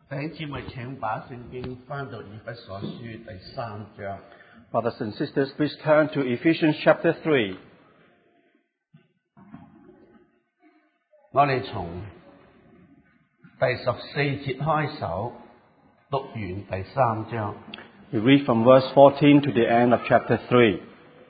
弟兄姊妹，請把聖經翻到以弗所書第3章。 Brothers and sisters, please turn to Ephesians chapter 3. 我哋從第14節開首，讀完第3章。 We read from verse 14 to the end of chapter 3.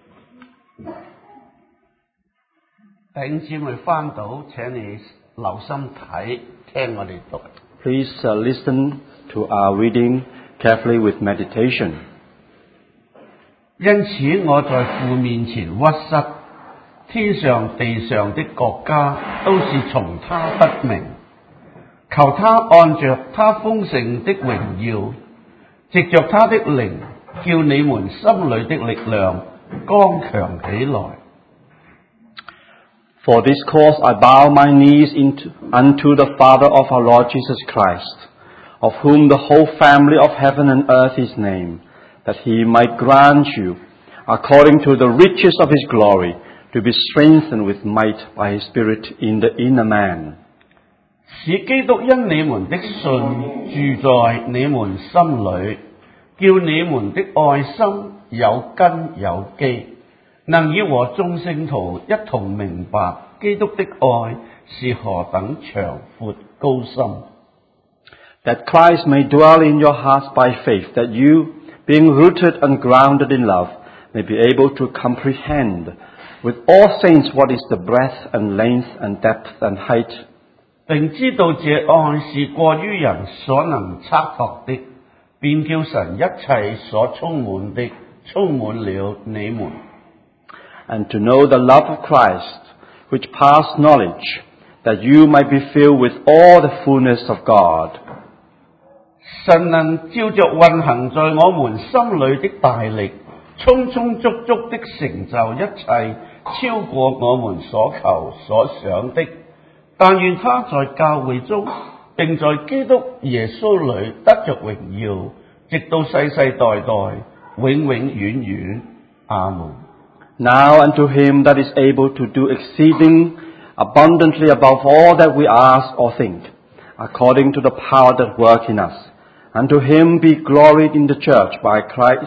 弟兄姊妹翻到，請你留心睇，聽我哋讀。 Please listen to our reading carefully with meditation. 因此我在父面前屈膝，天上地上的國家都是從他得名，求他按着他豐盛的榮耀，藉着他的靈，叫你們心裏的力量剛強起來。 For this cause I bow my knees unto the Father of our Lord Jesus Christ, of whom the whole family of heaven and earth is named, that he might grant you, according to the riches of his glory, to be strengthened with might by his Spirit in the inner man. 使基督因你們的信住在你們心裏，叫你們的愛心有根有基，能以和眾聖徒一同明白基督的愛是何等長闊高深。 That Christ may dwell in your hearts by faith, that you, being rooted and grounded in love, may be able to comprehend with all saints what is the breadth and length and depth and height, 並知道這愛是過於人所能測度的，便叫神一切所充滿的充滿了你們。 and to know the love of Christ, which passed knowledge, that you might be filled with all the fullness of God. 神能照着運行在我們心裏的大力，充充足足的成就一切，超過我們所求所想的。但願他在教會中，並在基督耶穌裏得着榮耀，直到世世代代，永永遠遠。阿門。 Now unto him that is able to do exceeding abundantly above all that we ask or think, according to the power that works in us, unto him be glory in the church by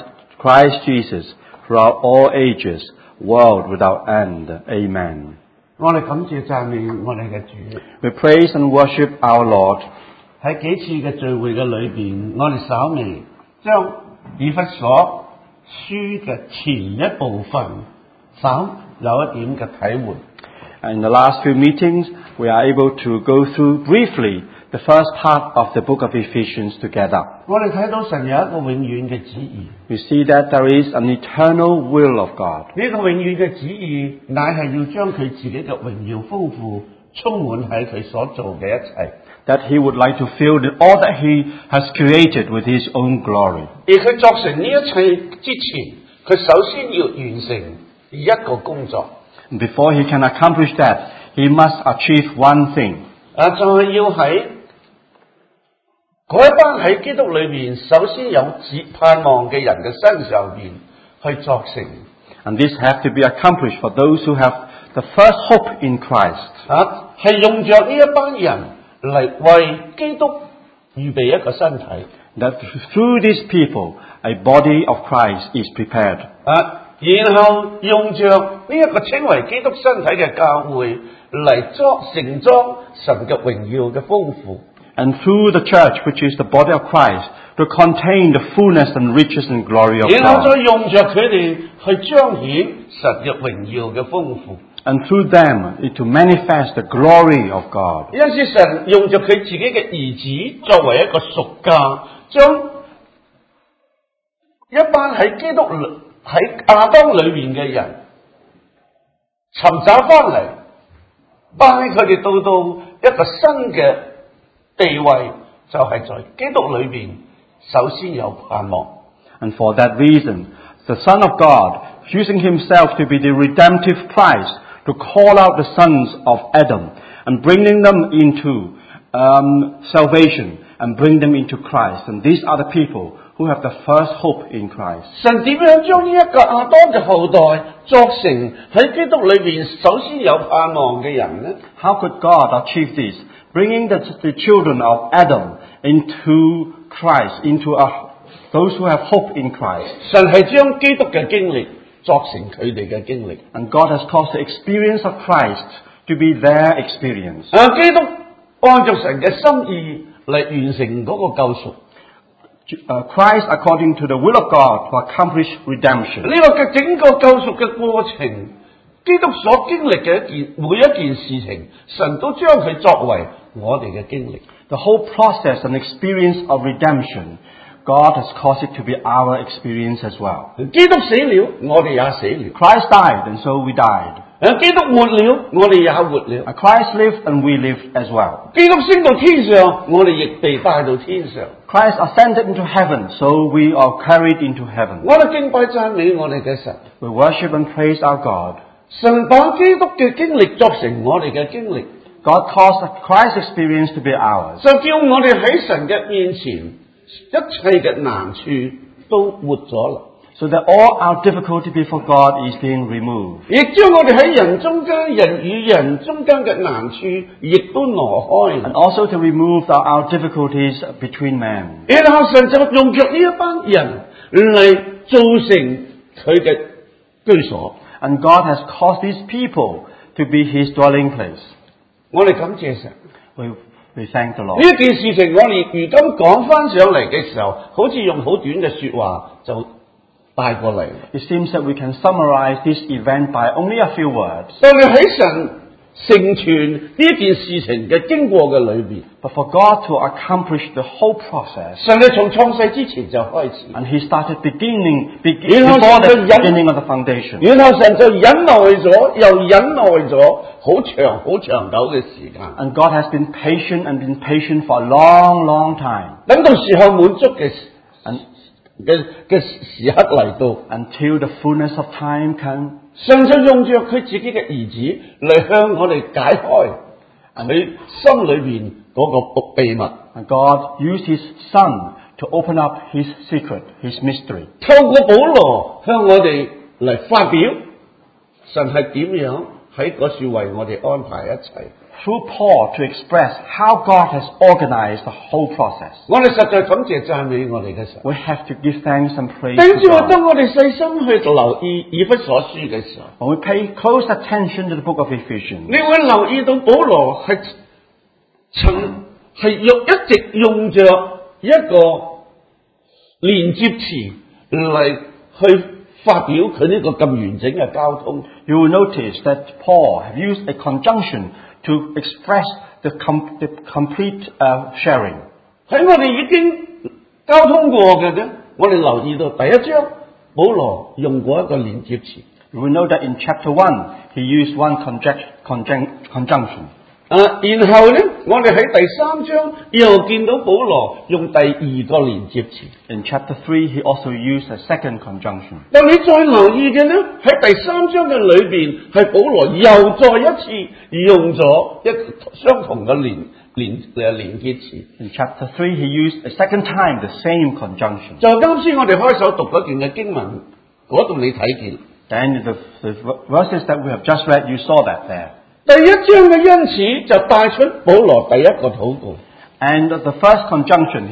Christ Jesus throughout all ages, world without end. Amen. 我哋感謝讚美我哋嘅主。 We praise and worship our Lord. 喺幾次嘅聚會嘅裏邊，我哋稍微將以弗所書嘅前一部分稍有一點嘅體會。 In the last few meetings, we are able to go through briefly the first part of the book of Ephesians together. 我哋睇到神有一個永遠嘅旨意。 We see that there is an eternal will of God. 呢個永遠嘅旨意，乃係要將佢自己嘅榮耀豐富充滿喺佢所做嘅一切。 That he would like to fill all that he has created with his own glory. 而佢作成呢一切之前，佢首先要完成一個工作。 And before he can accomplish that, he must achieve one thing. 就係要喺嗰一班喺基督裏面首先有盼望嘅人嘅身上邊去作成。 And this has to be accomplished for those who have the first hope in Christ. 係用着呢一班人嚟為基督預備一個身體。 That through these people, a body of Christ is prepared. 然後用着呢一個稱為基督身體嘅教會嚟承裝神嘅榮耀嘅豐富。 And through the church, which is the body of Christ, to contain the fullness and riches and glory of 然後再 God. 用着佢哋去彰顯神嘅榮耀嘅豐富。 And through them, to manifest the glory of God. 因此神用着佢自己嘅兒子作為一個贖價，將一班喺基督喺亞當裏面嘅人尋找翻嚟，帶佢哋到一個新嘅地位，就係在基督裏面首先有盼望。 And for that reason, the Son of God, using himself to be the redemptive price, to call out the sons of Adam and bringing them into salvation and bring them into Christ. And these are the people who have the first hope in Christ. 神點樣將呢一個亞當嘅後代作成喺基督裏面首先有盼望嘅人呢？ How could God achieve this bringing the children of Adam into Christ, into those who have hope in Christ. 神係將基督嘅經歷作成佢哋嘅經歷。 And God has caused the experience of Christ to be their experience. 基督按照神嘅心意嚟完成嗰個救贖。 Christ, according to the will of God, to accomplish redemption. 呢個嘅整個救贖嘅過程，基督所經歷嘅每一件事情，神都將佢作為我哋嘅經歷。 The whole process and experience of redemption, God has caused it to be our experience as well. 基督死了，我哋也死了。 Christ died, and so we died. 基督活了，我哋也活了。 Christ lived, and we lived as well. 基督升到天上，我哋亦被帶到天上。 Christ ascended into heaven, so we are carried into heaven. 我哋敬拜讚美我哋嘅神。 We worship and praise our God. 神把基督嘅經歷作成我哋嘅經歷， God caused Christ's experience to be ours. 就叫我哋喺神嘅面前，一切嘅難處都活咗啦。 So that all our difficulty before God is being removed. 亦將我哋喺人中間、人與人中間嘅難處，亦都挪開。 And also to remove our difficulties between men. 然後神就用着呢一班人嚟造成佢嘅居所。 And God has caused these people to be His dwelling place. 我哋感謝神。 We thank the 呢 Lord. 一件事情，我哋如今講翻上嚟嘅時候，好似用好短嘅說話就帶過嚟。 It seems that we can summarize this event by only a few words. 但係喺神成全呢件事情嘅經過嘅裏邊， But for God to accomplish the whole process, 神係從創世之前就開始， and He started before 然後神就 the beginning of the foundation. 然後神就忍耐咗，又忍耐咗好長好長久嘅時間， And God has been patient for a long, long time. 等到時候滿足嘅 And 時刻嚟到， until the fullness of time can, 神就用着佢自己嘅兒子嚟向我哋解開佢心裏邊嗰個秘密。 and God used His Son to open up His secret, His mystery. 透過保羅向我哋嚟發表神係點樣喺嗰處為我哋安排一切。 Through Paul to express how God has organized the whole process. 我哋實在感謝讚美我哋嘅神。 We have to give thanks and praise 弟兄姊 to 妹， God. 當我哋細心去留意以弗所書嘅時候， When we pay close attention to the book of Ephesians, 你會留意到保羅係一直用着一個連接詞嚟去發表佢呢個咁完整嘅交通。 you will notice that Paul have used a conjunction to express the complete sharing. 喺我哋已經交通過嘅呢，我哋留意到第一章保羅用過一個連接詞。 You will know that in chapter 1, he used one conjunction. 然後呢，我哋喺第三章又見到保羅用第二個連接詞。 In chapter 3, he also used a second conjunction. 但你再留意嘅呢，喺第三章嘅裏邊，係保羅又再一次用咗一個相同嘅連結詞。 In chapter 3, he used a second time the same conjunction. 就啱先我哋開手讀嗰段嘅經文嗰度，你睇見 Then the verses that we have just read, you saw that there. 第一章嘅因此就帶出保羅第一個禱告。 And the first conjunction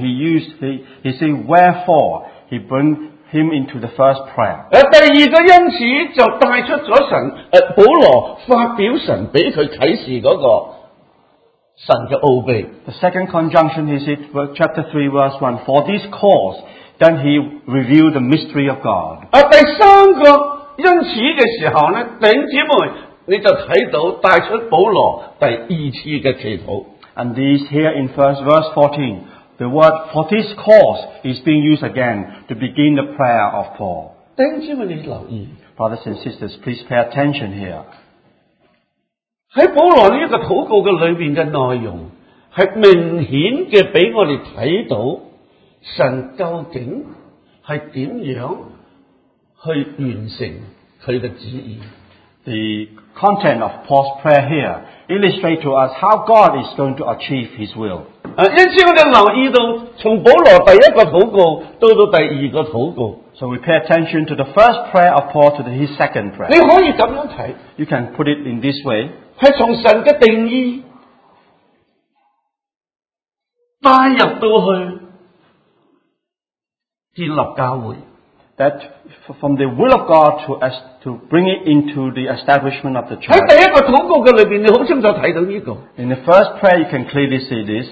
he said, wherefore, he bring him into the first prayer. 第二個因此就帶出咗保羅發表神俾佢啟示嗰個神嘅奧秘。 The second conjunction, he said, chapter 3, verse 1, for this cause, then he revealed the mystery of God. 第三個因此嘅時候呢，弟兄姊妹你就睇到帶出保羅第二次嘅祈禱。 And this here in verse 14, the word for this cause is being used again to begin the prayer of Paul. 弟兄姊妹你留意， Brothers and sisters, please pay attention here. 喺保羅呢一個禱告嘅裏邊嘅內容，係明顯嘅俾我哋睇到神究竟係點樣去完成佢嘅旨意。 The content of Paul's prayer here illustrates to us how God is going to achieve His will. 因此我哋留意到，從保羅第一個禱告到第二個禱告， So we pay attention to the first prayer of Paul to his second 你 prayer. 可以咁樣睇， You can put it in this way. 係從神嘅定義帶入到去建立教會。 That from the will of God to bring it into the establishment of the 喺 church. 第一個禱告嘅裏邊，你好清楚睇到呢個。 In the first prayer, you can clearly see this.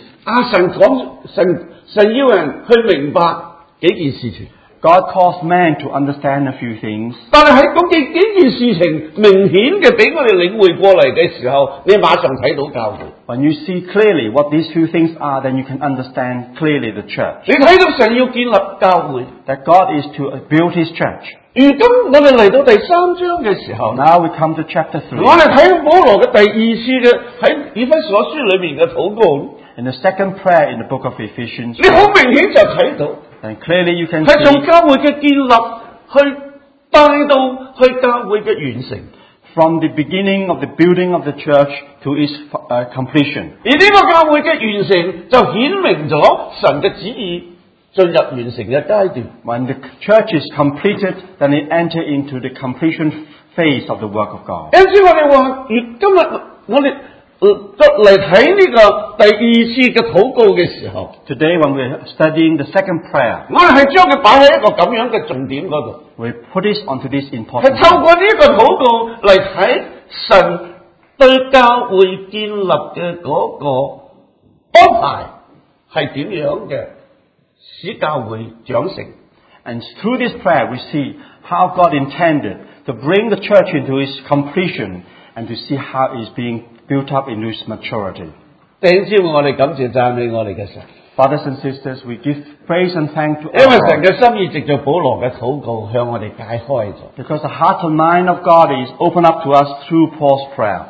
神要人去明白幾件事情， God calls man to understand a few things. 但係喺嗰幾件事情明顯嘅俾我哋領會過嚟嘅時候，你馬上睇到教會。 When you see clearly what these few things are, then you can understand clearly the church. 你睇到神要建立教會。 That God is to build His church. 如今我哋嚟到第3章嘅時候， Now we come to chapter 3. 我哋睇保羅嘅第2次嘅喺以弗所書裏面嘅禱告， In the second prayer in the book of Ephesians, 你好明顯就睇到 and clearly you can 係從 see 教會嘅建立去帶到去教會嘅完成。 from the beginning of the building of the church to its completion. 而呢個教會嘅完成就顯明咗神嘅旨意進入完成嘅階段。 When the church is completed, then it enter into the completion phase of the work of God. 因此我哋話，今日我哋嚟睇呢個第2次嘅禱告嘅時候， Today when we're studying the second prayer, 我哋係將佢擺喺一個咁樣嘅重點嗰度， we put it onto this 係 important 透過呢個禱告嚟睇神對教會建立嘅嗰個安排係點樣嘅，使教會長成。 And through this prayer we see how God intended to bring the church into its completion and to see how it is being built up into its maturity. 弟兄姊妹，我哋感謝讚美我哋嘅神， Brothers and sisters, we give praise and thanks to 因為 our 神 God. 嘅心意藉着保羅嘅禱告向我哋解開咗。 Because the heart and mind of God is opened up to us through Paul's prayer.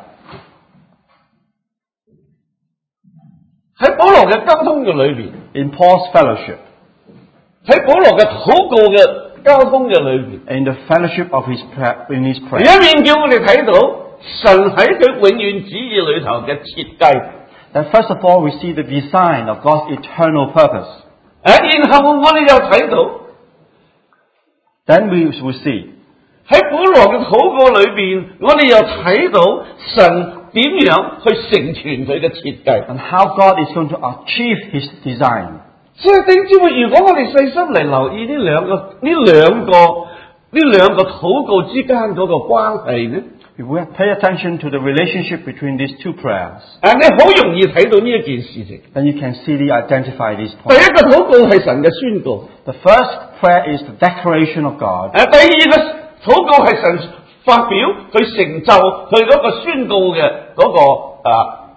喺保羅嘅交通嘅裏邊， In Paul's fellowship, 喺保羅嘅禱告嘅交通嘅裏邊， in the fellowship of his prayer, in his 另 prayer. 一面叫我哋睇到神喺佢永遠旨意裏頭嘅設計。 Then first of all, we see the design of God's eternal purpose. 然後我哋又睇到 Then we will see 喺保羅嘅禱告裏邊，我哋又睇到神點樣去成全佢嘅設計。 and how God is going to achieve his design. 所以弟兄姊妹，如果我哋細心嚟留意呢兩個禱告之間嗰個關係呢， If we pay attention to the relationship between these two prayers, 你好容易睇到呢一件事情。 then you can see identify these 第 points. 一個禱告係神嘅宣告， The first prayer is the declaration of God. 第二個禱告係神發表佢成就佢嗰個宣告嘅嗰個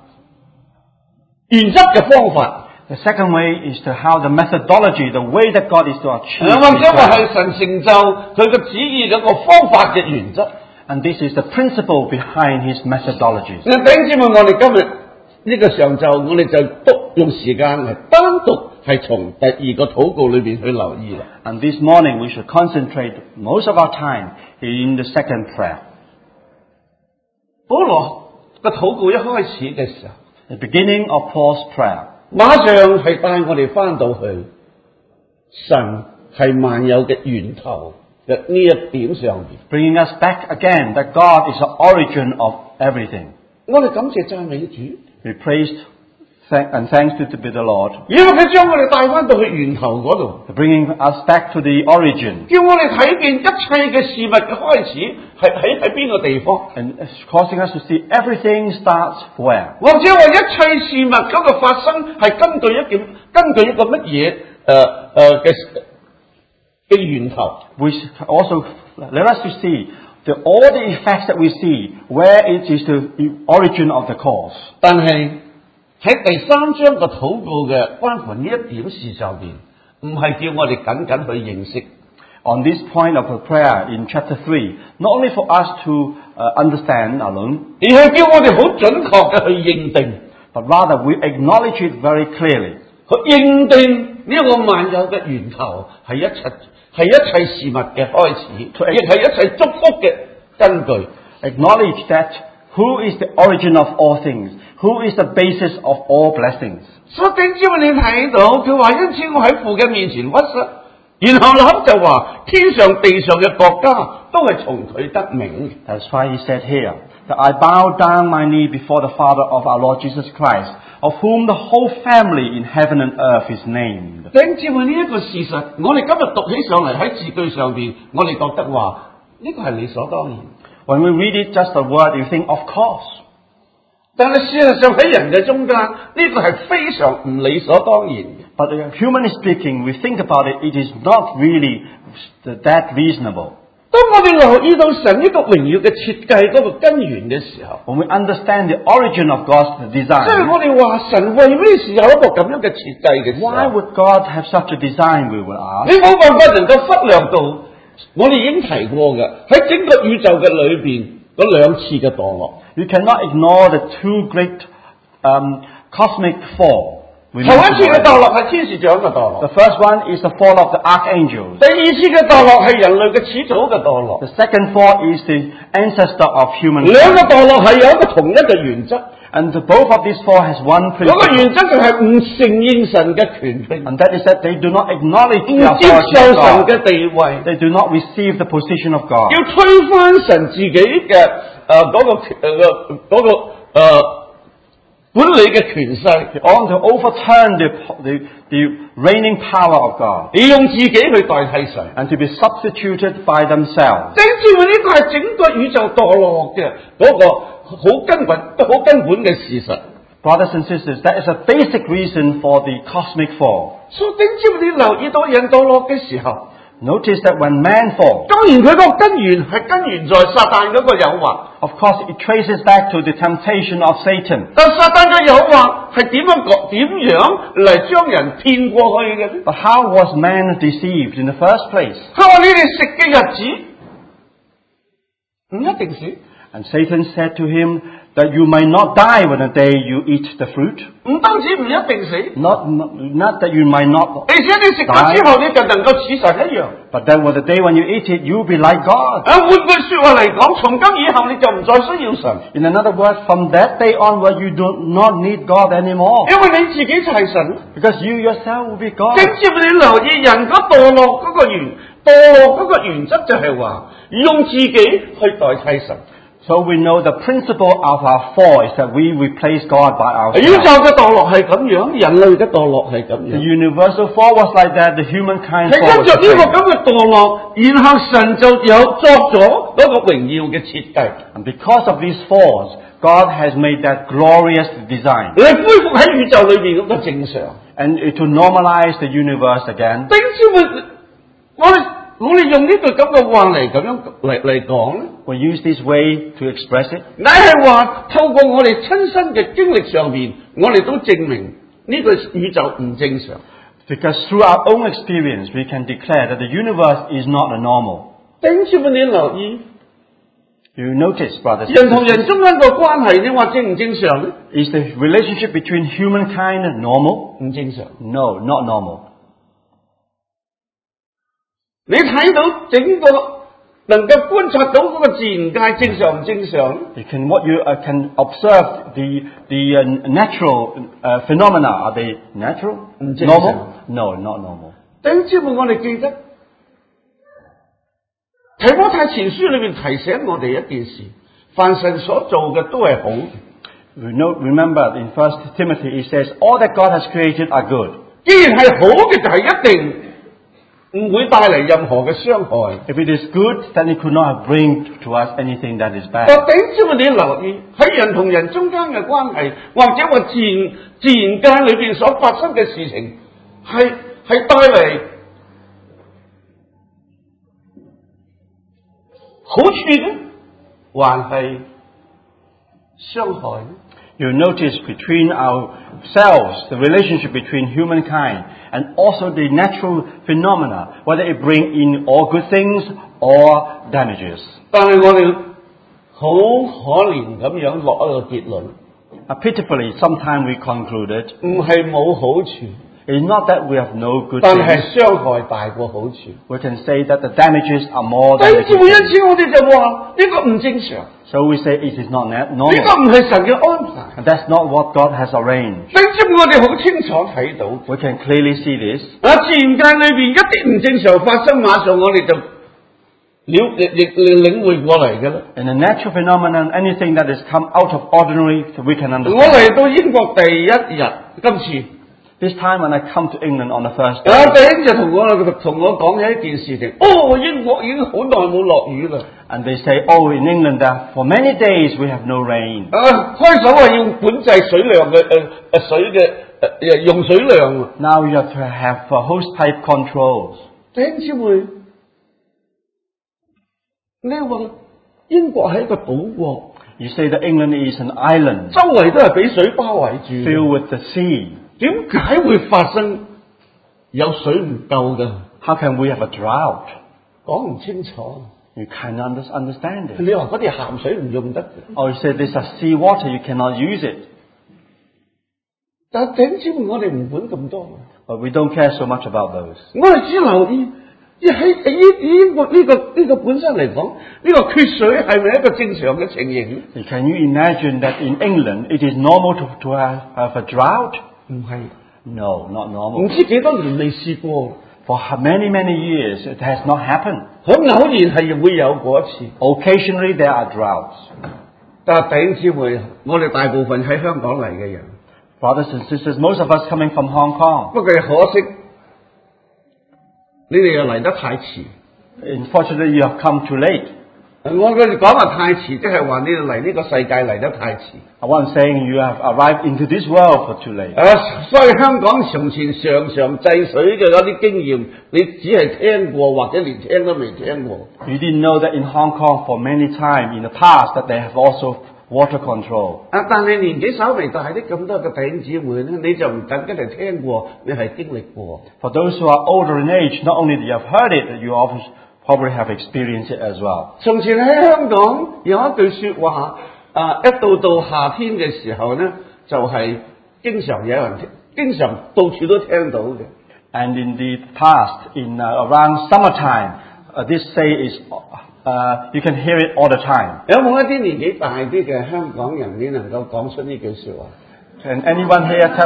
原則嘅方法。 The second way is to how the methodology, the way that God is to achieve 或 his 者話 prayer. 係神成就佢嘅旨意嗰個方法嘅原則。 And this is the principle behind his methodologies. 弟兄姊妹，我哋今日呢個上晝，我哋就用時間係單獨係從第二個禱告裏邊去留意啦。 And this morning we should concentrate most of our time in the second prayer. 保羅個禱告一開始嘅時候， The beginning of Paul's prayer. 馬上係帶我哋翻到去神係萬有嘅源頭嘅呢一點上邊。 Bringing us back again that God is the origin of everything. 我哋感謝讚美主， We praised and thanks to be the Lord 因為佢將我哋帶翻到去源頭嗰度， for bringing us back to the origin 叫我哋睇見一切嘅事物嘅開始係喺邊個地方， and causing us to see everything starts where. 或者話一切事物嗰個發生係根據一個乜嘢嘅源頭。 Which also let us to see all the effects that we see, where it is the origin of the cause. 但係喺第3章嘅禱告嘅關乎呢一點事上邊，唔係叫我哋僅僅去認識， On this point of a prayer in chapter 3, not only for us to understand alone, 而係叫我哋好準確嘅去認定， but rather we acknowledge it very clearly. 去認定呢個萬有嘅源頭係一切事物嘅開始，亦係一切祝福嘅根據。 Acknowledge that who is the origin of all things, who is the basis of all blessings. 所以點知你睇到佢話，因此我喺父嘅面前屈膝，然後立刻就話天上地上嘅國家都係從佢得名。 That's why he said here, that I bow down my knee before the Father of our Lord Jesus Christ, of whom the whole family in heaven and earth is named. 弟兄姊妹，呢一個事實，我哋今日讀起上嚟喺字句上邊，我哋覺得話呢個係理所當然。 When we read it just a word, you think, of course. 但係事實上喺人嘅中間，呢個係非常唔理所當然嘅。 But humanly speaking, we think about it, it is not really that reasonable. 當我哋留意到神呢個榮耀嘅設計嗰個根源嘅時候， When we understand the origin of God's 即係 design, 我哋話神為咩事有一個咁樣嘅設計嘅時候， why would God have such a design, we will ask. 你冇辦法能夠忽略到，我哋已經提過嘅喺整個宇宙嘅裏邊嗰兩次嘅墮落。 You cannot ignore the two great cosmic fall. We 頭一次嘅 mentioned 墮 already. 落係天使長嘅墮落， The first one is the fall of the archangels. 第二次嘅墮落係人類嘅始祖嘅墮落。 The second fall is the ancestor of 兩 humankind. 個墮落係有一個同一嘅原則， And both of these fall has one 嗰個 principle. 原則就係唔承認神嘅權柄， And that is that they do not acknowledge 唔 the 接 authority 受 of 神 God. 嘅地位， They do not receive the position of God. 要推翻神自己嘅管理嘅權勢， They want to overturn the reigning power of God 你用自己去代替神。 and to be substituted by themselves. 正知道呢個係整個宇宙墮落嘅嗰個好根本嘅事實。 Brothers and sisters, that is a basic reason for the cosmic fall. 所以正知你留意到人墮落嘅時候， Notice that when man falls, 當然佢個根源係根源在撒旦嗰個誘惑。 of course it traces back to the temptation of Satan. 但撒旦嘅誘惑係點樣嚟將人騙過去嘅咧？ But how was man deceived in the first place? 佢話你哋食嘅日子唔一定死， And Satan said to him that you might not die when the day you eat the fruit. 唔單止唔一定死， Not that you might not, 而且你食咗之後你就能夠似神一樣。 but then when the day when you eat it, you will be like God. 換句說話嚟講，從今以後你就唔再需要神， In another word, from that day onward, you do not need God anymore. 因為你自己就係神。 Because you yourself will be God. 正接你留意人嗰墮落嗰個原則就係話用自己去代替神。 So we know the principle of our fall is that we replace God by 宇宙 ourselves. 嘅墮落係咁樣，人類嘅墮落係咁 The 樣。 universal fall was like that, the humankind 係 fall 跟 was 着 the 呢個 same. 咁嘅墮落，然後神就有作咗嗰個榮耀嘅設計， And because of these falls, God has made that glorious design. 嚟恢復喺宇宙裏邊嗰個正常。 And to normalize the universe again. 丁知我哋用呢句咁嘅話嚟講咧， We use this way to express it. 乃係話透過我哋親身嘅經歷上邊，我哋都證明呢個宇宙唔正常。 Because through our own experience, we can declare that the universe is not a normal. 丁知你留意 You notice, brothers and 人同 sisters, 人中間個關係，你話正唔正常咧？ is the relationship between humankind normal? 唔正常。 No, not normal. 你睇到整個能夠觀察到嗰個自然界正常唔正常？ What you can observe the natural phenomena, are they natural? 唔正常。 Normal? No, not normal. 丁知我哋記得提摩太前書裏面提醒我哋一件事：凡神所做嘅都係好。 Remember in 1 Timothy it says, all that God has created are good. 既然係好嘅，就係一定唔會帶嚟任何嘅傷害。 If it is good, then it could not bring to us anything that is 但 bad. 頂知你留意喺人同人中間嘅關係，或者話自然界裏邊所發生嘅事情，係帶嚟好處嘅，還係傷害呢？ You notice between ourselves, the relationship between humankind and also the natural phenomena, whether it bring in all good things or damages. 但係我哋好可憐咁樣落一個結論， Pitifully, sometimes we concluded, 唔係冇好處， it's not that we have no good 但係 things. 傷害大過好處。 We can say that the damages are more 但 than 係 the 每一 good things. 次我哋就話呢個唔正常， So we say it is not 呢個 normal. 唔係神嘅安排。 And that's not what God has arranged. 但係我哋好清楚睇到。 We can clearly see this. 自然界裏邊一啲唔正常發生，馬上我哋就領會過嚟嘅啦。 In a natural phenomenon, anything that has come out of ordinary, we can 我 understand. 嚟到英國第一日，今次 This time when I come to England on the first 啊， day, 弟兄就同我講起一件事情。哦，英國已經好耐冇落雨啦。 and they say, oh, in England, for many days we have no rain. 啊，開手係要管制水量嘅水嘅用水量啊。 Now you have to have hose pipe controls. 弟兄姊妹，你話英國係一個島國， You say that England is an island 周圍都係俾水包圍住， filled with the sea. 點解會發生有水唔夠嘅？ How can we have a drought? 講唔清楚。 You cannot understand it. 你話嗰啲鹹水唔用得嘅， Or you say this is sea water, you cannot use it. 但係弟兄姊妹，我哋唔管咁多， But we don't care so much about those. 我哋只留意。喺英國呢個本身嚟講，呢個缺水係咪一個正常嘅情形？ Can you imagine that in England it is normal to have a drought? 唔係， No, not 唔 normal. 知幾多年未試過。 For many, many years it has not happened. 好偶然係會有過一次。 Occasionally there are droughts. 但係弟兄姊妹，我哋大部分喺香港嚟嘅人， Brothers and sisters, most of us coming from Hong Kong. 不過可惜，你哋又嚟得太遲。 Unfortunately, you have come too late. 我哋講話太遲，即係話你哋嚟呢個世界嚟得太遲。 What I'm saying, you have arrived into this world for too late. 所以香港從前常常制水嘅嗰啲經驗，你只係聽過或者連聽都未聽過。 You didn't know that in Hong Kong for many times in the past that they have also water control. 但係年紀稍微大啲咁多嘅弟兄姊妹咧，你就唔僅僅係聽過，你係經歷過。 For those who are older in age, not only that you have heard it, you also probably have experienced it as well. 從前喺香港有一句說話，一到夏天嘅時候咧，就係、經常有人經常到處都聽到嘅。 And in the past, in around summertime, this say is you can hear it all the time. 有冇一啲年紀大啲嘅香港人，你能夠講出呢句說話？ Can anyone here tell?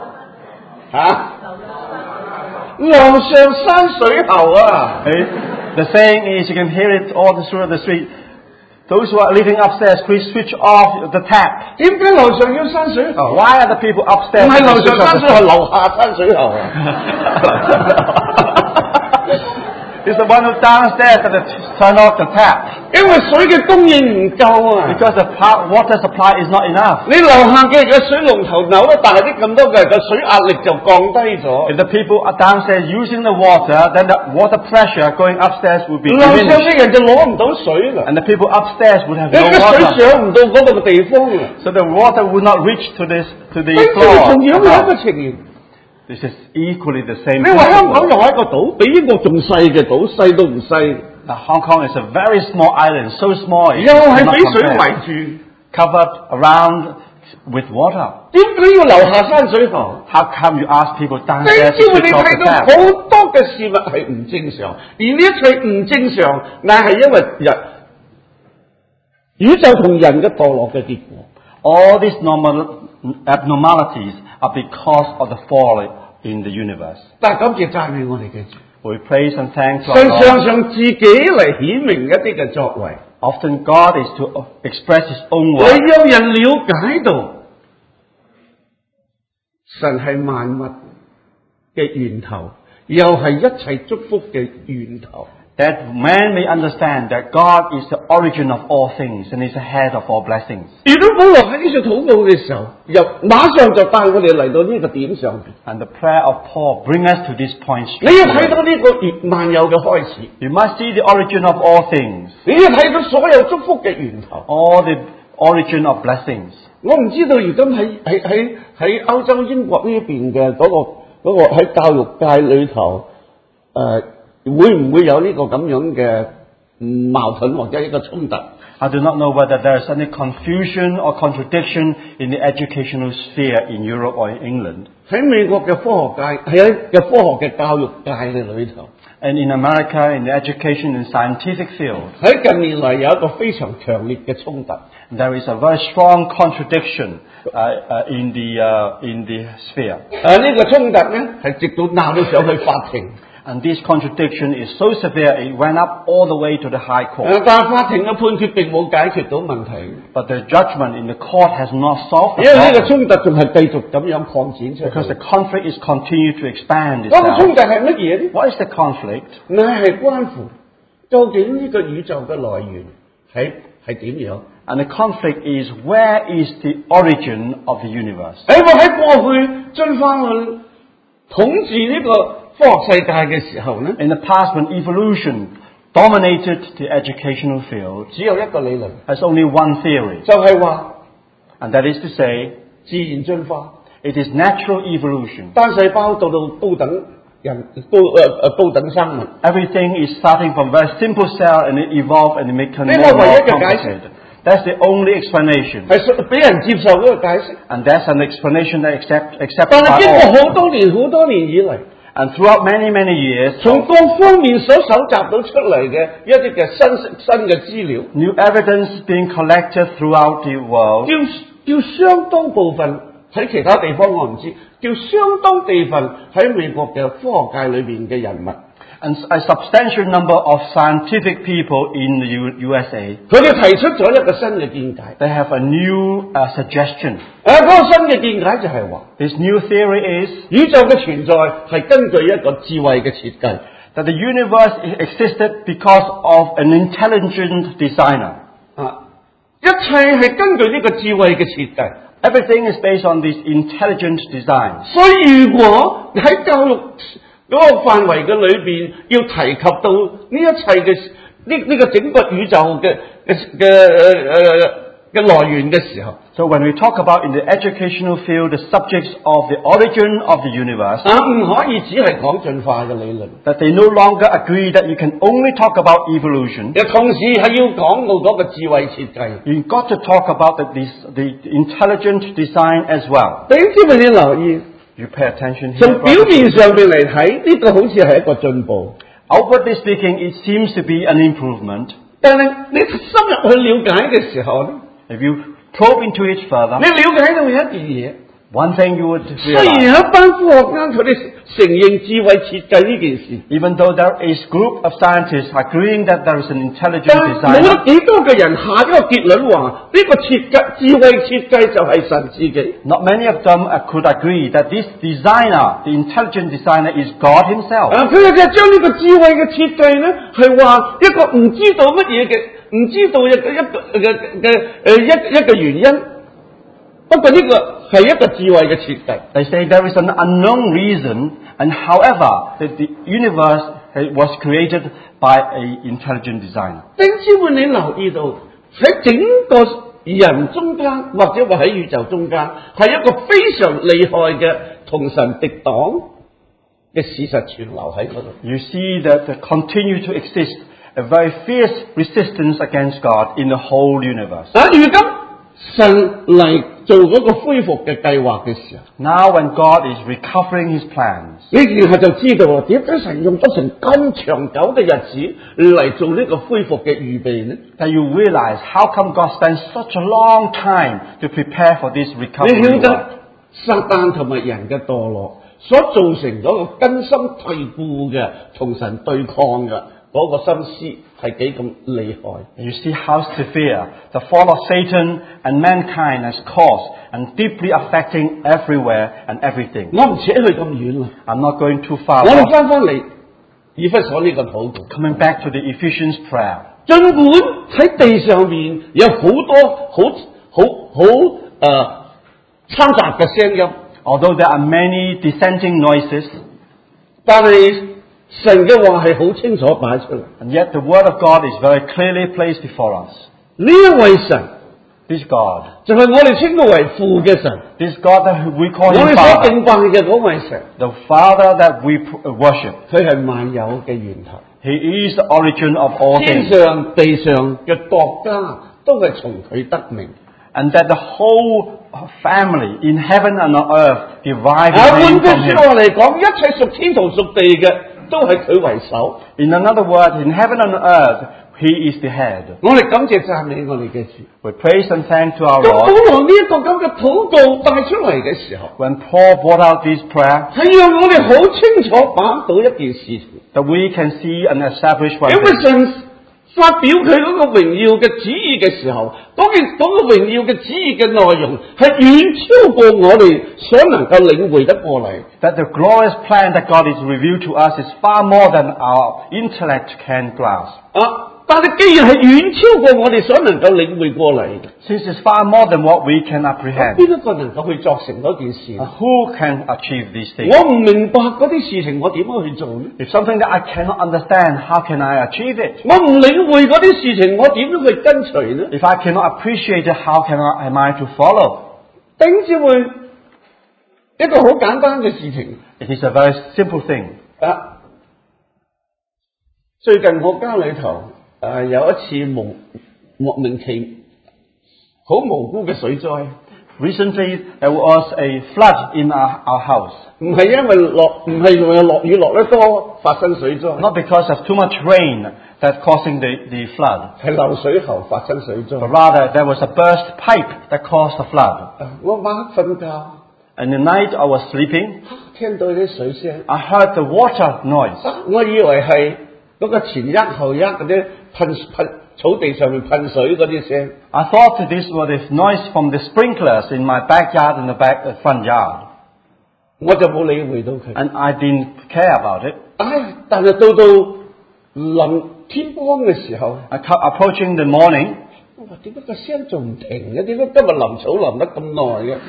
樓上山水喉啊！ Okay? The saying is you can hear it all through the street. Those who are living upstairs, please switch off the tap. 點解樓上要山水喉？ Why are the people 唔 upstairs? 係樓 switch 上 off 山 the 水喉， tap? 樓下山水喉啊！ It's the one who downstairs that turn off the tap 因為水嘅供應唔夠啊！ because the water supply is not enough. 你樓下嘅水龍頭扭得大啲咁多嘅水壓力就降低咗。 If the people are downstairs using the water, then the water pressure going upstairs will be 樓上 diminished. 嘅人就攞唔到水啦， And the people upstairs would have 你 no 嘅水 water. 上唔到嗰度嘅地方啊！ So the water would not reach to the 呢 floor. 同樣係一個情形。 This is equally the same 你話香港 principle. 又係一個島，比英國仲細嘅島，細到唔細， Now, Hong Kong is a very small island, so small it 又係 cannot 俾水 compare. 圍住。 Covered around with water. 點解要樓下山水喉？ How come you ask people 你 downstairs 知 to 道你 switch off 睇 the 到 tap? 好多嘅事物係唔正常，而呢一切唔正常，乃係因為宇宙同人嘅墮落嘅結果。 All these abnormalities are because of the fall in the universe. 但係感謝讚美我哋嘅主， We praise and thank to 神 our 常 God. 常自己嚟顯明一啲嘅作為， Often God is to express His own 嚟 work 讓人了解到神係萬物嘅源頭，又係一切祝福嘅源頭。 that man may understand that God is the origin of all things and is the head of all blessings. 如果保羅喺呢度禱告嘅時候，又馬上就帶我哋嚟到呢個點上邊。 And the prayer of Paul bring us to this point. 你要睇到呢個萬有嘅開始， You must see the origin of all things, 你要睇到所有祝福嘅源頭。 all the origin of blessings. 我唔知道如今喺歐洲英國呢邊嘅嗰個喺教育界裏頭，會唔會有呢個咁樣嘅矛盾或者一個衝突？ I do not know whether there is any confusion or contradiction in the educational sphere in Europe or in England. 喺美國嘅科學界，喺嘅科學嘅教育界嘅裏頭， And in America, in the education and scientific field, 喺近年嚟有一個非常強烈嘅衝突。 there is a very strong contradiction in the sphere. 呢個衝突咧係直到鬧到上去法庭。 And this contradiction is so severe it went up all the way to the High Court. 但係法庭嘅判決並冇解決到問題， But the judgment in the court has not solved 因為呢 the 個 problem 衝突仲係繼續咁樣擴展出 because 去。 the conflict is continued to expand 嗰個衝 itself. 突係乜嘢呢？ What is the conflict? 乃係關乎究竟呢個宇宙嘅來源係點樣？ And the conflict is where is the origin of the universe? 喺過去進化論統治呢個科學世界嘅時候呢， In the past, when evolution dominated the educational field, 只有一個理論， there's only one theory, 就係話 and that is to say, 自然進化， it is natural evolution. 單細胞到高等高等生物。 Everything is starting from very simple cell and it evolve and it become more 呢個 and 唯一 more 嘅解釋。 complicated. That's the only explanation. 係俾人接受嗰個解釋， And that's an explanation that accepted 但 by 係經 all. 過好多年以嚟， And throughout many, many years, 從各方面所搜集到出嚟嘅一啲嘅新嘅資料， new evidence being collected throughout the world, 叫相當部分喺其他地方我唔知，叫相當地份喺美國嘅科學界裏邊嘅人物， and a substantial number of scientific people in the USA, 佢哋提出咗一個新嘅見解。 they have a new suggestion. 嗰個新嘅見解就係話， This new theory is 宇宙嘅存在係根據一個智慧嘅設計。 that the universe existed because of an intelligent designer. 一切係根據呢個智慧嘅設計。 Everything is based on this intelligent design. 所以如果喺教育嗰個範圍嘅裏邊，要提及到呢一切嘅呢個整個宇宙嘅來源嘅時候， So when we talk about in the educational field the subjects of the origin of the universe, 唔可以只係講進化嘅理論， that they no longer agree that you can only talk about evolution. 又同時係要講到嗰個智慧設計。 You've got to talk about the intelligent design as well. 弟兄姊妹，你留意， You pay attention here. 從表 brothers and 面 sisters. 上邊嚟睇，呢個好似係一個進步， Outwardly speaking, it seems to be an improvement. 但係你深入去了解嘅時候咧， If you probe into it further, 你了解到有一件嘢。 one thing you would 雖然 realize, 有一班科學家佢哋承認智慧設計呢件事， even though there is a group of scientists agreeing that there is an intelligent 但係冇 designer, 得幾多嘅人下一個結論話呢個智慧設計就係神自己。 not many of them could agree that this designer, the intelligent designer, is God himself. 佢哋就將呢個智慧嘅設計咧，係話一個唔知道乜嘢嘅，唔知道一個原因。不過呢個係一個智慧嘅設計。 They say there is an unknown reason, and however, that the universe was created by an intelligent designer. 弟兄姊妹，你留意到喺整個人中間，或者話喺宇宙中間，係一個非常厲害嘅同神敵擋嘅事實存留喺嗰度。 You see that there continue to exist a very fierce resistance against God in the whole universe. 如今神嚟做嗰個恢復嘅計劃嘅時候， Now when God is recovering his plans, 你然後就知道啦，點解神用咗成咁長久嘅日子嚟做呢個恢復嘅預備呢？ then you realize how come God spends such a long time to prepare for this 你 recovery 曉 work. 得撒旦同埋人嘅墮落所造成嗰個根深蒂固嘅同神對抗嘅嗰個心思係幾咁厲害。 You see how severe the fall of Satan and mankind has caused and deeply affecting everywhere and everything. 我唔扯去咁遠啦， I'm not going too far. 我哋 off. 翻嚟以弗所呢個禱告。 Coming back to the Ephesians prayer. 儘管喺地上面有好多參雜嘅聲音， Although there are many dissenting noises, 但係神嘅話係好清楚擺出嚟。 and yet the word of God is very clearly placed before us. 呢一位神 This God, 就係我哋稱佢為父嘅神， this God that we call 我 him 哋所 Father, 敬拜嘅嗰位神， the Father that we worship. 佢係萬有嘅源頭。 He is the origin of all 天 things. 上地上嘅國家都係從佢得名。 And that the whole family in heaven and on earth derive 換 name 句 from 説 him. 話嚟講，一切屬天同屬地嘅都係佢為首。 In another word, in heaven and earth, He is the head. 我哋感謝讚美我哋嘅主。 We praise and thank to our 當保 Lord. 羅呢一個咁嘅禱告帶出嚟嘅時候， When Paul brought out this prayer, 係讓我哋好清楚把握到一件事情， that we can see and establish one 因為 thing. 神發表佢嗰個榮耀嘅旨意嘅時候，嗰個榮耀嘅旨意嘅內容係遠超過我哋所能夠領會得過嚟。 That the glorious plan that God is revealed to us is far more than our intellect can grasp. 但係既然係遠超過我哋所能夠領會過嚟嘅， Since it's far more than what we can apprehend, 邊一個能夠去作成嗰件事？ who can achieve these things? 我唔明白嗰啲事情，我點樣去做呢？ If something that I cannot understand, how can I achieve it? 我唔領會嗰啲事情，我點樣去跟隨呢？ If I cannot appreciate it, how am I to follow? 頂至會一個好簡單嘅事情。 It is a very simple thing. 最近我家裏頭有一次莫名其好無辜嘅水災， Recently, there was a flood in our house. 唔係因為落雨落得多發生水災， Not because of too much rain that causing the flood, 係漏水喉發生水 but 災。 rather there was a burst pipe that caused the flood. 我晚黑瞓覺， And the night I was sleeping, 聽到啲水聲， I heard the water noise. 我以為係嗰個前一後一嗰啲噴草地上面噴水嗰啲聲。 I thought that this was the noise from the sprinklers in my backyard and the front yard. 我就冇理會到佢。 And I didn't care about it. 但係到臨天光嘅時候， Approaching the morning, 我話點解個聲仲唔停嘅？點解今日淋草淋得咁耐嘅？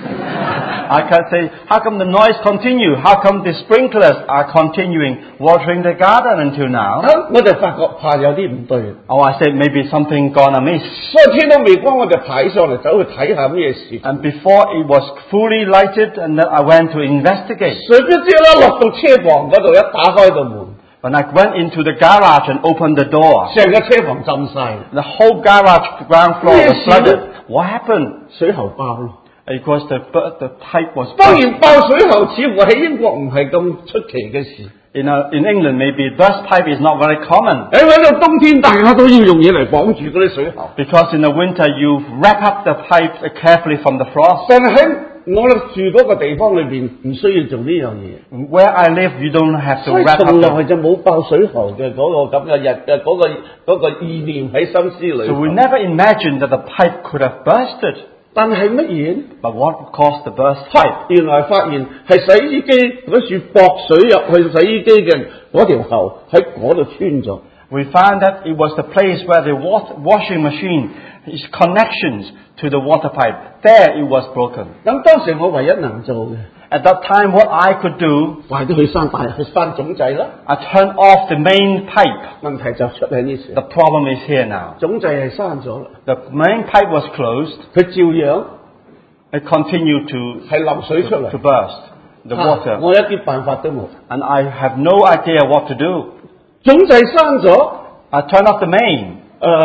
I can say, how come the noise continue? How come the sprinklers are continuing watering the garden until now? 我就發覺怕有啲唔對， Oh, I said maybe something gone amiss. 所以天都未光我就爬起上嚟走去睇下咩事。 And before it was fully lighted, and then I went to investigate. 誰不知啦，落到車房嗰度一打開道門， When I went into the garage and opened the door, 成個車房浸晒， the whole garage ground floor was flooded. What happened? 水喉爆咯。 Because the pipe was 當 burst. 然爆水喉似乎喺英國唔係咁出奇嘅事。 In England, maybe burst pipe is not very common. 喺到冬天，大家都要用嘢嚟綁住嗰啲水喉。 Because in the winter, you wrap up the pipe carefully from the frost. 但係喺我哋住嗰個地方裏邊，唔需要做呢樣嘢。 Where I live, you don't have to 所以 wrap 從 up 來 the... 就冇爆水喉嘅嗰個咁嘅嗰個意念喺心思裏。 So we never imagined that the pipe could have bursted. 但係乜嘢呢？ But what caused the burst pipe? 原來發現係洗衣機嗰處駁水入去洗衣機嘅嗰條喉喺嗰度穿咗。 We found that it was the place where the washing machine is connections to the water pipe. There it was broken. 咁當時我唯一能做嘅， At that time, what I could do, 快啲去閂總掣啦。 I turned off the main pipe. 問題就出喺呢處， The problem is here now. 總掣係閂咗啦， The main pipe was closed. 佢照樣 It continued to 係流水出嚟。 burst, the water. 我一啲辦法都冇。 And I have no idea what to do. 總掣閂咗， I turned off the main.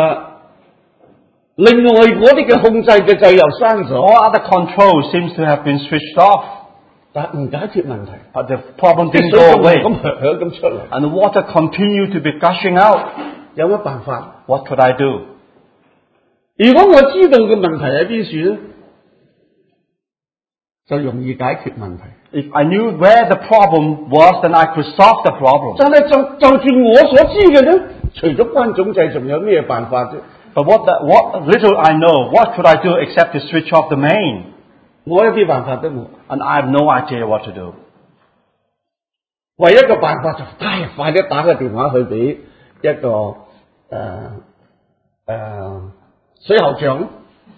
另外嗰啲嘅控制嘅掣又閂咗， All other controls seems to have been switched off. 但係唔解決問題。 But the problem 啲 didn't 水 go 咁 away. 咁出嚟， And the water continued to be gushing out. 有乜辦法？ What could I do? 如果我知道嘅問題喺邊處咧，就容易解決問題。 If I knew where the problem was, then I could solve the problem. 但係就住我所知嘅咧，除咗關總掣，仲有咩辦法啫？ But what little I know, what could I do except to switch off the main? 我一啲辦法都冇， And I have no idea what to do. 唯一嘅辦法就快啲打個電話去俾一個水喉匠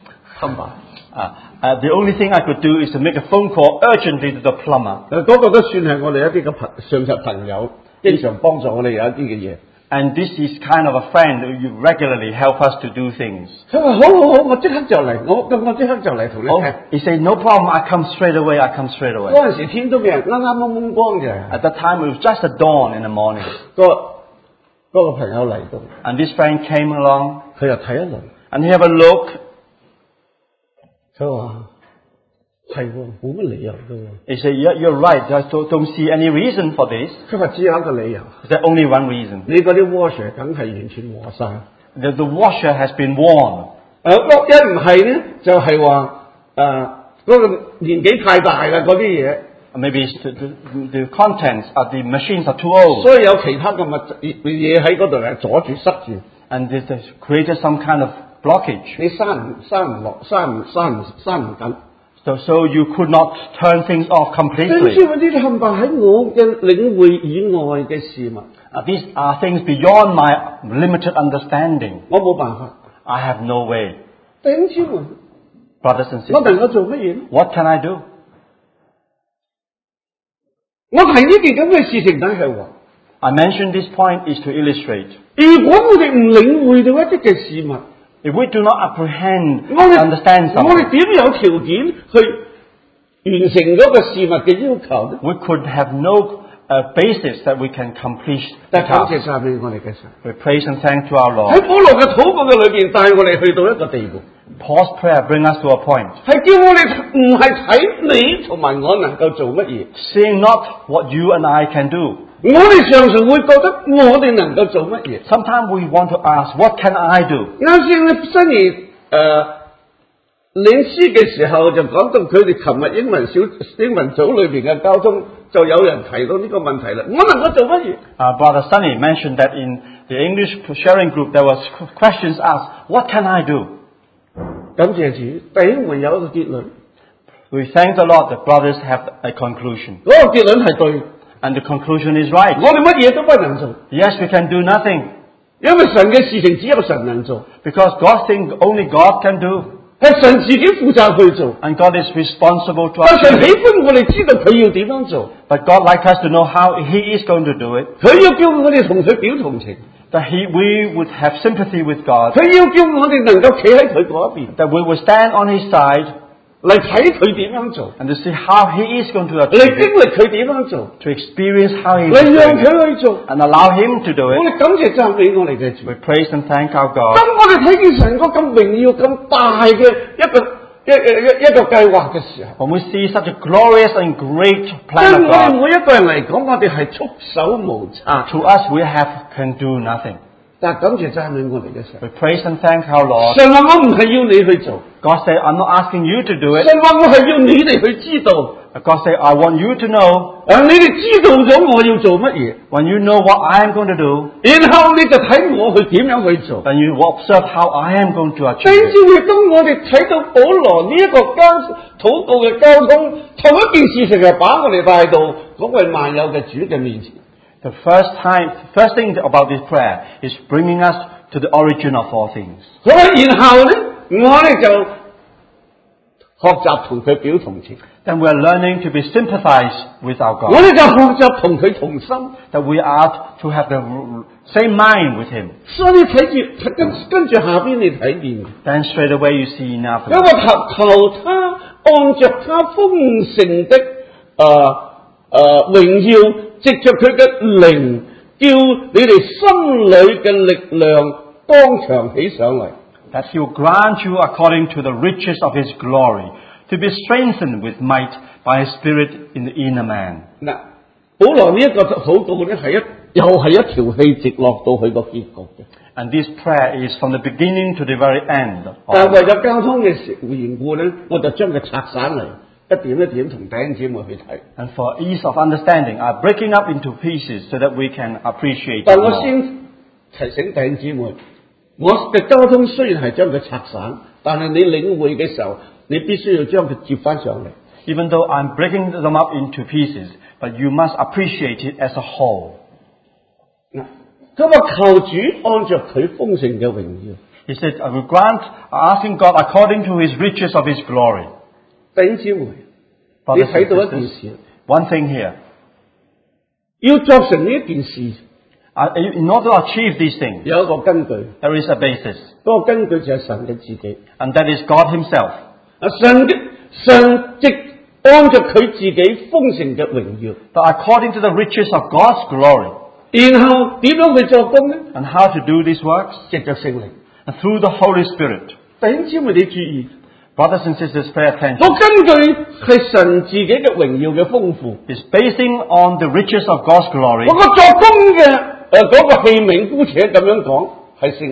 The only thing I could do is to make a phone call urgently to the plumber. 嗰個都算係我哋一啲嘅上級朋友，經常幫助我哋有一啲嘅嘢。 And this is kind of a friend who regularly help us to do things. 佢話好，我即刻就嚟，我即刻就嚟同你 Oh, 聽。 he said, no problem, I come straight away, I come straight away. 嗰陣時天都未啱蒙光嘅， At that time, it was just a dawn in the morning. 嗰個朋友嚟到， And this friend came along, 佢又睇一輪， and he have a look. 佢話係喎，冇乜理由嘅喎。 He said, yeah, you're right, I don't see any reason for this. 佢話只有一個理由， There's only one reason. 你嗰啲 washer 梗係完全和晒。 The washer has been worn. 一唔係咧，就係話嗰個年紀太大啦嗰啲嘢， Maybe the contents of the machines are too old. 所以有其他嘅嘢喺嗰度係阻住塞住， And this has created some kind of blockage. 你閂唔緊。 So you could not turn things off 總之 completely. 嗰啲冚唪喺我嘅領會以外嘅事物， These are things beyond my limited understanding. 我冇辦法。 I have no way. 弟兄姊妹， Brothers and 我 sisters, 能夠做乜嘢？ what can I do? 我提呢件咁嘅事情，等係話， I mentioned this point is to illustrate. 如果我哋唔領會到一啲嘅事物， If we do not apprehend, 我哋 understand 我哋 something, 點有條件去完成嗰個事物嘅要求呢？ we could have no basis that we can complete the 但感 task. 謝晒俾我哋嘅神， We praise and thank to our 喺 Lord. 保羅嘅禱告嘅裏邊，帶我哋去到一個地步， Paul's prayer brings us to a point. 係叫我哋唔係睇你同埋我能夠做乜嘢， Seeing not what you and I can do. 我哋常常會覺得我哋能夠做乜嘢。 Sometimes we want to ask, what can I do? 啱先咧，新年領詩嘅時候就講到佢哋琴日英文組裏邊嘅交通，就有人提到呢個問題啦。我能夠做乜嘢？ Brother Sunny mentioned that in the English sharing group there was questions asked, what can I do? 感謝主，弟兄們有一個結論， We thank the Lord that brothers have a conclusion. 嗰個結論係對， And the conclusion is right. 我哋乜嘢都不能做， Yes, we can do nothing. 因為神嘅事情只有神能做， Because God's thing only God can do. 係神自己負責去做。 And God is responsible to 但 us. 神喜歡我哋知道佢要點樣做， But God likes us to know how He is going to do it. 佢要叫我哋同佢表同情， That we would have sympathy with God. 佢要叫我哋能夠企喺佢嗰一邊 That we will stand on His side 嚟睇佢點樣做， and to see how He is going to 嚟 achieve 經 it. 歷佢點樣做， To experience how He is 嚟 doing 讓 it. 佢去做。 And allow Him to do 我 it. 哋感謝讚美我哋嘅主。 We praise and thank our 當 God. 我哋睇見神個咁榮耀、咁大嘅一個計劃嘅時候， When we see such a glorious and great 對 plan of 我哋 God, 每一個人嚟講，我哋係束手無策。 to us we can do nothing. 但係感謝讚美我哋嘅神。 We praise and thank our Lord. 神話我唔係要你去做， God said, I'm not asking you to do it. 神話我係要你哋去知道。 God said, I want you to know. 你哋知道咗我要做乜嘢， When you know what I am going to do, 然後你就睇我去點樣去做。 then you will observe how I am going to 第 achieve 一 it. 次亦當我哋睇到保羅呢一個禱告嘅交通，同一件事情係把我哋帶到嗰位萬有嘅主嘅面前。 The first thing about this prayer is bringing us to the origin of all things. 好啦，然後咧，我哋就學習同佢表同情， Then we are learning to be sympathized with our 我 God. 哋就學習同佢同心。 That we are to have the same mind with Him. 所以你睇住跟住下邊你睇見， Then straight away you see enough. 因為求他按着他豐盛的榮耀，藉着佢嘅靈，叫你哋心裏嘅力量剛強起上嚟。 That He will grant you according to the riches of His glory, to be strengthened with might by His Spirit in the inner man. 嗱，保羅呢一個禱告咧又係一條氣直落到佢個結局嘅。 And this prayer is from the beginning to the very end. 但係為咗交通嘅緣故咧，我就將佢拆散嚟，一點一點同弟兄姊妹去睇。 And for ease of understanding, I'm breaking up into pieces so that we can appreciate 但 it 我 more. 先提醒弟兄姊妹，我嘅交通雖然係將佢拆散，但係你領會嘅時候，你必須要將佢接翻上嚟。 Even though I'm breaking them up into pieces, but you must appreciate it as a whole. 嗱，佢話求主按着佢豐盛嘅榮耀。 He said, I will grant, asking God according to His riches of His glory. 弟兄姊妹，你 Brothers 睇 and 到一件 sisters, 事， one thing here. 要作成呢一件事， In order to achieve these things, 有一個根據， there is a basis. 嗰個根據就係神嘅自己。 And that is God Himself. 神藉按着佢自己豐盛嘅榮耀， But according to the riches of God's glory, 然後點樣去做工呢？ and how to do these works, 藉着聖靈。 and through the Holy Spirit. 弟兄姊妹，你注意， Brothers and sisters, pay attention. 個根據係神自己嘅榮耀嘅豐富。 It's basing on the riches of God's glory. 嗰個作工嘅嗰個器皿，姑且咁樣講係聖靈。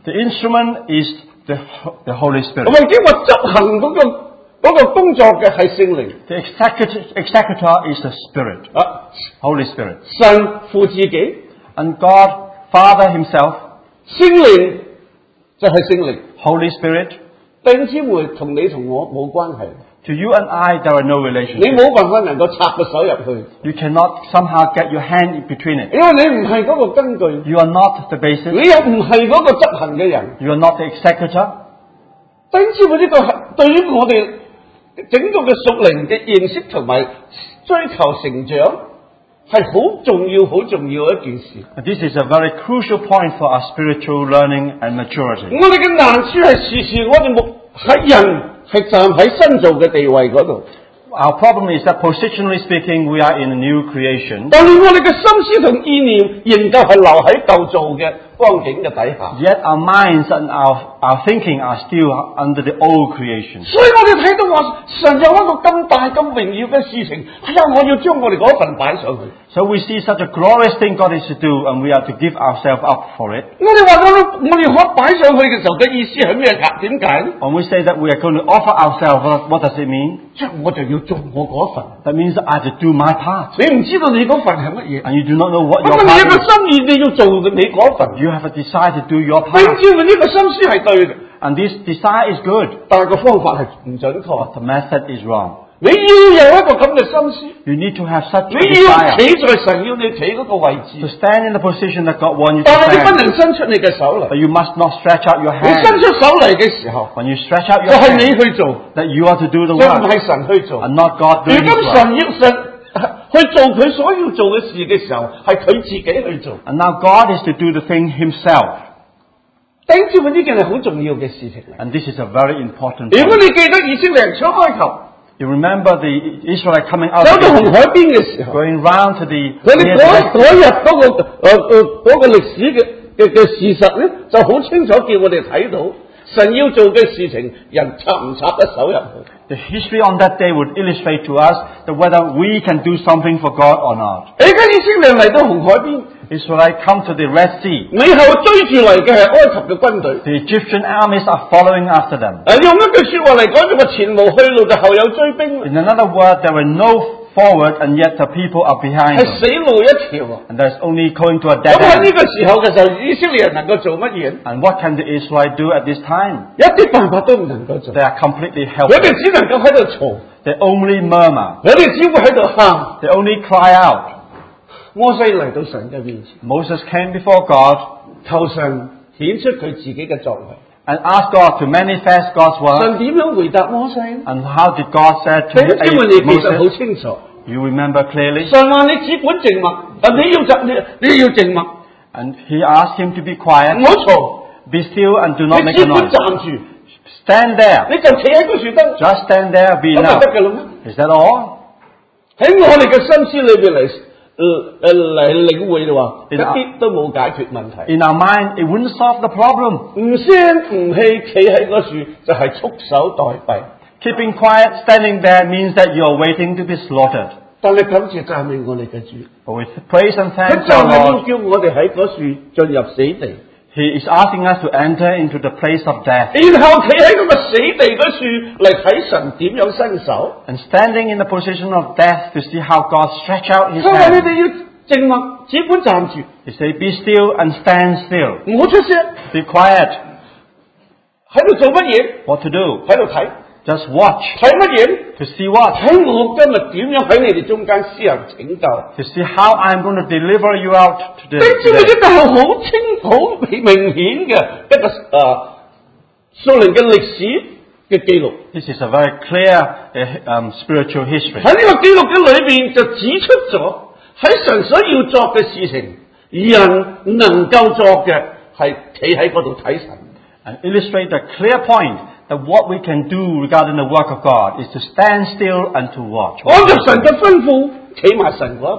The instrument is the Holy 或 Spirit. 者話執行嗰個工作嘅係聖靈 The executor is the Spirit, 啊， Holy Spirit. 神父自己， And God, Father Himself, 聖靈就係聖靈。 Holy Spirit, 弟兄姊妹同你同我冇關係， to you and I there are no 你 relationship. 冇辦法能夠插個手入去， You cannot somehow get your hand in between it. 因為你唔係嗰個根據， You are not the 你 basis. 又唔係嗰個執行嘅人。 You are not the executor. 弟兄姊妹，呢個係對於我哋整個嘅屬靈嘅認識同埋追求成長係好重要、好重要嘅一件事。 This is a very crucial point for our spiritual learning and maturity. 我哋嘅難處係時時我哋喺人係站喺新造嘅地位嗰度， Our problem is that positionally speaking, we are in a new creation. 但係我哋嘅心思同意念仍舊係留喺舊造嘅光景嘅底下。 Yet our minds and our thinking are still under the old creation. 所以我哋睇到話神有一個咁大咁榮耀嘅事情，係啊，我要將我哋嗰份擺上去。 So we see such a glorious thing God is to do, and we are to give ourselves up for it. 我哋話我哋可擺上去嘅時候嘅意思係咩㗎？點解咧？ When we say that we are going to offer ourselves, what does it mean? 即係我就要做我嗰份。 That means that I have to do my part. 你唔知道你嗰份係乜嘢， And you do not know what 不 your 過你有 part 個 is. 心意，你要做你嗰份。 You have to decide to do your 你 part. 知道呢個心思係對嘅， And this desire is good, 但係個方法係唔準確。 but the method is wrong. 你要有一個咁嘅心思， You need to have such 你 a 要 desire 企在神要你企嗰個位 to 置， stand in the position that God wants you to 但係你不 stand. 能伸出你嘅手嚟。 But you must not stretch out your 你伸 hand. 出手嚟嘅時候， When you stretch out 就 your 係你 hand, 去做， that you are to do the 就唔 work, 係神去做。 and not God 如 doing 果 His work. 神去做佢所要做嘅事嘅時候，係佢自己去做。 And now God is to do the thing Himself. 弟兄姊妹，呢件係好重要嘅事情嚟。 And this is a very important 如果 point. 你記得以色列人出埃及， You remember the Israelites coming out 走 of 到紅 Egypt, 海邊嘅時候， going round to the 佢哋 near the 嗰 Red Sea. 日嗰個歷史嘅事實咧，就好清楚叫我哋睇到神要做嘅事情，人插唔插得手入去。 The history on that day would illustrate to us that whether we can do something for God or not. 而家以色列人嚟到紅海邊， Israelites come to the Red Sea. 尾後追住嚟嘅係埃及嘅軍隊。 The Egyptian armies are following after them. 用一句說話嚟講，就話前無去路，就後有追兵， In another word, there were no forward, and yet the people are behind 係 them. 死路一條啊！ And there's only going to a dead 咁喺呢 end. 個時候嘅時候，以色列人能夠做乜嘢？ And what can the Israelites do at this time? 一啲辦法都唔能夠做， They are completely 佢哋 helpless. 只能夠喺度嘈， They only murmur. 佢哋只會喺度喊。 They only cry out. 摩西嚟到神嘅面前， Moses came before God 求神顯出佢自己嘅作為。 and asked God to manifest God's word. 神點樣回答摩西？ And how did God say 弟兄姊妹，你其實好 to 清楚。 You remember clearly? 神話你只管靜默，你要靜默， And he asked him to be quiet, 唔好嘈， be still and do not 你 make 只 a 管 noise. 站住， Stand there. 你就企喺嗰樹燈， Just stand there, be 咁就 now. 得嘅啦咩？ Is that all? 喺我哋嘅心思裏邊嚟領會嘅話，一 In our- 啲都冇解決問題。 In our mind, it wouldn't solve the problem. 唔聲唔氣企喺嗰樹就係束手待斃。 Keeping quiet, standing there means that you are waiting to be slaughtered. 但係感謝讚美我哋嘅主， But with praise and 佢 thanks 就 to 係要 Lord, 叫我哋喺嗰樹進入死地， He is asking us to enter into the place of death. 然後企喺嗰個死地嗰樹嚟睇神點樣伸手。 And standing in the position of death to see how God stretch out His 佢話你 hand. 哋要靜默，只管站住， He said, be still and stand still. 唔好出聲， Be quiet. 喺度做乜嘢？ What to do? 喺度睇， Just watch. 睇乜嘢？ To see what? 睇我今日點樣喺你哋中間施行拯救。 To see how I'm going to deliver you out 你知唔知 today. 呢個係好明顯嘅一個數年嘅歷史嘅記錄。 This is a very clear spiritual history. 喺呢個記錄嘅裏邊就指出咗喺神所要作嘅事情，人能夠作嘅係企喺嗰度睇神。 And illustrate the clear point that what we can do regarding the work of God is to stand still and to watch. 按照神嘅吩咐，企埋神嗰一邊。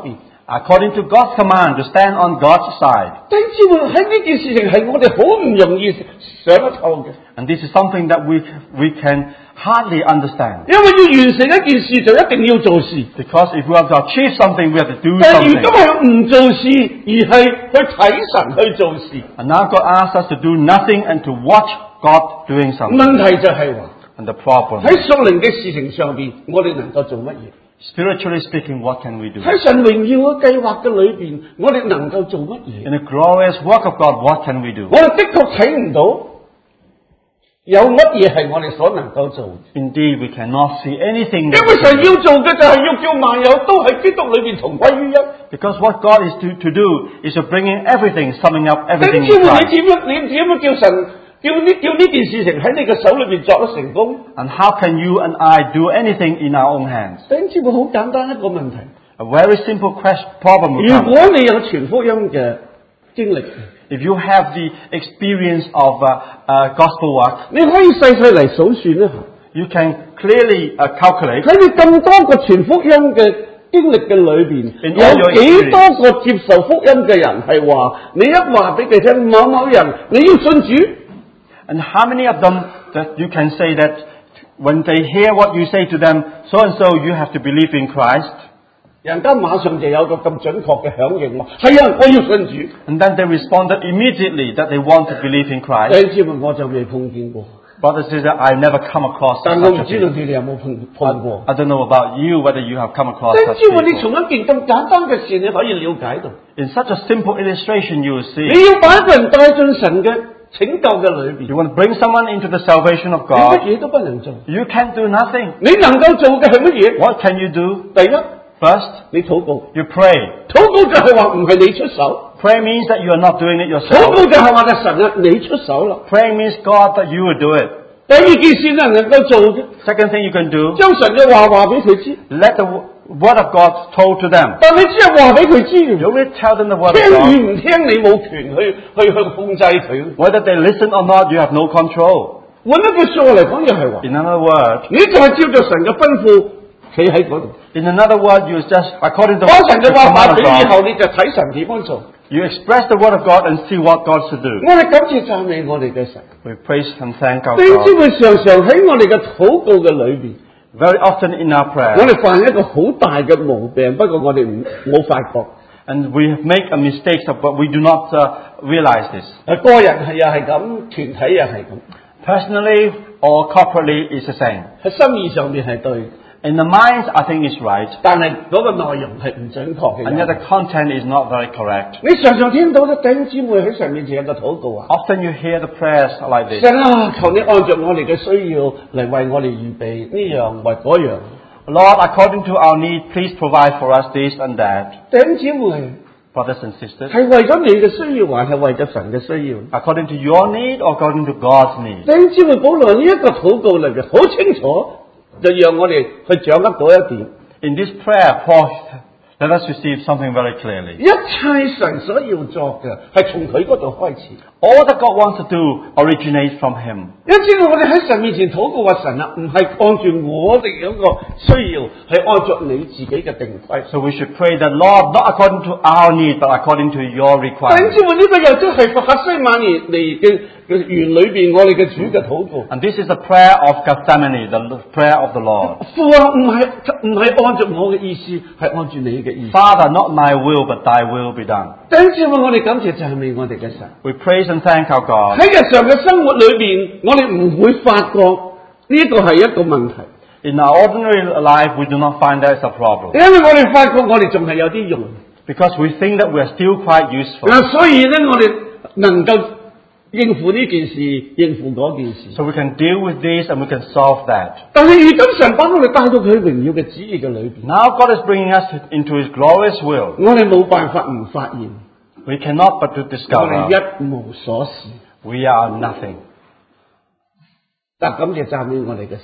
according to God's command, to stand on God's side. 弟兄姊妹，喺呢件事情係我哋好唔容易想得透嘅， And this is something that we can hardly understand. 因為要完成一件事就一定要做事。 Because if we have to achieve something, we have to do 但係如 something. 今係唔做事，而係去睇神去做事。 And now God asks us to do nothing and to watch God doing something. 問題就係話 And the problem, 喺屬靈嘅事情上邊，我哋能夠做乜嘢？ spiritually speaking, what can we do? 喺神榮耀嘅計劃嘅裏邊，我哋能夠做乜嘢？ In the glorious work of God, what can we do? 我哋的確睇唔到有乜嘢係我哋所能夠做嘅， Indeed, we cannot see anything 因 that 為 we 神 can do. 要做嘅就係要叫萬有都喺基督裏邊同歸於一。 Because what God is to do is to bring in everything, summing up 弟 everything 兄姊 in 妹， Christ. 你點樣叫神叫呢件事情喺你嘅手裏邊作得成功？ And how can you and I do anything in our own hands? 弟兄姊妹，好簡單一個問題。 A very simple problem will 如 come. 果你有傳福音嘅經歷， If you have the experience of gospel work, 你可以細細嚟數算一下， you can clearly calculate 喺你咁多個傳福音嘅經歷嘅裏邊， In all your 有幾多個接受福音嘅人係話，你一話俾佢聽某某人你要信主， and how many of them that you can say that when they hear what you say to them, so and so you have to believe in Christ, 人家馬上就有個咁準確嘅響應，話係啊，我要信主。 and then they responded immediately that they want to believe in 弟 Christ. 兄姊妹，我就未碰見過， Brothers and sisters, I've never come across 但我 such 唔 a 知道 thing. 你哋有冇碰過。 I don't know about you, whether you have come across 弟兄 such 姊妹，你 people. 從一件咁簡單嘅事，你可以了解到， In such a simple illustration, you will see. 你要把一個人帶進神嘅拯救嘅裏邊， You want to bring someone into the salvation of 你乜 God, 嘢都不能做。 you can do nothing. 你能夠做嘅係乜嘢？ What can you do? 第一， First, 你禱告。 you pray. 禱告就係話唔係你出手， Pray means that you are not doing it 禱 yourself. 告就係話嘅神啊，你出手啦。 Praying means God that you will do it. 第二件事能夠做嘅， Second thing you can do, 將神嘅話俾佢知， let the word of God told to them. 但你只係話俾佢知嘅， You only tell them the word 聽 of 與 God. 唔聽你冇權去控制佢。 Whether they listen or not, you have no control. 換一句説話嚟講，就係話， In another word, 你就係照着神嘅吩咐企喺嗰度， in another word, you just according to 當神 the 嘅話 command 話 of 俾你以 God, 後，你就睇神點樣做。 you express the word of God and see what God should do. 我哋感謝讚美我哋嘅神。 We praise and thank our 弟兄姊 God. 妹，常常喺我哋嘅禱告嘅裏邊， Very often in our 我 prayer, 哋犯一個好大嘅毛病，不過我哋冇發覺。 and we make a mistake, but we do not realize this. 個人係又係咁，團體又係咁， Personally or corporately, it's the same. 喺心意上面係對， In the minds, I think it's right, 但係嗰個內容係唔準確 and yet 嘅。 the content is not very correct. 你常常聽到咧，弟兄姊妹喺神面前有個禱告啊， Often you hear the prayers like this. 神啊，求你按照我哋嘅需要嚟為我哋預備呢樣為嗰樣。 Lord, according to our need, please provide for us this and that. 弟兄姊妹 Brothers and sisters, 係為咗你嘅需要，還係為咗神嘅需要？ according to your need or according to God's need? 弟兄姊妹，保羅呢一個禱告裏邊好清楚，就讓我哋去掌握嗰一點。 In this prayer, Paul let us receive something very clearly. 一切神所要作嘅係從佢嗰度開始。 All that God wants to do originates from Him. 因此我哋喺神面前禱告話神啊，唔係按住我哋嗰個需要，係按照你自己嘅定規。 So we should pray that, Lord, not according to our need, but according to your 弟兄 requirements. 姊妹，呢個又真係客西馬尼嚟嘅園裏邊，我哋嘅主嘅禱告。 And this is the prayer of Gethsemane, the prayer of the Lord. 父啊，唔係按照我嘅意思，係按住你嘅意思。 Father, not my will, but thy will be done. 弟兄姊妹，我哋感謝讚美我哋嘅神。 We praise and thank our God. 喺日常嘅生活裏邊，我哋唔會發覺呢個係一個問題， In our ordinary life, we do not find that as a problem. 因為我哋發覺我哋仲係有啲用。 Because we think that we are still quite useful. 嗱，所以咧，我哋能夠應付呢件事，應付嗰件事。 So we can deal with this and we can solve that. 但係如今神把我哋帶到佢榮耀嘅旨意嘅裏邊， Now God is bringing us into His glorious will. 我哋冇辦法唔發現， We cannot but to 我哋 discover 一無所事。 we are nothing. 但感謝讚美我哋嘅神，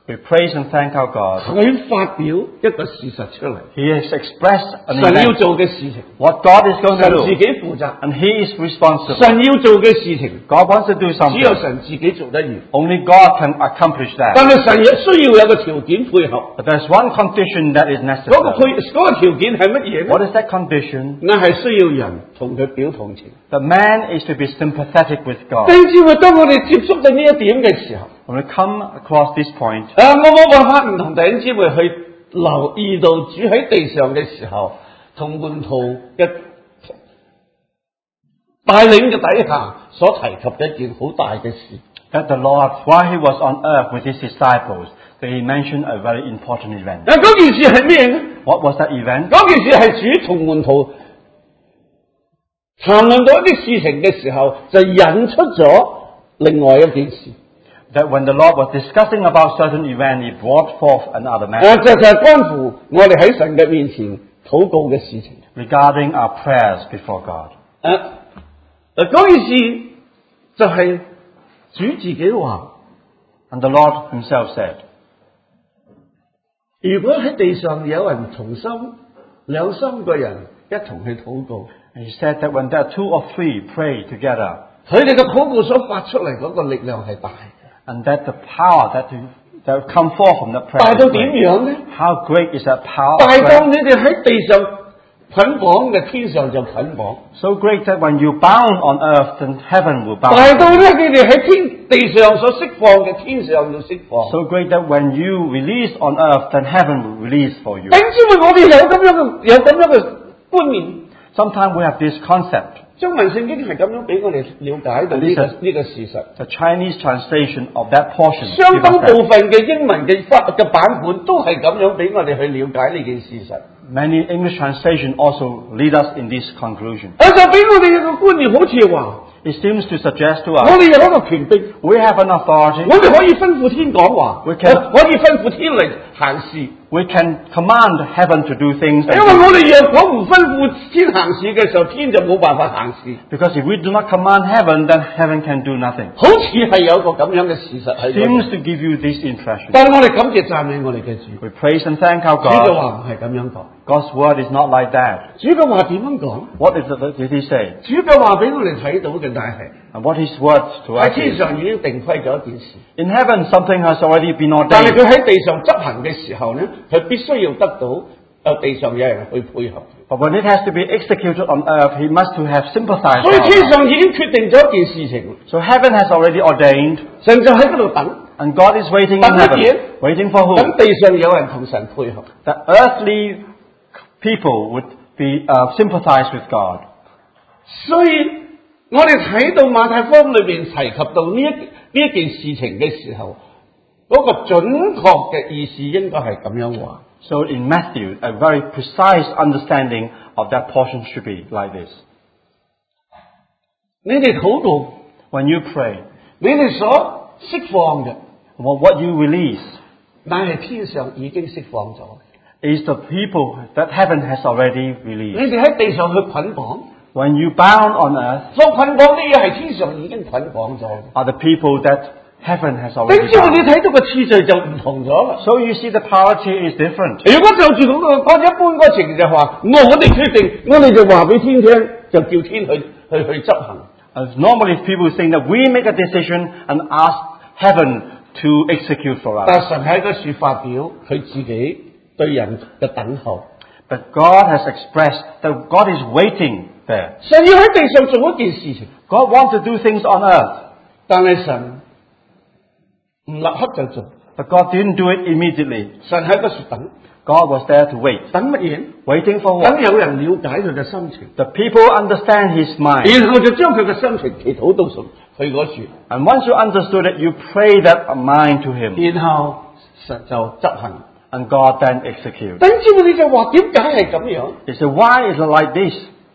We praise and thank our God. 佢發表一個事實出嚟， He has expressed an 神要 event, 做嘅事情， what God is going 神 to 自 do, 己負責。 and He is responsible. 神要做嘅事情， God wants to do 只有 something. 神自己做得完。 Only God can accomplish 但 that. 係神亦需要有個條件配合。 But there's one condition that is 嗰個 necessary. 條件係乜嘢 What 咧？ is that condition? 那係需要人同佢表同情。 The man is to be sympathetic with God. 弟兄姊妹，當我哋接觸到呢一點嘅時候， When we come across this point, 我冇辦法唔同弟兄姊妹去留意到主喺地上嘅時候，同門徒嘅帶領嘅底下所提及嘅一件好大嘅事。 that the Lord, while He was on earth with His disciples, that He mentioned a very important event. 嗰件事係咩咧？ What was that event? 嗰件事係主同門徒談論到一啲事情嘅時候，就引出咗另外一件事。 That when the Lord was discussing about certain event, He brought forth another matter 就係關乎我哋喺神嘅面前禱告嘅事情。 regarding our prayers before God. 嗰件事就係主自己話： And the Lord Himself said, 如果喺地上有人同心兩三個人一同去禱告， and He said that when there are 2 or 3 pray together, 佢哋嘅禱告所發出嚟嗰個力量係大， and that the power that come forth from the 大 prayer, 到點樣咧？ how great is that power? 大 of 到 prayer? 你哋喺地上捆綁嘅，天上就捆綁； So great that when you bound on earth, then heaven will 大 bound. 到咧你哋喺地上所釋放嘅，天上要釋放。 So great that when you release on earth, then heaven will release for you. 頂知咪我哋有咁樣嘅觀念。 Sometimes we have this concept. 中文聖經係咁樣俾我哋了解到呢個事實。 The Chinese translation of that portion. 相 give 當 us that. 部分嘅英文嘅版本都係咁樣俾我哋去了解呢件事實。 Many English translation also lead us in this conclusion. 就俾我哋一個觀念，好似話 It seems to suggest to 我 us 哋有一個權柄， we have an authority. 我哋可以吩咐天講話， We can- 可以吩咐天嚟行事。 We can command heaven to do things. 因為我哋若果唔吩咐天行事嘅時候，天就冇辦法行事。 Because if we do not command heaven, then heaven can do nothing. 好似係有個咁樣嘅事實喺度。 Seems to give you this impression. 但係我哋感謝讚美我哋嘅主， We praise and thank our 主嘅 God. 話唔係咁樣講。 God's word is not like that. 主嘅話點樣講？ What did He say? 主嘅話俾我哋睇到嘅，但係 And what His words to 喺 us 天 is. 上已經定規咗一件事。 In heaven, something has already been 但係 ordained. 佢喺地上執行嘅時候咧，佢必須要得到地上有人去配合。 But when it has to be executed on earth, He must to have sympathized. 所以 on 天 earth. 上已經決定咗一件事情， So heaven has already ordained, 神就喺嗰度等， and God is waiting in 等乜 heaven. 嘢？ Waiting for 等 who? 地上有人同神配合。 That earthly people would be sympathize with God. 所以我哋睇到馬太福音裏邊提及到呢一件事情嘅時候，嗰個準確嘅意思應該係咁樣話。 So in Matthew, a very precise understanding of that portion should be like this. 你哋禱告， When you pray, 你哋所釋放嘅， what you release 但係天上已經釋放咗。 is the people that heaven has already 你 released. 哋喺地上去捆綁， When you bound on earth 所捆綁啲嘢係天上已經捆綁咗。 are the people that heaven has 你 already 知道你 bound. 睇到個次序就唔同咗啦。 So you see the priority is different. 如果就住嗰個一般嗰程就話，我哋決定，我哋就話俾天聽，就叫天去執行。 As normally people think that we make a decision and ask heaven to execute for 但 us. 神喺嗰處發表佢自己對人嘅等候。 But God has expressed that God is waiting there. 神要喺地上做一件事情， God wants to do things on earth, 但係神唔立刻就做， but God didn't do it immediately. 神喺嗰處等， God was there to wait. 等乜嘢？ Waiting for 等 what? 有人了解佢嘅心情， The people understand His mind. 然後就將佢嘅心情祈禱到去嗰處， And once you understood it, you pray that mind to Him. 然後神就執行。 And God then executes. 等之後你就話點解係咁樣？ You say, why is it like this?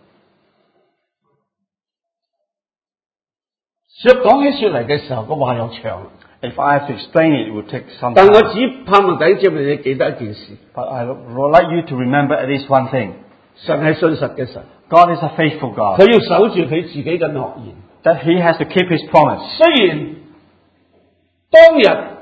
若講起說嚟嘅時候，個話又長。 If I have to explain it, it would take some 但我 time. 只盼望弟兄姊妹你記得一件事： But I would like you to remember at least one thing. 神係信實嘅神， God is a faithful God. 佢要守住佢自己嘅諾言。 That He has to keep His promise. 雖然當日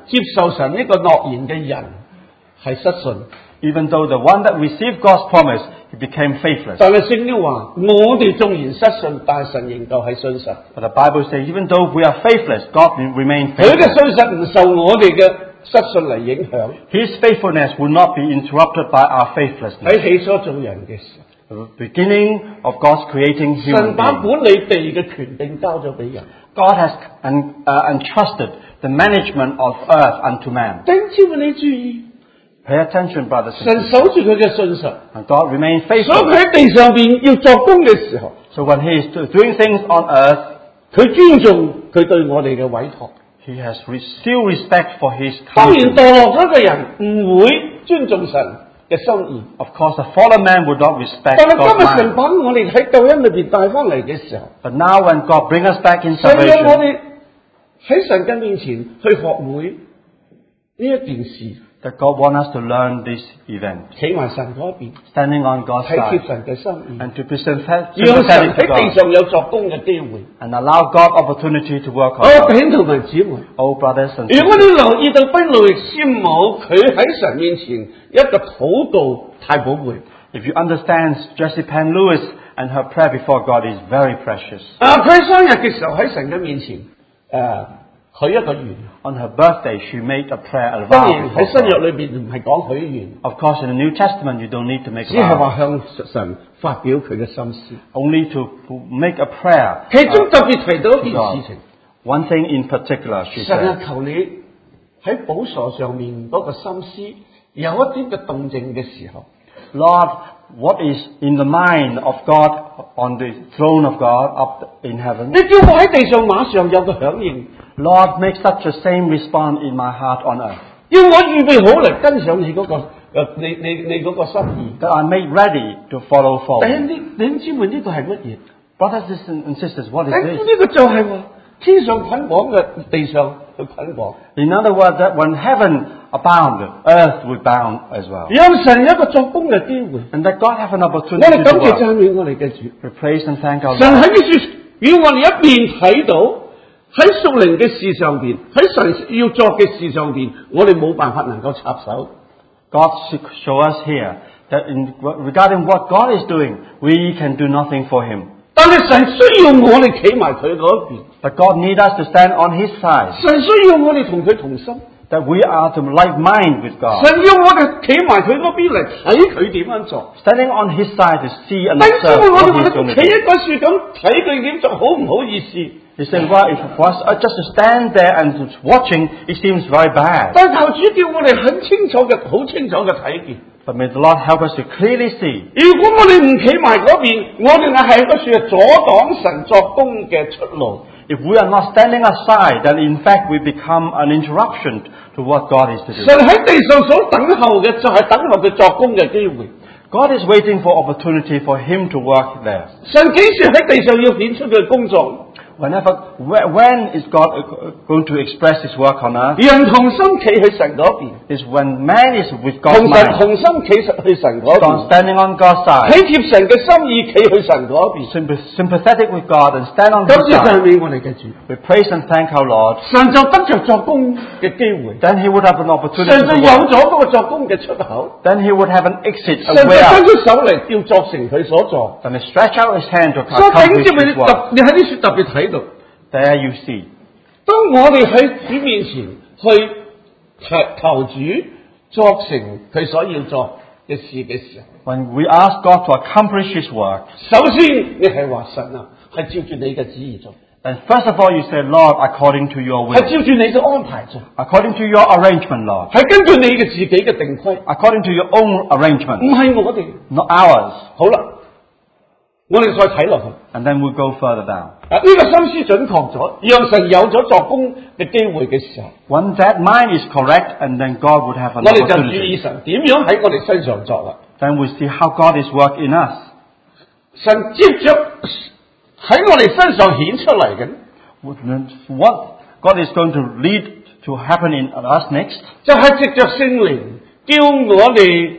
接受神呢個諾言嘅人係失信， Even though the one that received God's promise, he became faithless. 但係聖經話我哋縱然失信，但係神仍舊係信實。 But the Bible says, even though we are faithless, God will remain 佢嘅 faithful. 信實唔受我哋嘅失信嚟影響。 His faithfulness will not be interrupted by our faithlessness. 喺起初做人嘅時 The beginning of God's creating 候，神 human 把 beings, 管理地嘅權柄交咗俾人。 God has entrusted the management of earth unto man. 弟兄姊妹你注意， Pay attention, brothers and 神 sisters. 守住佢嘅信實， And God remains 所以 faithful. 佢喺地上邊要作工嘅時候， So when He is doing things on earth, 佢尊重佢對我哋嘅委託。 He has still respect for His 當然 counsel. 墮落咗嘅人唔會尊重神嘅心意， Of course, a fallen man would not respect 但係 God's 今日神 mind. 把我哋喺救恩裏邊帶翻嚟嘅時候， But now when God brings us back in 神讓我 salvation, 哋喺神嘅面前去學會呢一件事， that God wants us to learn this event. 企埋神嗰一邊， Standing on God's 體貼 side 神嘅心意， and to be 讓神 sympathetic to 喺地 God 上有作工嘅機會。 and allow God opportunity to work on 我 us. 弟兄同埋姊妹， Oh, brothers and 如果 sisters, 你留意到賓路易師母佢喺神面前一個禱告太寶貴。 if you understand Jessie Pan Lewis and her prayer before God is very precious. 佢喺生日嘅時候喺神嘅面前許一個願。 On her birthday, she made a prayer, a 當 vow 然 before 喺新約 God. 裏邊唔係講許願， Of course, in the New Testament, you don't need to make 只係 a vow. 話向神發表佢嘅心思。 Only to make a prayer. 其中特別提到一件事情， One thing in particular, she 神啊 said, 求你喺寶座上面嗰個心思有一啲嘅動靜嘅時候， Lord, what is in the mind of God on the throne of God up in heaven? 你叫我喺地上馬上有個響應， Lord, make such a same response in my heart on earth, 要我預備好嚟跟上你嗰個你嗰個心意。 that I make ready to follow 弟 forward. 兄弟兄姊妹，呢個係乜嘢？ Brothers and sisters, what is 呢 this? 個就係話天上捆綁嘅地上去捆綁， In other words, that when heaven abound, earth will bound as well. 讓神有一個作工嘅機會。 And that God have an 我 opportunity 哋 to 感謝 work. 讚美我哋嘅主。 We praise and thank our 神 Lord. 喺呢處要我哋一面睇到喺屬靈嘅事上邊，喺神要作嘅事上邊，我哋冇辦法能夠插手。 God show us here that regarding what God is doing, we can do nothing for Him. 但係神需要我哋企埋佢嗰邊， But God need us to stand on His side. 神需要我哋同佢同心， That we are to like mind with God. 神要我哋企埋佢嗰邊嚟睇佢點樣做。 Standing on His side to see and 但係 observe 我 what 哋 He's 話 going to 企一 do. 個樹咁睇佢點做，好唔好意思？ He said, well, if for us just to stand there and just watching, it seems very bad. 但係求主叫我哋很清楚嘅、好清楚嘅睇見。 But may the Lord help us to clearly see. 如果我哋唔企埋嗰邊，我哋係個樹阻擋神作工嘅出路。 If we are not standing aside, then in fact we become an interruption to what God is to do. 神喺地上所等候嘅就係等候佢作工嘅機會。 God is waiting for opportunity for Him to work there. 神幾時喺地上要顯出佢嘅工作？ When is God going to express His work on earth? 人同心企喺神嗰邊， Is when man is with God's 同神 mind, 同心企去神嗰 God 邊， standing on God's 體 side, 貼神嘅心意企去神嗰邊。 sympathetic with God and stand on 感 His 謝讚 side. 美我哋嘅主， We praise and thank our Lord. 神就得着作工嘅機會， Then He would have an opportunity 神就 to 有 work. 咗嗰個作工嘅出口， Then He would have an exit, 神 a 就 way 伸 out. 出手嚟要作成佢所做。 And He stretch out His hand to 所以頂 accomplish 住 His work. 你喺呢處特別睇到。 There you see. 當我哋喺主面前去求主作成佢所要做嘅事嘅時候， When we ask God to accomplish His work, 首先你係話神啊，係照住你嘅旨意做， then first of all you say, Lord, according to your 係 will, 照住你嘅安排做， according to your arrangement, Lord, 係根據你嘅自己嘅定規， according to your own 唔 arrangement, 係我哋。 not ours. 好啦，我哋再睇落去。 And then we go further down. 呢個心思準確咗，讓神有咗作工嘅機會嘅時候， When that mind is correct, and then God would have an 我哋就注意 opportunity. 神點樣喺我哋身上作啦。 Then we see how God is work in us. 神接着喺我哋身上顯出嚟嘅， What God is going to lead to happen in us next, 就係藉着聖靈，叫我哋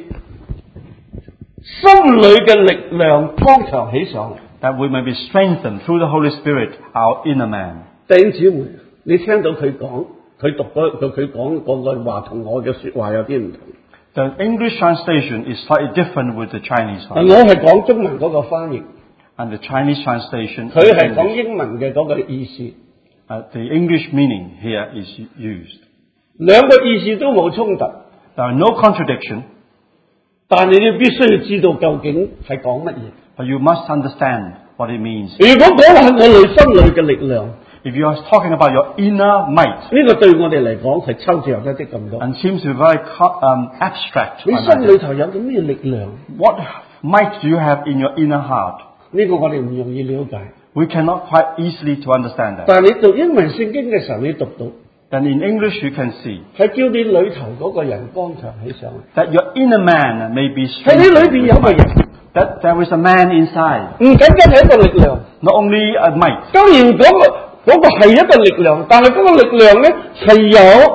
心裏嘅力量剛強起上嚟。 that we may be strengthened through the Holy Spirit, our inner man. 弟兄姊妹，你聽到佢講， 佢讀佢講嗰句話同我嘅説話有啲唔同。 The English translation is slightly different with the Chinese 我 one. 係講中文嗰個翻譯， And the Chinese translation, 佢係講英文嘅嗰個意思。 the English meaning here is used. 兩個意思都冇衝突， There are no contradiction, 但你必須要知道究竟係講乜嘢。 but you must understand what it means. 如果講係我內心裏嘅力量， If you are talking about your inner might, 呢個對我哋嚟講係抽象一啲咁多。 and seems to be very abstract. 你心裏頭有啲咩力量？ What might do you have in your inner heart? 呢個我哋唔容易了解。 We cannot quite easily to understand that. 但係你讀英文聖經嘅時候，你讀到 Then in English you can see 係叫你裏頭嗰個人剛強起上嚟。 that your inner man may be 喺你裏 strengthened 邊 with 有個 might. 人， That there is a man inside, 唔僅僅係一個力量。 not only a might. 當然嗰個係一個力量，但係嗰個力量咧係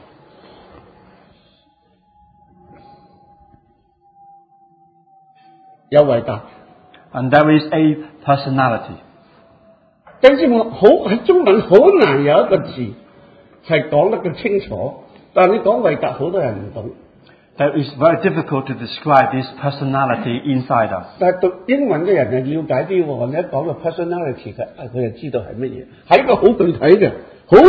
有偉大。 And there is a personality. 跟住我好喺中文好難有一個字係講得咁清楚，但係你講偉大，好多人唔懂。 That is very difficult to describe this personality inside us. 但係讀英文嘅人係了解啲喎，你一講到 personality 嘅，佢就知道係乜嘢，係一個好具體嘅、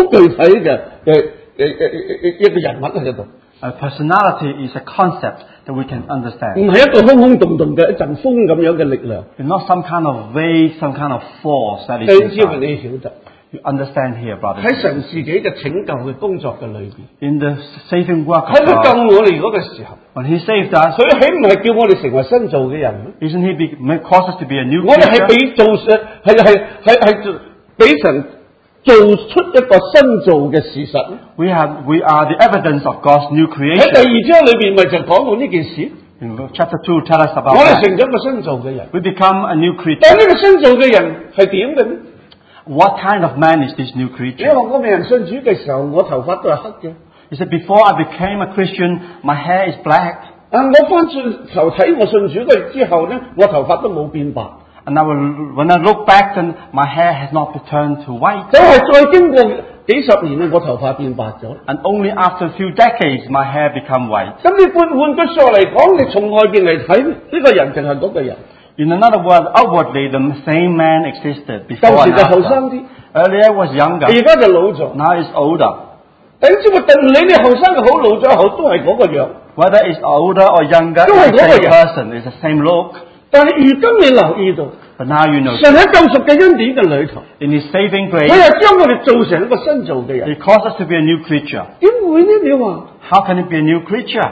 一個人物喺度， A personality is a concept that we can understand. 唔係一個空空洞洞嘅一陣風咁樣嘅力量。 It's not some kind of vague, some kind of force that is 弟兄姊妹， inside. 你曉得 You understand here, brothers. 喺神自己嘅拯救嘅工作嘅裏邊， In the saving work 喺 of 佢救 God, 我哋嗰個時候， when He saved us, 佢豈唔係叫我哋成為新造嘅人咩？ isn't He cause us to be a new 我哋係 creature? 被造係俾神做出一個新造嘅事實。 We are the evidence of God's new 喺第 creation. 二章裏邊咪就講到呢件事， In chapter 2, tell us about 我哋 that. 成咗一個新造嘅人。 We become a new 但 creature. 呢個新造嘅人係點嘅呢？ What kind of man is this new 因 creature? 為我未人信主嘅時候，我頭髮都係黑嘅。 He said, before I became a Christian, my hair is black. 我翻轉頭睇我信主嘅之後咧，我頭髮都冇變白。 And when I look back, then my hair has not returned to white. 就係再經過幾十年咧，我頭髮變白咗。 And only after a few decades, my hair become white. 咁你換句説話嚟講，你從外邊嚟睇呢個人，淨係嗰個人。 In another word, outwardly, the same man existed 舊 before 時 and 就後生 after. 啲， Earlier was younger, 而家就老咗。 now is older. 等知我定你後生嘅好，老咗好，都係嗰個樣。 Whether it's older or younger, 都 it's 係 the 嗰個 same 人。 person, it's the same look. 但係如今你留意到， But now you know, 神喺救贖嘅恩典嘅裏頭， in His saving 佢 grace, 係將我哋做成一個新造嘅人。 He caused us to be a new creature. 點會呢？你話 How can it be a new creature?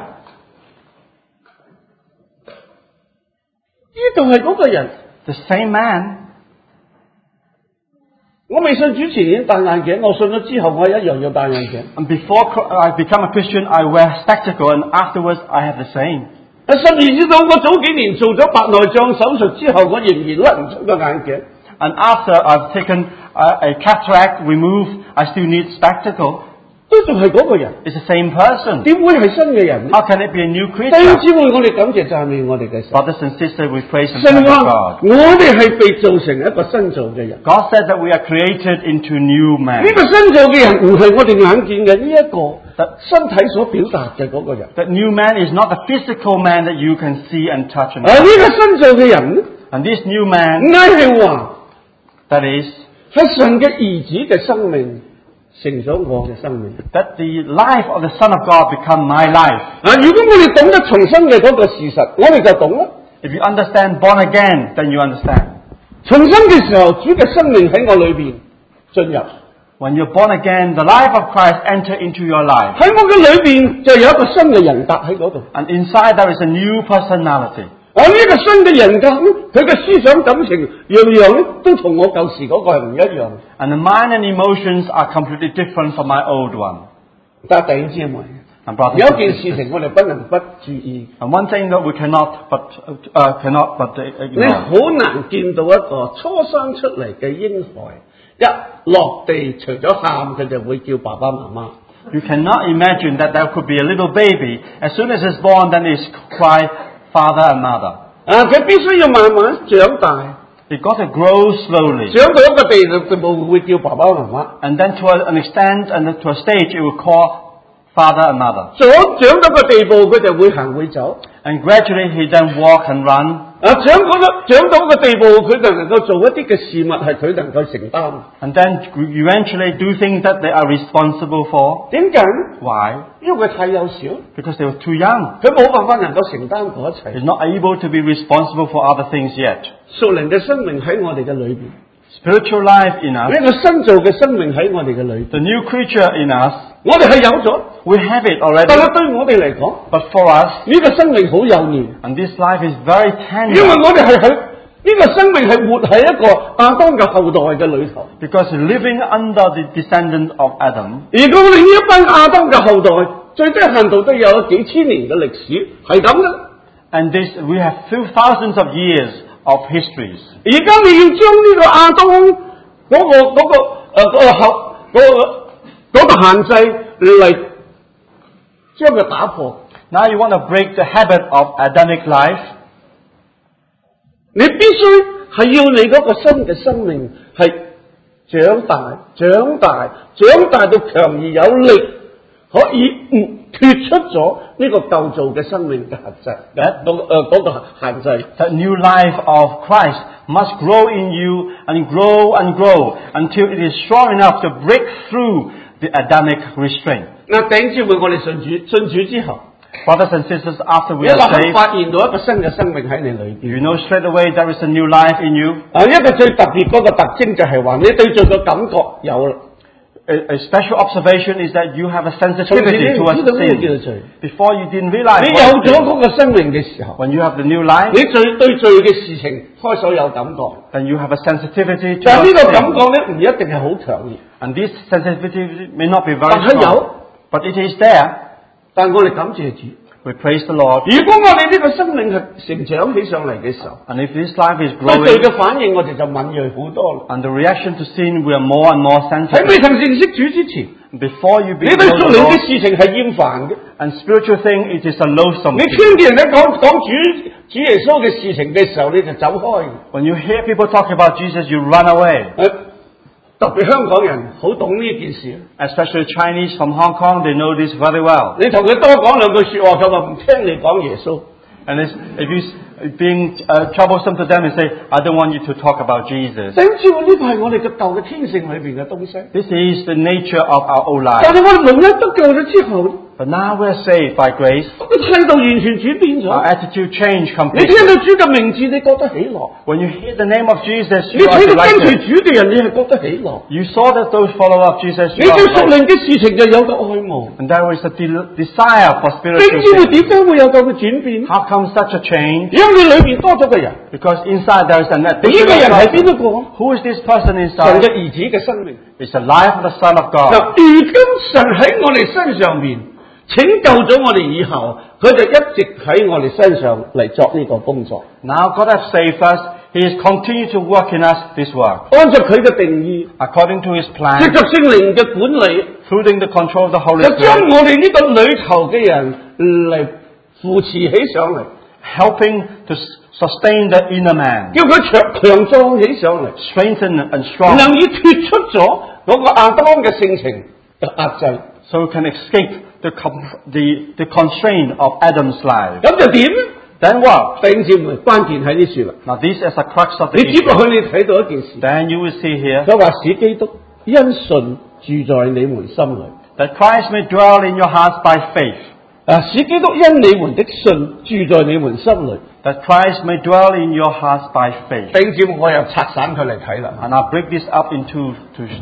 呢度係嗰個人？ The same man. 我未信主前已經戴眼鏡，我信咗之後我係一樣要戴眼鏡。 And before I become a Christian, I wear spectacle, and afterwards I have the same. 甚至知道我早幾年做咗白內障手術之後，我仍然甩唔出個眼鏡。 And after I've taken a cataract removed, I still need spectacle. 都仲係嗰個人， It's the same person. 點會係新嘅人呢？ How can it be a new 弟兄 creature? 姊妹，我哋感謝讚美我哋嘅神。 Brothers and sisters, we praise and 神 thank 話 God. 我哋係被造成一個新造嘅人。 God said that we are created into new man. 呢個新造嘅人唔係我哋眼見嘅呢一個身體所表達嘅嗰個人。 That new man is not the physical man that you can see and touch and 呢個 touch. 新造嘅人呢， And this new man, 啱係話 that is, 係神嘅兒子嘅生命成咗我嘅生命。 that the life of the Son of God become my life. 如果我哋懂得重生嘅嗰個事實，我哋就懂啦。 If you understand born again, then you understand. 重生嘅時候，主嘅生命喺我裏邊進入， When you're born again, the life of Christ enter into your life. 喺我嘅裏邊就有一個新嘅人格喺嗰度。 And inside there is a new personality. 呢個新嘅人格咧，佢嘅思想感情樣樣咧，都同我舊時嗰個係唔一樣。 And the mind and emotions are completely different from my old one. 但係弟兄姊妹， And brothers 有 and 一件事 sisters, 情我哋不能不注意。 and one thing that we cannot but 你 ignore. 好難見到一個初生出嚟嘅嬰孩，一落地除咗喊，佢就會叫爸爸媽媽。 You cannot imagine that there could be a little baby. As soon as it's born, then it's cry father and mother. 佢必須要慢慢長大， It got to grow slowly. 長到一個地步會叫爸爸媽媽， And then to an extent and to a stage, it will call father and mother. 長到個地步佢就會行會走。 And gradually he then walk and run. 長到個地步，佢就能夠做一啲嘅事物係佢能夠承擔。 And then eventually do things that they are responsible for. 點解？ Why? 因為佢太幼小， Because they were too young. 佢冇辦法能夠承擔嗰一切。 They're not able to be responsible for other things yet. 屬靈嘅生命喺我哋嘅裏邊， Spiritual life in us, 呢個新造嘅生命喺我哋嘅裏邊， the new creature in us, 我哋係有咗， we have it 但 already. 係對我哋嚟講， But for us, 呢個生命好幼嫩， and this life is very 因為 tender. 我哋係喺呢個生命係活喺一個亞當嘅後代嘅裏頭。 Because living under the descendant of Adam, 如果我哋呢一班亞當嘅後代，最低限度都有幾千年嘅歷史，係咁嘅。 and this we have few thousands of years of histories. 而家你要將呢個亞當嗰個限制嚟將佢打破， Now you want to break the habit of Adamic life. 你必須係要你嗰個新嘅生命係長大到強而有力，可以脫出咗呢個舊造嘅生命嘅限制，嗰個限制。 That new life of Christ must grow in you and grow until it is strong enough to break through the Adamic restraint. 嗱，弟兄姊妹，我哋信主之後， Brothers and sisters, after 你 we 立 are 刻 saved, 發現到一個新嘅生命喺你裏邊。 you know straight away there is a new life in you. 一個最特別嗰個特徵就係話，你對罪嘅感覺有啦。 A special observation is that you have a 從前 sensitivity 你唔 towards 知道咩叫 sin. 罪， Before you didn't realize 你 what 有 it 咗 is. 嗰個生命嘅時候， When you have the new life, 你對罪嘅事情開始有感覺， then you have a sensitivity 但係 towards 呢個感 sin. 覺咧唔一定係好強烈。 And this sensitivity may not be very 但係有， strong, but it is there. 但係我哋感謝主。 We praise the Lord. 如果我哋呢個生命係成長起上嚟嘅時候， And if this life is 對罪 growing, 嘅反應我哋就敏鋭好多啦。 and the reaction to sin, we are more and more 喺 sensitive. 未曾認識主之前， Before you 你 begin 對 to 屬 know 靈 the 嘅 Lord, 事情係厭煩嘅。 and spiritual thing, it is a loathsome 你 thing. 聽見人哋講主耶穌嘅事情嘅時候，你就走開。 When you hear people talk about Jesus, you run away. 特別香港人好懂呢件事。 Especially Chinese from Hong Kong, they know this very well. 你同佢多講兩句說話，佢話唔聽你講耶穌。 And if you being troublesome to them and say, I don't want you to talk about Jesus. 弟兄姊妹，呢個係我哋嘅舊嘅天性裏邊嘅東西。 This is the nature of our old 但 life. 係我哋蒙恩得救咗之後， But now we're saved by grace. 個態度完全轉變 Our 咗。 attitude changed 你聽 completely. 到主嘅名字，你覺得喜樂； When you hear the name of Jesus, 你 you are 睇到跟隨 delighted. 主嘅人，你係覺得喜樂。 You saw that those follow up Jesus, 你 you 對 are 屬 delighted. 靈嘅事情就有個愛慕。 And there is a desire for 弟兄 spiritual 姊妹， things. 點解會有咁嘅轉變？ How come such a change? 因為你裏邊多咗個人， Because inside there is an 呢 additional 個人係邊 person. 一個？ Who is this person 神 inside? 嘅兒子嘅生命。 It's the life of the Son of 嗱， God. 如今神喺我哋身上面拯救咗我哋以後，佢就一直喺我哋身上嚟作呢個工作。 Now God has saved us. He is continuing to work in us this work. 按照佢嘅定義， According to His 藉 plan, 着聖靈嘅管理， including the control of the Holy 就將 Spirit, 我哋呢個裏頭嘅人嚟扶持起上嚟， helping to sustain the inner man, 叫佢強壯起上嚟， strengthen and strong, 能以脱出咗嗰個亞當嘅性情嘅壓制。 so we can escape the constraint of Adam's life. 咁就點咧？ Then what? 弟兄姊妹，關鍵喺呢處啦。 Now this is a crux of the 你接落 issue. 去，你睇到一件事， Then you will see here 佢話使基督因信住在你們心裏。 that Christ may dwell in your hearts by faith. 使基督因你們的信住在你們心裏。 That Christ may dwell in your hearts by faith. 弟兄姊妹，我又拆散佢嚟睇啦。 And I'll break this up into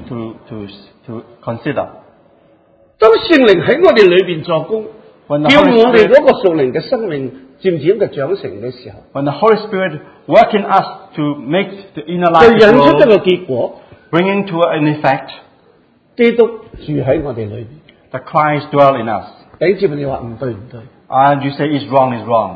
to consider. 當聖靈喺我哋裏邊作工， When the 叫 Holy 我哋 Spirit, 嗰個屬靈嘅生命漸漸嘅長成嘅時候， when the Holy Spirit work in us to make the inner 就 life 引出一 grow, 個結果， bringing to an effect 基督住喺我哋裏邊。 that Christ dwell in us. 弟兄姊妹，你話唔對唔對？ And you say it's wrong, is wrong.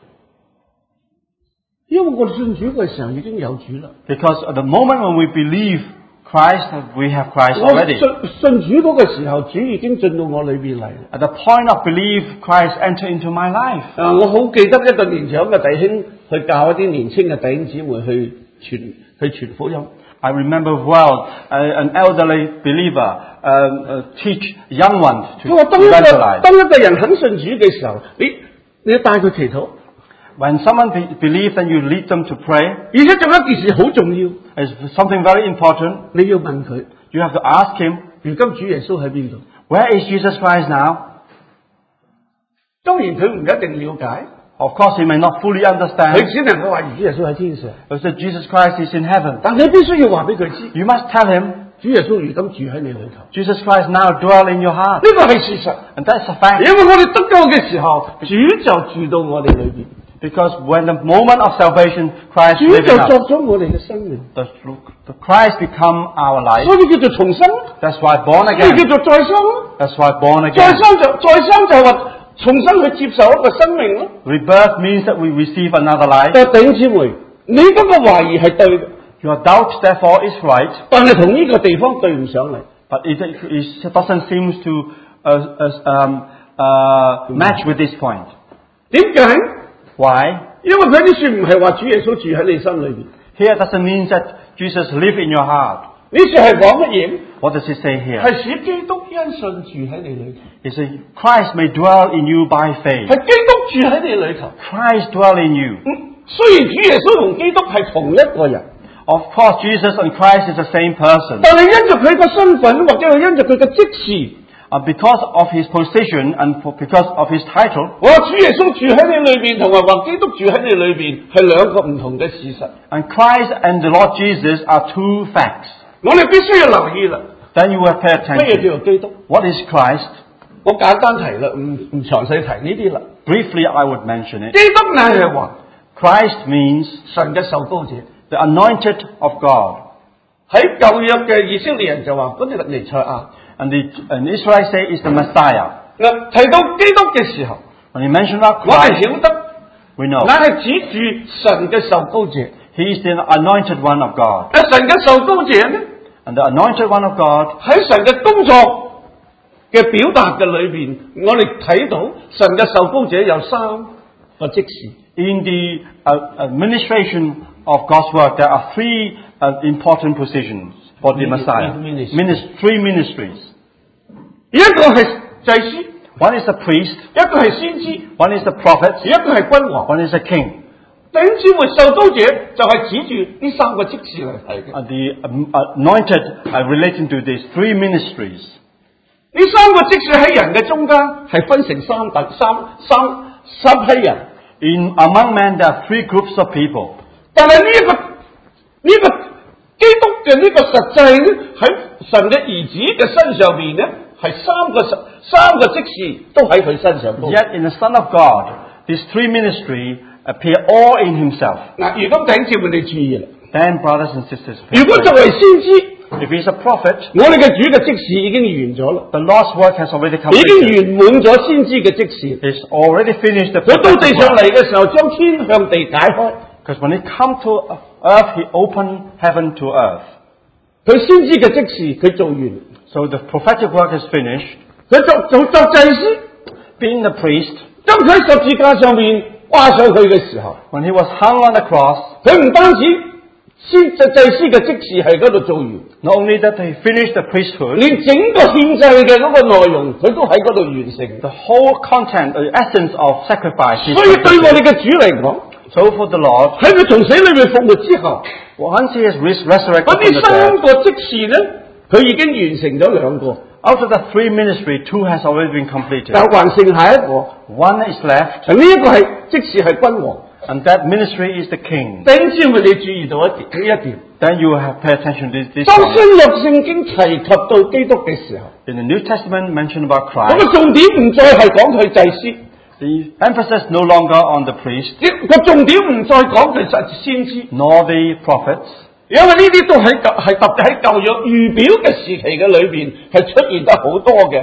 因為我哋信主嘅時候已經有主啦。 Because at the moment when we believe Christ, we have Christ 我 already. 信主嗰個時候，主已經進到我裏邊嚟啦。 At the point of belief, Christ enter into my life. 我好記得一個年長嘅弟兄去教一啲年青嘅弟兄姊妹去傳福音。 I remember well an elderly believer teach young ones 佢 to 話當一 evangelize. 個人肯信主嘅時候，你要帶佢祈禱， When someone believes and you lead them to pray, 而且仲有一件事好重要， it's something very important. 你要問佢： You have to ask him, 如今主耶穌喺邊度？ where is Jesus Christ now? 當然佢唔一定了解， Of course, he may not fully 佢 understand. 只能夠話主耶穌喺天上， But that Jesus Christ is in heaven. 但你必須要話俾佢知， You must tell him, 主耶穌如今住喺你裏頭， Jesus Christ now dwell in your heart. 呢個係事實。 And that's a fact. 因為我哋得救嘅時候，主就住到我哋裏邊， Because when the moment of salvation, Christ 主 lives 就 in us. 作咗我哋嘅生命， The Christ become our life. 所以叫做重生， That's why born 所以 again. 叫做再生。 That's why born 再 again. 生就係話重新去接受一個生命咯。 Rebirth means that we receive another life. 但係弟兄姊妹，你嗰個懷疑係對嘅， Your doubt, therefore, is right, 但係同呢個地方對唔上嚟。 but it doesn't seem to match with this point. 點解？ Why? 因為佢啲説唔係話主耶穌住喺你心裏邊， Here doesn't mean that Jesus lives in your heart. 呢説係講乜嘢？ What does it say here? 係使基督因信住喺你裏頭， It says Christ may dwell in you by faith. 係基督住喺你裏頭。 Christ dwell in you. 雖然主耶穌同基督係同一個人， Of course, Jesus and Christ is the same person. 但係因着佢個身份，或者係因着佢嘅職事， Because of his position and because of his title, 我話主耶穌住喺你裏邊，同埋話基督住喺你裏邊，係兩個唔同嘅事實。 and Christ and the Lord Jesus are two facts. 我哋必須要留意啦。 Then you will pay 乜嘢 attention. 叫做基督？ What is Christ? 我簡單提啦，唔詳細提呢啲啦。 Briefly, I would mention it. 基督乃係話 Christ means 神嘅受膏者。 the anointed of God. 喺舊約嘅以色列人就話嗰啲彌賽亞。 And Israel say is the Messiah. 嗱，提到基督嘅時候， When you mention about 我哋 Christ, 曉得， we know 乃係指住神嘅受膏者。 he is the anointed one of God. 神嘅受膏者呢， And the anointed one of God, 喺神嘅工作嘅表達嘅裏邊，我哋睇到神嘅受膏者有三個職事。 in the administration of God's work, there are three important positions for the Messiah. Three ministries. 一個係祭司， One is a priest, 一個係先知， one is a prophet, 一個係君王。 one is a king. 弟兄姊妹，受膏者就係指住呢三個職事嚟睇嘅。 The anointed are relating to these three ministries. 呢三個職事喺人嘅中間係分成三批人。 Among men, there are three groups of people. 但係呢個基督嘅呢個實際咧，喺神嘅兒子嘅身上邊咧，係三個職事都喺佢身上。 Yet in the Son of God, these three ministries appear all in himself. 嗱，如果弟兄姊妹你注意啦， Then, brothers and sisters, 如果作為先知， if he's a prophet, 我哋嘅主嘅職事已經完咗啦， the Lord's work has already 已經 completed. 圓滿咗先知嘅職事。 He's already finished the 佢到地 prophetic 上 work. 嚟嘅時候，將天向地解開。 Because when he come to earth, he opened heaven to earth. 佢先知嘅職事佢做完， So the prophetic work is finished. 佢作祭司， Being the priest, 將佢喺十字架上面掛上去嘅時候， when he was hung on the cross, 佢唔單止祭司嘅職事喺嗰度做完， not only that he finished the priesthood, 連整個獻祭嘅嗰個內容，佢都喺嗰度完成。 the whole content, the essence of sacrifice is 所以對我哋 completed. 嘅主嚟講， So for the Lord, 喺佢從死裏面復活之後， once he has resurrected 嗰 from 啲 the 三 dead, 個職事咧，佢已經完成咗兩個， out of the three ministry, two has already been completed. 但還剩下一個。 One is left, 呢一個係職事係君王。 and that ministry is the king. 弟兄姊妹，你注意到呢一點。 Then you will have pay attention to this 當 point. 新約聖經提及到基督嘅時候， In the New Testament mentioned about 嗰 Christ, 個重點唔再係講佢祭司， the emphasis no longer on the priest, 個重點唔再講佢先知， nor the prophets, 因為呢啲都係特別喺舊約預表嘅時期嘅裏邊係出現得好多嘅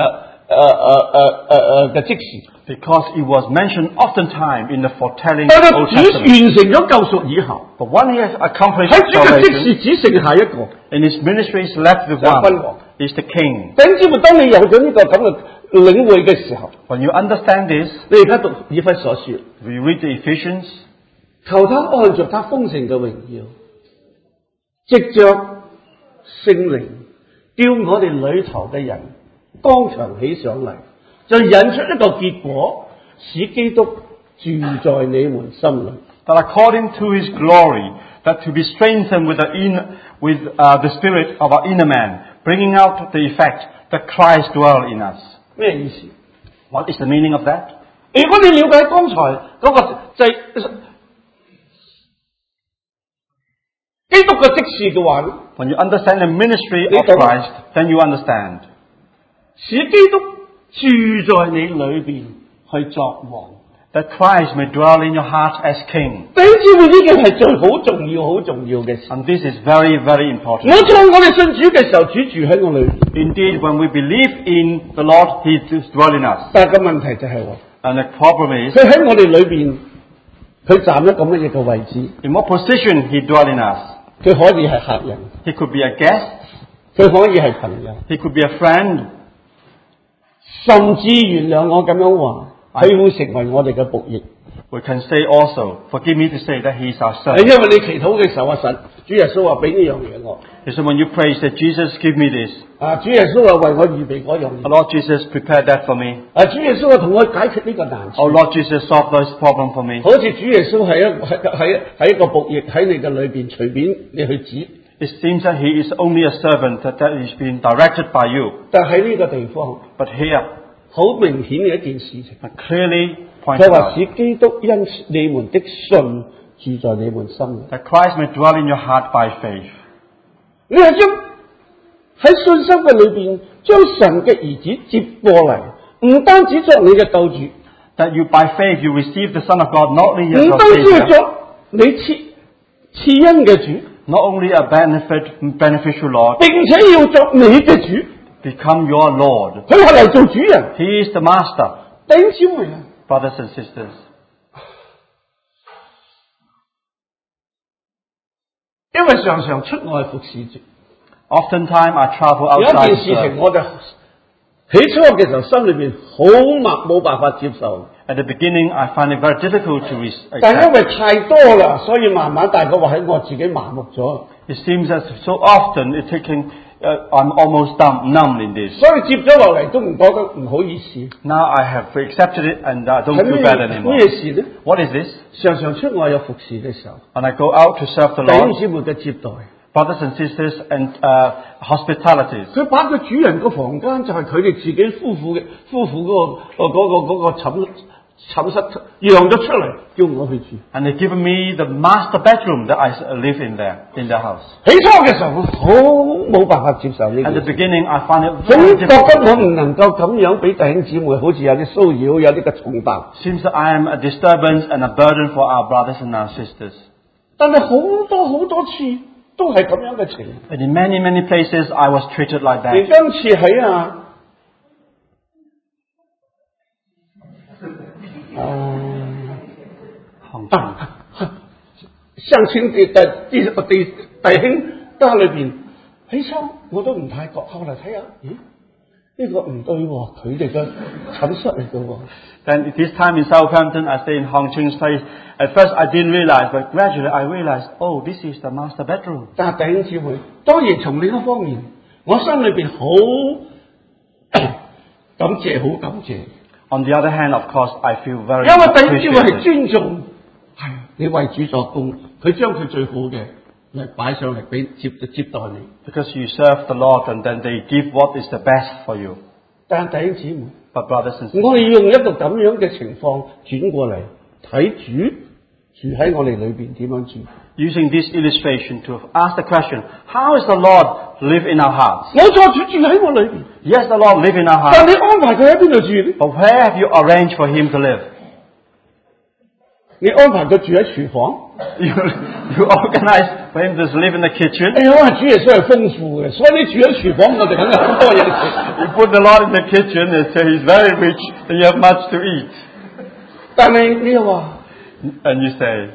嘅職事。 because it was mentioned oftentimes in the foretelling 但係 Old 主完 Testament. 成咗救贖以後， But when he has accomplished 喺主嘅職 salvation, 事只剩下一個。 in his ministry is left with 就係君 one, 王。 is the king. 弟兄姊妹，當你有咗呢個咁嘅領會嘅時候， When you understand this, 你而家讀以弗所書， we read the Ephesians, 求他按着他豐盛嘅榮耀， 藉着聖靈叫我哋裏頭嘅人剛強起上嚟，就引出一個結果，使基督住在你們心裏。 That according to His glory, that to be strengthened with the Spirit of our inner man, bringing out the effect that Christ dwell in us. 咩意思？ What is the meaning of that? 如果你了解剛才嗰個基督嘅職事嘅話咧， When you understand the ministry of Christ, then you understand. 使基督住在你裏邊去作王。 That Christ may dwell in your heart as King. 弟兄姊妹，呢件係最好重要嘅事。 And this is very, very important. 我哋信主嘅時候，主住喺我裏邊。 Indeed, when we believe in the Lord, He dwells in us. 但係個問題就係話， And the problem is, 佢喺我哋裏邊，佢站喺咁乜嘢嘅位置？ in what position He dwells in us. 佢可以係客人， He could be a guest. 佢可以係朋友， He could be a friend. 甚至原諒我咁樣話，佢會成為我哋嘅僕役。 We can say also, forgive me to say that He is our 係 servant. 因為你祈禱嘅時候，神主耶穌話俾呢樣嘢我。 So when you pray, say, Jesus, give me this. 主耶穌話為我預備嗰樣嘢。 Lord Jesus, prepare that for me. 主耶穌話同我解決呢個難處。 Oh Lord Jesus, solve this problem for me. 好似主耶穌係一個僕役喺你嘅裏邊，隨便你去指。 It seems that He is only a servant, that is being directed by you. 但喺呢個地方， But here, 好明顯嘅一件事情， clearly 佢 pointed 話 out 使基督因你們的信住在你們心裏。 that Christ may dwell in your heart by faith. 你係將喺信心嘅裏邊，將神嘅兒子接過嚟，唔單止作你嘅救主， That you by faith you receive the Son of God, not only 唔 as your 單止係 Savior, 作你賜恩嘅主， not only a beneficial Lord, 並且要作你嘅主。 become your Lord. 佢係嚟做主人。 He is the Master. 弟兄姊妹啊， Brothers and sisters, 因為常常出外服侍主， oftentimes I travel 有一 outside 件 to 事情 serve. 我哋起初嘅時候心裏邊好冇辦法接受， At the beginning, I find it very difficult to 但係因 accept. 為太多啦，所以慢慢大概話喺我自己麻木咗， It seems that so often it's taking, I'm almost numb in this. 所以接咗落嚟都唔覺得唔好意思。 Now I have accepted it and I don't 係 feel bad anymore. 咩事呢？ What is this? 常常出外有服侍嘅時候， When I go out to serve the 弟兄 Lord, 姊妹嘅接待， brothers and sisters and hospitalities. 佢把個主人個房間就係佢哋自己夫婦嗰個寢室讓咗出嚟，叫我去住。 And they've given me the master bedroom that I live in there, in their house. 起初嘅時候，我好冇辦法接受呢 At 件 the 事， beginning, I found it 總 very 覺 difficult. 得我唔能夠咁樣俾弟兄姊妹好似有啲騷擾，有啲嘅重擔。 Seems that I am a disturbance and a burden for our brothers and our sisters. 但係好多次都係咁樣嘅情況。 And in many, many places, I was treated like 你 that. 今次喺相親弟兄家裏邊，起初我都唔太覺，後嚟睇下，咦？呢個唔對喎，佢哋嘅寢室嚟嘅喎。 Then this time in Southampton, I stay in Hong Chung's place. At first, I didn't realize, but gradually I realized, oh, this is the master bedroom. 但係弟兄姊妹，當然從另一方面，我心裏邊好感謝，好感謝。 On the other hand, of course, I feel very 因為弟兄姊妹係 appreciated. 尊重，係你為主作工，佢將佢最好嘅嚟擺上嚟俾接待你。 Because you serve the Lord and then they give what is the best for you. 但係弟兄姊妹， But brothers and sisters, 我哋要用一個咁樣嘅情況轉過嚟睇主住喺我哋裏邊點樣住。 using this illustration to ask the question, how is the Lord live in our hearts? 我做主住喺我裏邊， Yes, the Lord live in our 但 hearts. 你安排佢喺邊度住咧？ But where have you arranged for Him to live? 你安排佢住喺廚房。 You organize for Him to live in the kitchen. 因為主耶穌係豐富嘅，所以你住喺廚房，我哋梗係好多嘢食。 You put the Lord in the kitchen and say He's very rich and you have much to eat. 但係你又話， And you say,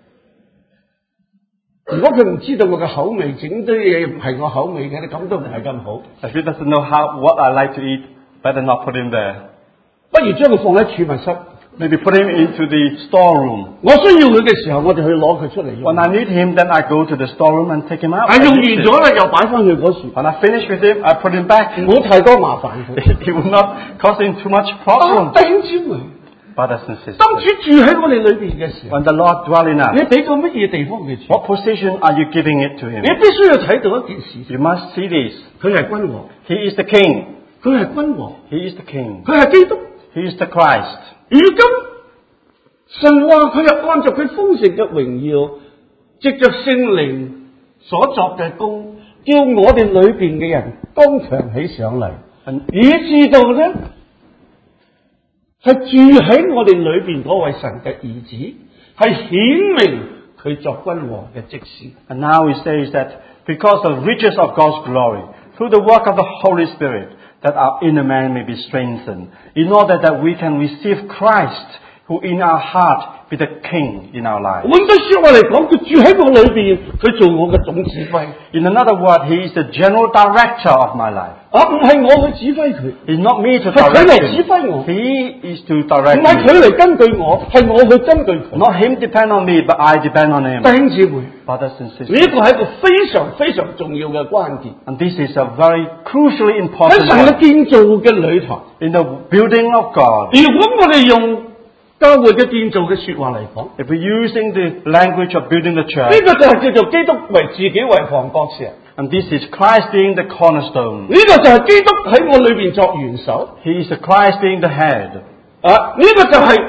如果佢唔知道我嘅口味，整啲嘢唔係我口味嘅，你咁都唔係咁好。 if He doesn't know what I like to eat, better not put Him there. 不如將佢放喺儲物室。 Maybe put him into the storeroom. 我需要佢嘅時候，我哋去攞佢出嚟用。 When I need him, then I go to the storeroom and take him out. 用完咗咧，又擺翻去嗰處， When I finish with him, I put him back. 唔好太多麻煩佢。 It will not cause him too much problem. 弟兄姊妹， Brothers and 當 sisters, 主住喺我哋裏邊嘅時候， when the Lord dwells in 你 us, 俾個乜嘢地方佢住？ what position are you giving it to him? 你必須要睇到一件事， You must see this. 佢係君王， He is the King. 佢係君王， He is the King. 佢係基督。 He is the Christ. 如今神話佢又按照佢豐盛嘅榮耀，藉着聖靈所作嘅功，叫我哋裏邊嘅人剛強起上嚟，以至到咧係住喺我哋裏邊嗰位神嘅兒子，係顯明佢作君王嘅職事。 And now he says that because of the riches of God's glory, through the work of the Holy Spirit, that our inner man may be strengthened, in order that we can receive Christ, who in our heart be the King in our lives. 換句說話嚟講，佢住喺我裏邊，佢做我嘅總指揮。 In another word, he is the general director of my life. 唔係我去指揮佢， It's not me to 係佢 direct 嚟指 him. 揮我， He is to 唔 direct 係佢 me. 嚟根據我，係我去根據佢。 Not him depend on me, but I depend on him. 弟兄姊妹， Brothers and 呢 sisters. 一個係一個非常非常重要嘅關鍵。 And this is a very crucially 喺 important 神嘅 one. 建造嘅裏頭， In the building of God, 如果我哋用教會嘅建造嘅說話嚟講， if we're using the language of building the 呢 church, 個就係叫做基督為自己為房角石， and this is Christ being the cornerstone. 呢個就係基督喺我裏邊作元首。 He is the Christ being the head. 呢個就係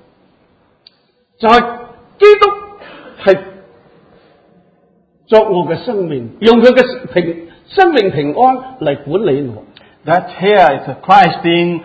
基督係作我嘅生命，用佢嘅生命平安嚟管理我。 That here is the Christ being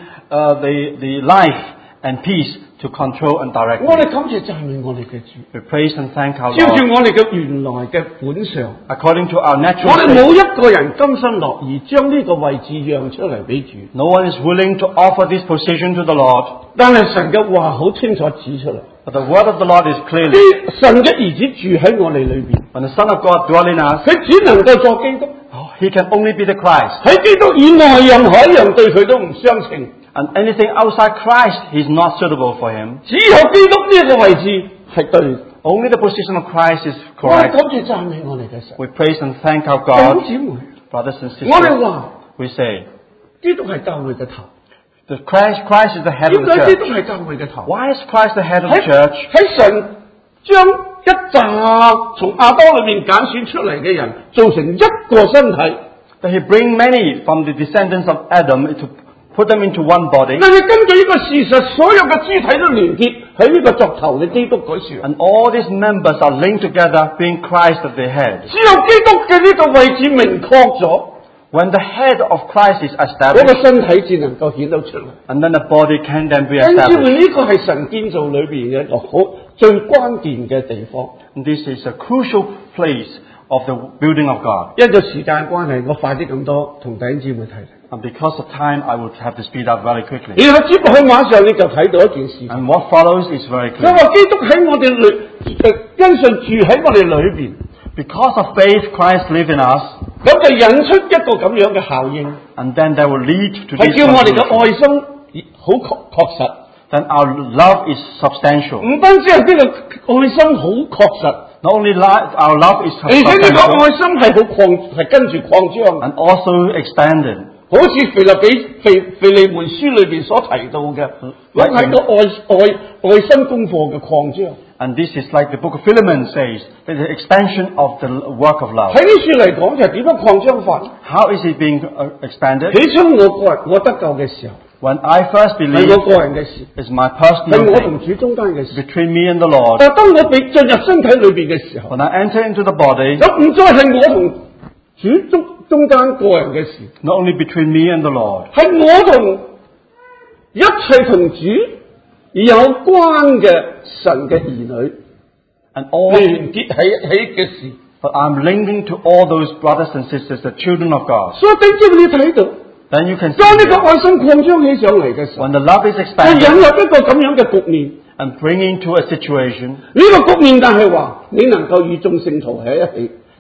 the life and peace to control and direct 我哋 me. 感謝讚美我哋嘅主， We praise and thank our 照住 Lord. 我哋嘅原來嘅本相， According to our 我 natural 哋 state, 冇一個人甘心樂意將呢個位置讓出嚟俾主。 no one is willing to offer this position to the Lord. 但係神嘅話好清楚指出嚟， But the word of the Lord is clearly, 神嘅兒子住喺我哋裏邊， when the Son of God dwells in us, 佢只能夠作基督， he can only be the Christ. 喺基督以外任何一樣對佢都唔相稱， And anything outside Christ is not suitable for him. 只有基督呢一個位置係對。 Only the position of Christ is 我哋 correct. 感謝讚美我哋嘅神， We praise and thank our 弟兄 God. 姊妹， Brothers and 我哋 sisters, 話 we say, 基督係教會嘅頭， the Christ is the head 點 of the 解基督 church. 係教會嘅頭？ Why is Christ the head of 喺 the church? 喺神將一紮從亞當裏面揀選出嚟嘅人，做成一個身體。 That he bring many from the descendants of Adam to put them into one body. 但係根據呢個事實，所有嘅肢體都連結喺呢個作頭嘅基督嗰處。 And all these members are linked together, being Christ at the head. 只有基督嘅呢個位置明確咗， When the head of Christ is 嗰 established, 個身體至能夠顯到出嚟。 and then the body can then be 因此， established. 呢個係神建造裏邊嘅一個最關鍵嘅地方。 And this is a crucial place of the building of God. 因咗時間關係，我快啲咁多同弟兄姊妹睇。 And because of time, I would have to speed up very quickly. 然後接落去馬上你就睇到一件事， And what follows is very 佢 clear. 話基督喺我哋裏，因信住喺我哋裏邊， Because of faith, Christ lives in us, 咁就引出一個咁樣嘅效應， and then that will lead to 係 this 叫我哋嘅 conclusion. 愛心好確實。 Then our love is substantial. 唔單止係呢個愛心好確實， Not only our love is 而且呢個 substantial, 愛心係跟住擴張， and also expanded. 好似腓利門書裏邊所提到嘅，我係個愛心功課嘅擴張。 And this is like the book of Philemon says, that the expansion of the work of love. 喺呢處嚟講就係點樣擴張法？ How is it being expanded? 起初我得救嘅時候， When I first 係 believed, 我個人嘅事， it's my 係 personal 我 thing 同主中間嘅事。 between me and the Lord. 但係當我被進入身體裏邊嘅時候， When I enter into the body, 就唔再係我同主中間個人嘅事， not only between me and the Lord, 係我同一切同主有關嘅神嘅兒女 and all, 連結喺嘅事。 but I'm linking to all those brothers and sisters, the children of God. 所以弟兄你睇到， Then you can 當呢 see 個 that 愛心擴張起上嚟嘅時候， when the love is 就 expanded 引入一個咁樣嘅局面。 and bringing to a situation, 呢個局面但係話你能夠與眾聖徒喺一起，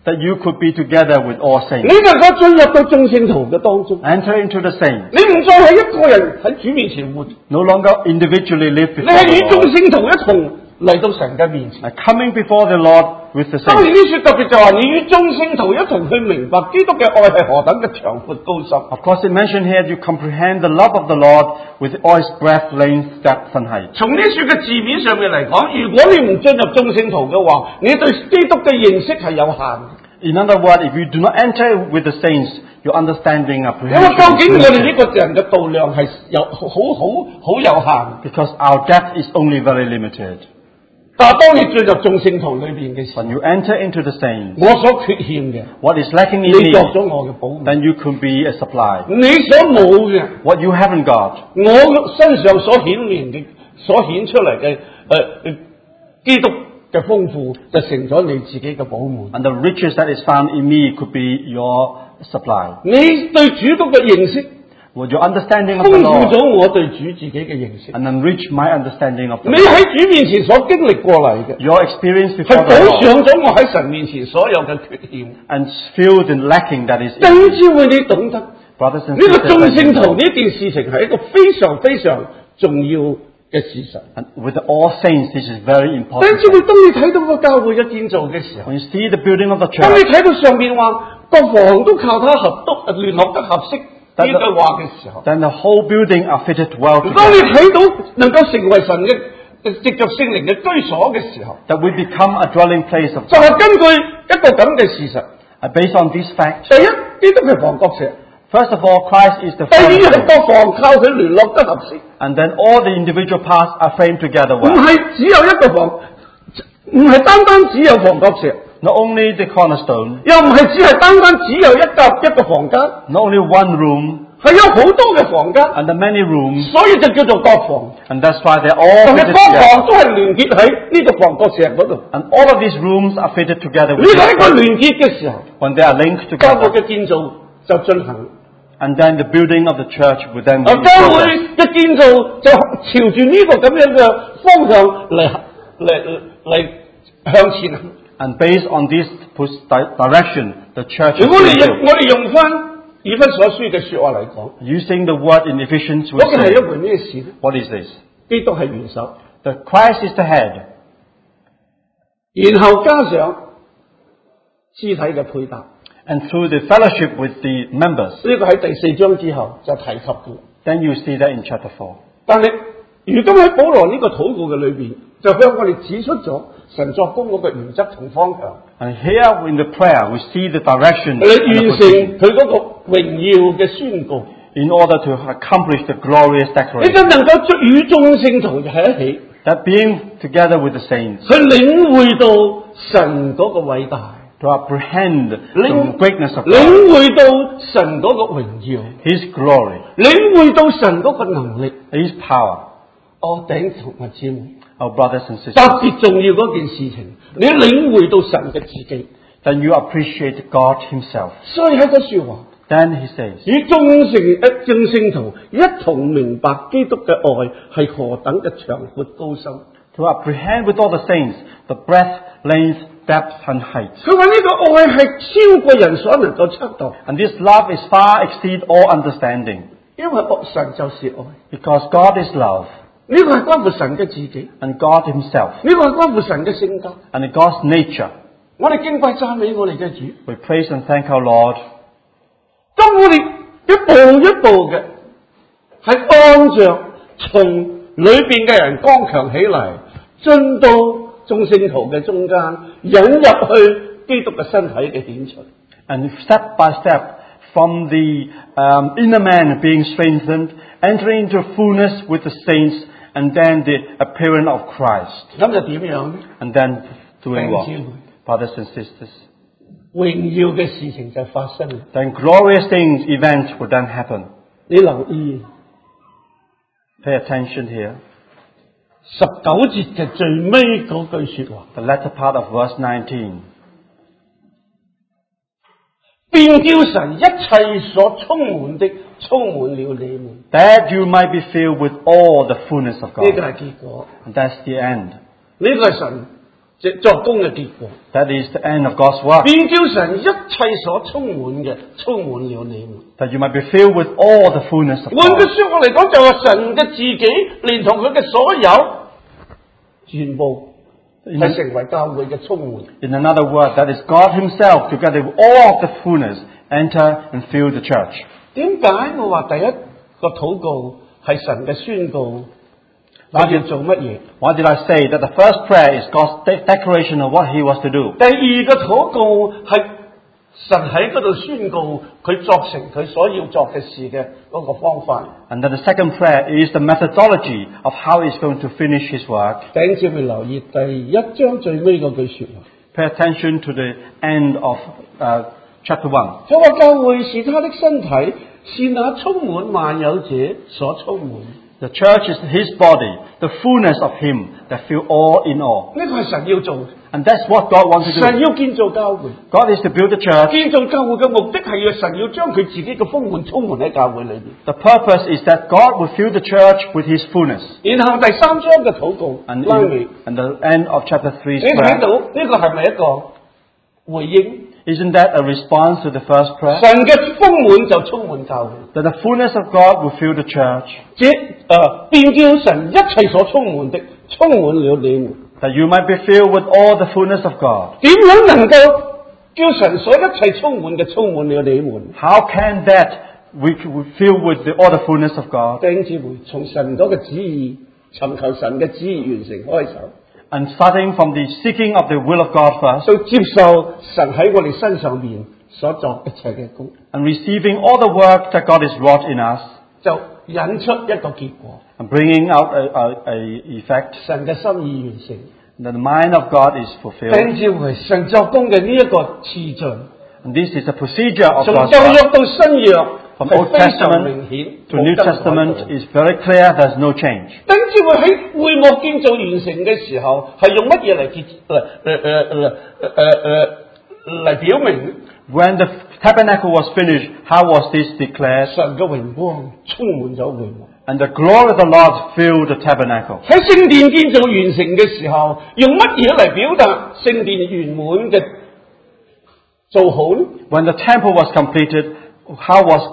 that you could be together with all 你 saints. 能夠進入到眾聖徒嘅當中， Enter into the saints. 你唔再係一個人喺主面前活， No longer individually live 你 before 係 the 與眾 Lord. 聖徒一同嚟到神嘅面前。 And coming before the Lord with the 當然 saints. 呢處特別就話，你與眾聖徒一同去明白基督嘅愛係何等嘅長闊高深。 Of course, it mentioned here you comprehend the love of the Lord with all its breadth, length, depth, and height. 從呢處嘅字面上面嚟講，如果你唔進入眾聖徒嘅話，你對基督嘅認識係有限嘅。 In other words, if you do not enter with the saints, your understanding 因為 apprehension 究 is 竟我哋呢 limited. 個人嘅度量係好有限。 Because our depth is only very limited. 但係當你進入眾聖徒裏邊嘅時候， When you enter into the saints, 我所缺欠嘅， what is lacking 你 in 作 me, 咗我嘅保護。 then you could be a supply. 你所冇嘅， What you haven't got, 我身上所顯出嚟嘅基督嘅豐富，就成咗你自己嘅保滿。 and the riches that is found in me could be your supply. 你對主督嘅認識， With your understanding of 豐 the 富 Lord 咗我對主自己嘅認識。 and enrich my understanding of the 你 Lord. 喺主面前所經歷過嚟嘅， Your experience 係 before the 補 Lord 上咗我喺神面前所有嘅缺陷。 and filled and lacking that is 弟 in 兄 me. 姊妹，你懂得呢 Brothers and 個眾 sisters, 聖徒呢件事情係一個非常非常重要嘅事實。 and with all saints, this is very 弟兄 important. 姊妹，當你睇到個教會嘅建造嘅時候， When you see the building of the 當你 church, 睇到上面話各房都靠他聯絡得合適呢句話嘅時候， then the whole building are fitted well 當你 together. 睇到能夠成為神嘅藉着聖靈嘅居所嘅時候， That we become a dwelling place of 就 God. 係根據一個咁嘅事實。 And based on this fact, 第一，基督係房角石； first of all, Christ is the 第二係 cornerstone. 各房靠佢聯絡得合適， And then all the individual parts are framed together 唔 well. 係只有一個房，唔係單單只有房角石， Not only the cornerstone, 又唔係只係單單只有一個房間， not only one room, 係有好多嘅房間， and the many rooms, 所以就叫做各房。 and that's why they're all 但係 fitted 各 together. 房都係連結喺呢個房角石嗰度。 And all of these rooms are fitted together 你 with 喺 each 個 other. 連結嘅時候， When they are linked 教會 together, 嘅建造就進行。 and then the building of the church would then be 啊， in 教會 progress. 嘅建造就朝住呢個咁樣嘅方向嚟向前行。 And based on this direction, the church 如 is 果 being built. 我哋用翻以弗所書嘅說話嚟講， Using the word in Ephesians, we 嗰個係 say, 一回咩事呢？ what is this? 基督係元首， The Christ is the head, 然後加上肢體嘅配搭， and through the fellowship with the members, 呢個喺第4章之後就提及嘅。 then you see that in chapter 4. 但係如今喺保羅呢個禱告嘅裏邊，就向我哋指出咗神作工嗰個原則同方向， And here in the prayer, we see the direction 嚟 and 完 the 成 position 佢嗰個榮耀嘅宣告。 in order to accomplish the glorious 你 declaration. 就能夠與眾聖徒喺一起， That being together with the saints, 去領會到神嗰個偉大， to apprehend the 領 greatness of God, 領會到神嗰個榮耀， His glory, 領會到神嗰個能力。 His power. 我頂同我姊妹， Our brothers and 特 sisters, 別重要嗰件事情，你領會到神嘅自己。 then you appreciate God Himself. 所以喺嗰說話， Then He says, 與眾聖徒一同明白基督嘅愛係何等嘅長闊高深。 to apprehend with all the saints the breadth, length, depth, and height. 佢話呢個愛係超過人所能夠測度， And this love is far exceed all understanding, 因為神就是愛。 because God is love, 呢個係關乎神嘅自己， and God Himself, 呢個係關乎神嘅性格。 and God's nature. 我哋敬拜讚美我哋嘅主， We praise and thank our Lord. 當我哋一步一步嘅係按着從裏邊嘅人剛強起嚟，進到眾聖徒嘅中間，引入去基督嘅身體嘅顯出。 And step by step, from the inner man being strengthened, entering into fullness with the saints, and then the appearance of Christ. 咁就點樣呢？ And then doing what? 弟兄姊妹， Brothers and sisters. 榮耀嘅事情就發生。 Then glorious things, events will then happen. 你留意 Pay attention here. 19節嘅最尾嗰句說話， The latter part of verse 19. 便叫神一切所充滿的充滿了你們。 That you might be filled with all the fullness of 呢個 God. 係結果， And that's the end. 呢個係神作工嘅結果， That is the end of God's work. 便叫神一切所充滿嘅，充滿了你們。 That you might be filled with all the fullness of 換句 God. 說話嚟講，就係神嘅自己，連同佢嘅所有，全部係成為教會嘅充滿。 In another word, that is God Himself, together with all of the fullness, enter and fill the church. 點解我話第一個禱告係神嘅宣告？佢要做乜嘢？ Why did I say that the first prayer is God's declaration of what He was to do? 第二個禱告係神喺嗰度宣告佢作成佢所要作嘅事嘅嗰個方法。 And then the second prayer is the methodology of how He's going to finish His work. 弟兄姊妹留意第一章最尾嗰句說話， Pay attention to the end of chapter 1. 佢話教會是他的身體，是那充滿萬有者所充滿。 The church is His body, the fullness of Him that fill all in all. 呢個係神要做嘅， And that's what God wants to 神 do. 要建造教會。 God is to build the church. 建造教會嘅目的係要神要將佢自己嘅豐滿充滿喺教會裏邊。 The purpose is that God will fill the church with His fullness. 然後第三章嘅禱告 And 拉尾， and the end of chapter 3's 你睇 prayer. 到呢個係咪一個回應？ Isn't that a response to the first prayer? 神嘅豐滿就充滿教會， That the fullness of God will fill the church. 便叫神一切所充滿的充滿了你們。 That you might be filled with all the fullness of God. 點樣能夠叫神所一切充滿嘅充滿了你們？ How can that we fill with all the fullness of God? 弟兄姊妹，從神嗰個旨意，尋求神嘅旨意完成開手， And starting from the seeking of the will of God first, 就接受神喺我哋身上面所作一切嘅工， and receiving all the work that God has wrought in us, 就引出一個結果， and bringing out a effect 神嘅心意完成。 that the mind of God is 弟 fulfilled. 兄姊妹，神作工嘅呢一個次序， And this is the procedure of 從 God's 舊 work. 約到新約 From 係 Old 非常 Testament 明顯， to New 冇更改 Testament 到 is very clear, there's no change. 弟兄姊妹喺會幕建造完成嘅時候，係用乜嘢嚟表明 When the tabernacle was finished, how was this declared? 神嘅榮光充滿咗會幕？ And the glory of the Lord filled the tabernacle. 喺聖殿建造完成嘅時候，用乜嘢嚟表達聖殿圓滿嘅做好呢？ When the temple was completed, how was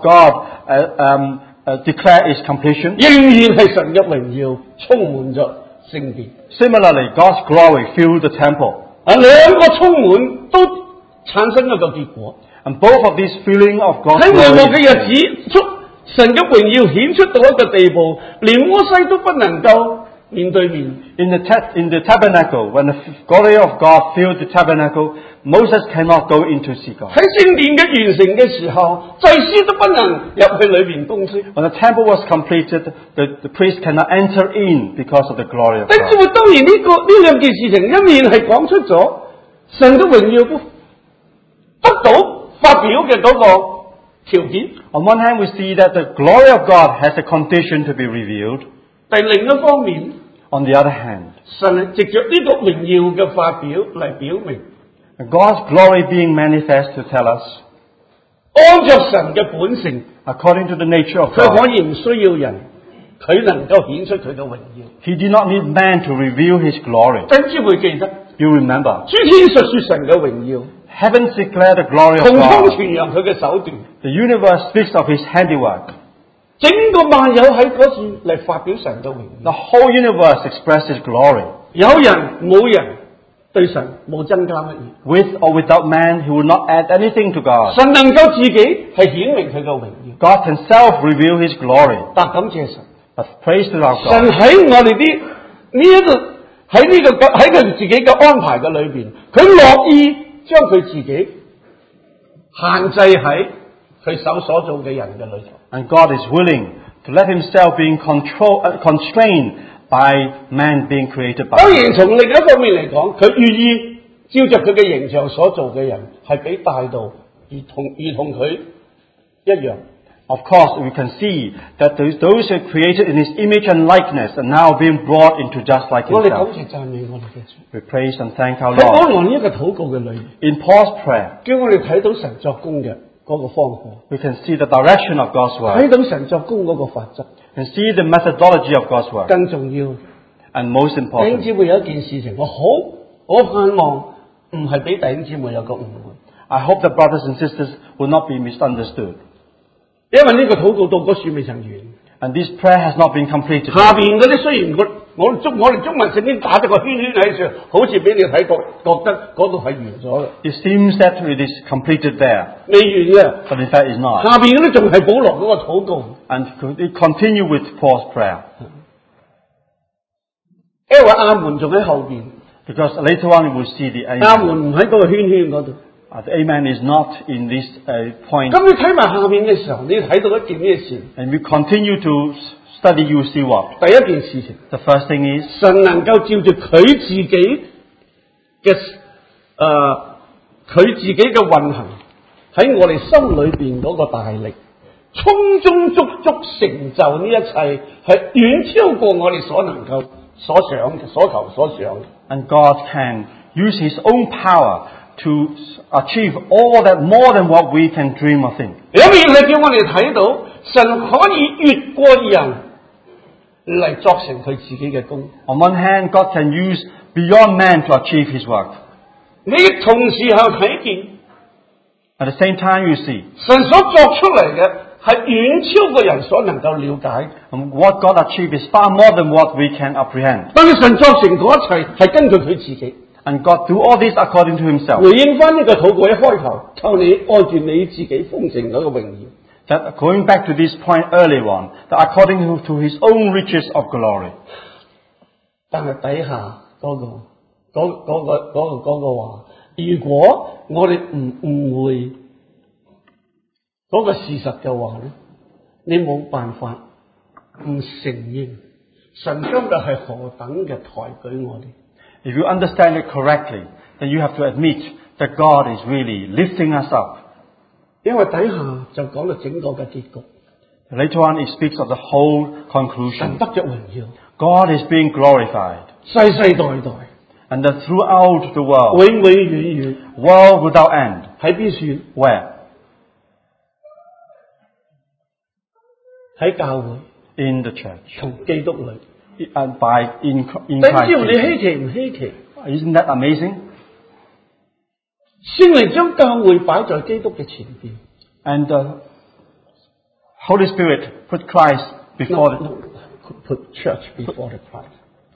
God declare its completion? 仍然係神嘅榮耀充滿咗聖殿。 Similarly, God's glory filled the temple. 兩個充滿都產生一個結果。 And both of these filling of God's 喺會幕嘅 glory, 日子，神嘅榮耀顯出到一個地步，連摩西都不能夠面對面。 in the tabernacle, when the glory of God filled the tabernacle, Moses cannot go in to see God. 喺聖殿嘅完成嘅時候，祭司都不能入去裏面供職。 When the temple was completed, the priest cannot enter in because of the glory of 弟兄姊 God. 妹，當然呢兩件事情一面係講出咗神嘅榮耀得到發表嘅嗰個條件， On one hand, we see that the glory of God has a condition to be revealed. 但另一方面， On the other hand, 神係藉着呢個榮耀嘅發表嚟表明， God's glory being manifest to tell us, 按着神嘅本性， according to the nature of 佢 God, 可以唔需要人，佢能夠顯出佢嘅榮耀。 He did not need man to reveal His glory. 弟兄姊妹記得， You remember, 諸天述說神嘅榮耀， heavens declare the glory of 穹蒼 God. 傳揚佢嘅手段， The universe speaks of His handiwork. 整個萬有喺嗰處嚟發表神嘅榮耀。 The whole universe expresses glory. 有人冇人對神冇增加乜嘢， With or without man, He will not add anything to God. 神能夠自己係顯明佢嘅榮耀。 God can self-reveal His glory. 但感謝神， But praise to our 神 God. 喺我哋啲呢一個喺佢自己嘅安排嘅裏邊，佢樂意將佢自己限制喺佢手所做嘅人嘅裏頭。 And God is willing to let Himself being constrained by man being created by 當 Him. 然，從另一方面嚟講，佢願意照着佢嘅形象所做嘅人，係比大道如同佢一樣。 Of course, we can see that those who are created in His image and likeness are now being brought into just like 我哋感 Himself. 謝讚美我哋嘅主。 We praise and thank our 喺保 Lord. 羅呢一個禱告嘅裏面， In Paul's prayer, 叫我哋睇到神作工嘅嗰個方向， we can see the direction of God's work 睇到神作工嗰個法則。 and see the methodology of God's work. 更重要， And most 弟兄 important, 姊妹有一件事情，我好我盼望唔係俾弟兄姊妹有個誤會， I hope that brothers and sisters will not be misunderstood. 因為呢個禱告到嗰處未曾完。 And this prayer has not been completed. 下邊嗰啲雖然我哋中文聖經打咗個圈圈喺上，好似俾你睇過，覺得嗰度係完咗嘅， It seems that it is completed there, 未完嘅。 but in fact it's not. 下邊嗰啲仲係保羅嗰個禱告。 And it continue with Paul's prayer. 因為阿門仲喺後邊， Because later on we will see the 阿 amen. 門唔喺嗰個圈圈嗰度。 The amen is not in this point. 咁你睇埋下面嘅時候，你睇到一件咩事？ And we continue to study, you see what? 第一件事情， The first thing is 神能夠照住佢自己嘅佢自己嘅運行喺我哋心裏邊嗰個大力，充充足足成就呢一切，係遠超過我哋所能夠所想嘅、所求所想嘅。 and God can use His own power to achieve all that more than what we can dream or think. 有面係叫我哋睇到神可以越過人嚟作成佢自己嘅功。 On one hand, God can use beyond man to achieve His work. 你同時又睇見 At the same time, you see 神所作出嚟嘅係遠超過人所能夠了解。 what God achieved is far more than what we can apprehend. 但係神作成嗰一切係根據佢自己。 And God do all this according to Himself. 回應翻呢個禱告一開頭，求你按住你自己豐盛嗰個榮耀。 That going back to this point earlier on, that according to His own riches of glory. 但係底下嗰個話，如果我哋唔誤會嗰個事實嘅話咧，你冇辦法唔承認神今日係何等嘅抬舉我哋。 If you understand it correctly, then you have to admit that God is really lifting us up. 因為底下就講到整個嘅結局， Later on, it speaks of the whole 神 conclusion. 得着榮耀， God is being glorified. 世世代代， And that throughout the world, 永永遠遠， world without end. 喺邊處？ Where? 喺教會 In the church. 同基督裏。 And in 你知唔 Christ. 你稀奇唔稀奇？ Isn't that amazing? 聖靈將教會擺在基督嘅前邊。 And the Holy Spirit put Christ before Put church before the Christ。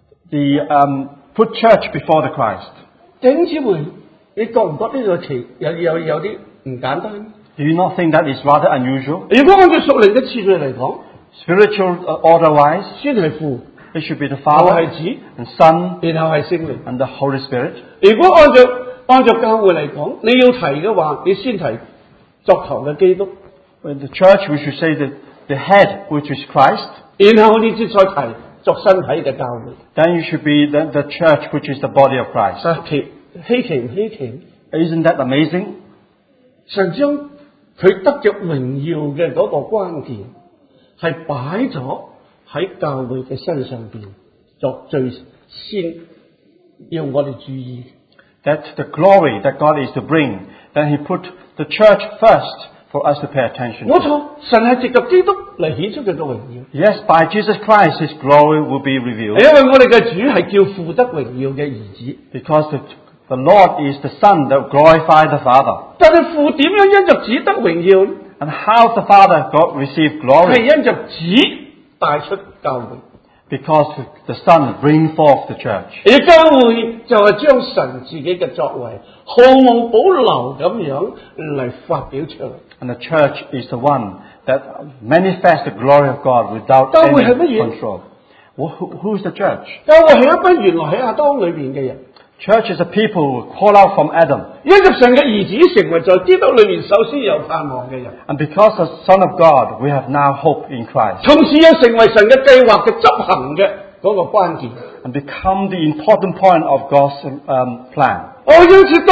put church before the Christ. 弟兄姊妹，你覺唔覺呢個奇有啲唔簡單？ Do you not think that is rather unusual? 如果按照屬靈嘅次序嚟講， Spiritual order-wise, 先係父， it should be the 後 Father 係子， and Son 然後係聖靈。 and the Holy Spirit. 如果按照教會嚟講，你要提嘅話，你先提作頭嘅基督， In the church, we should say that the head, which is Christ. 然後你先再提作身體嘅教會。 Then you should be the church, which is the body of Christ. 稀奇唔稀奇？ Isn't that amazing? 神將佢得着榮耀嘅嗰個關鍵係擺咗喺教會嘅身上邊，作最先要我哋注意。 That the glory that God is to bring, then He put the church first for us to pay attention 冇 to. 錯，神係藉着基督嚟顯出佢嘅榮耀。 Yes, by Jesus Christ, His glory will be revealed. 因為我哋嘅主係叫父得榮耀嘅兒子， Because the Lord is the Son that glorified the Father. 但係父點樣因着子得榮耀呢？ And how the Father got received 係 glory? 因着子帶出教會， Because the Son bring forth the church. 而教會就係將神自己嘅作為毫無保留咁樣嚟發表出嚟。 And the church is the one that manifests the glory of God without 教會係乜 any 嘢？ control. Who is the church? 教會係一班原來喺亞當裏邊嘅人， Church is a people who call out from Adam. 因着神嘅兒子成為在基督裏面首先有盼望嘅人， And because of the Son of God, we have now hope in Christ. 同時又成為神嘅計劃嘅執行嘅嗰個關鍵。 And become the important point of God's plan. 因此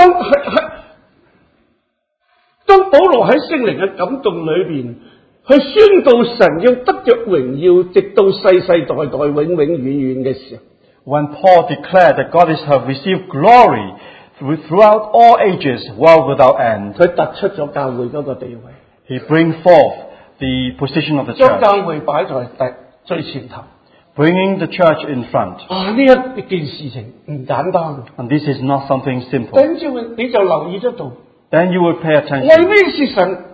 當保羅喺聖靈嘅感動裏邊去宣告神要得着榮耀，直到世世代代永永遠遠嘅時候， When Paul declared that God is to have received glory throughout all ages, world without end, 佢突出咗教會嗰個地位， he brings forth the position of the 將 church. 教會擺在最前頭。 bringing the church in front. 呢一件事情唔簡單。 And this is not something simple. 等住你就留意得到， Then you will pay 為 attention. 咩是神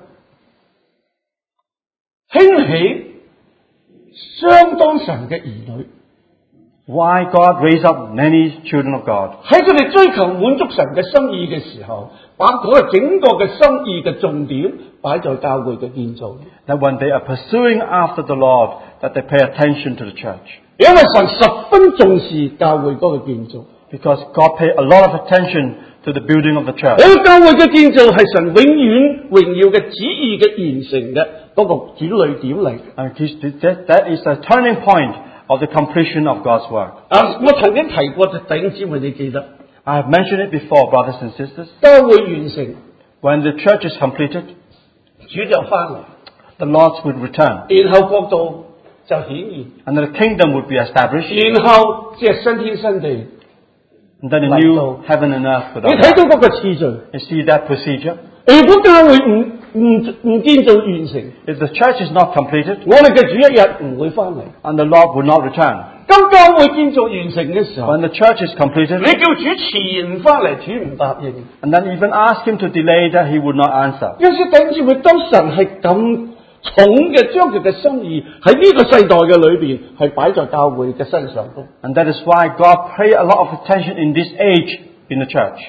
興起相當神嘅兒女？ Why God raised up many children of God. 喺佢哋追求滿足神嘅心意嘅時候，把嗰個整個嘅心意嘅重點擺在教會嘅建造。 That when they are pursuing after the Lord, that they pay attention to the church. 因為神十分重視教會嗰個建造。 Because God paid a lot of attention to the building of the church. 呢個教會嘅建造係神永遠榮耀嘅旨意嘅完成嘅嗰個轉捩點嚟。 And that is the turning point of the completion of God's work. 我曾經提過，就弟兄姊妹你記得， I have mentioned it before, brothers and sisters. 教會完成， When the church is completed, 主就翻嚟， the Lord will return. 然後國度就顯現， And then the kingdom will be established. 然後即係新天新地。 And then a new heaven and earth will 你睇到嗰個次序， You see that procedure? 如果教會唔建造完成， If the church is not completed, 我哋嘅主一日唔會翻嚟。 and the Lord will not return. 當教會建造完成嘅時候， When the church is completed, 你叫主遲延唔翻嚟，主唔答應。 and then even ask him to delay that, he would not answer. 因此弟兄姊妹，當神係咁重嘅將佢嘅心意喺呢個世代嘅裏邊係擺在教會嘅身上度。 And that is why God paid a lot of attention in this age in the church.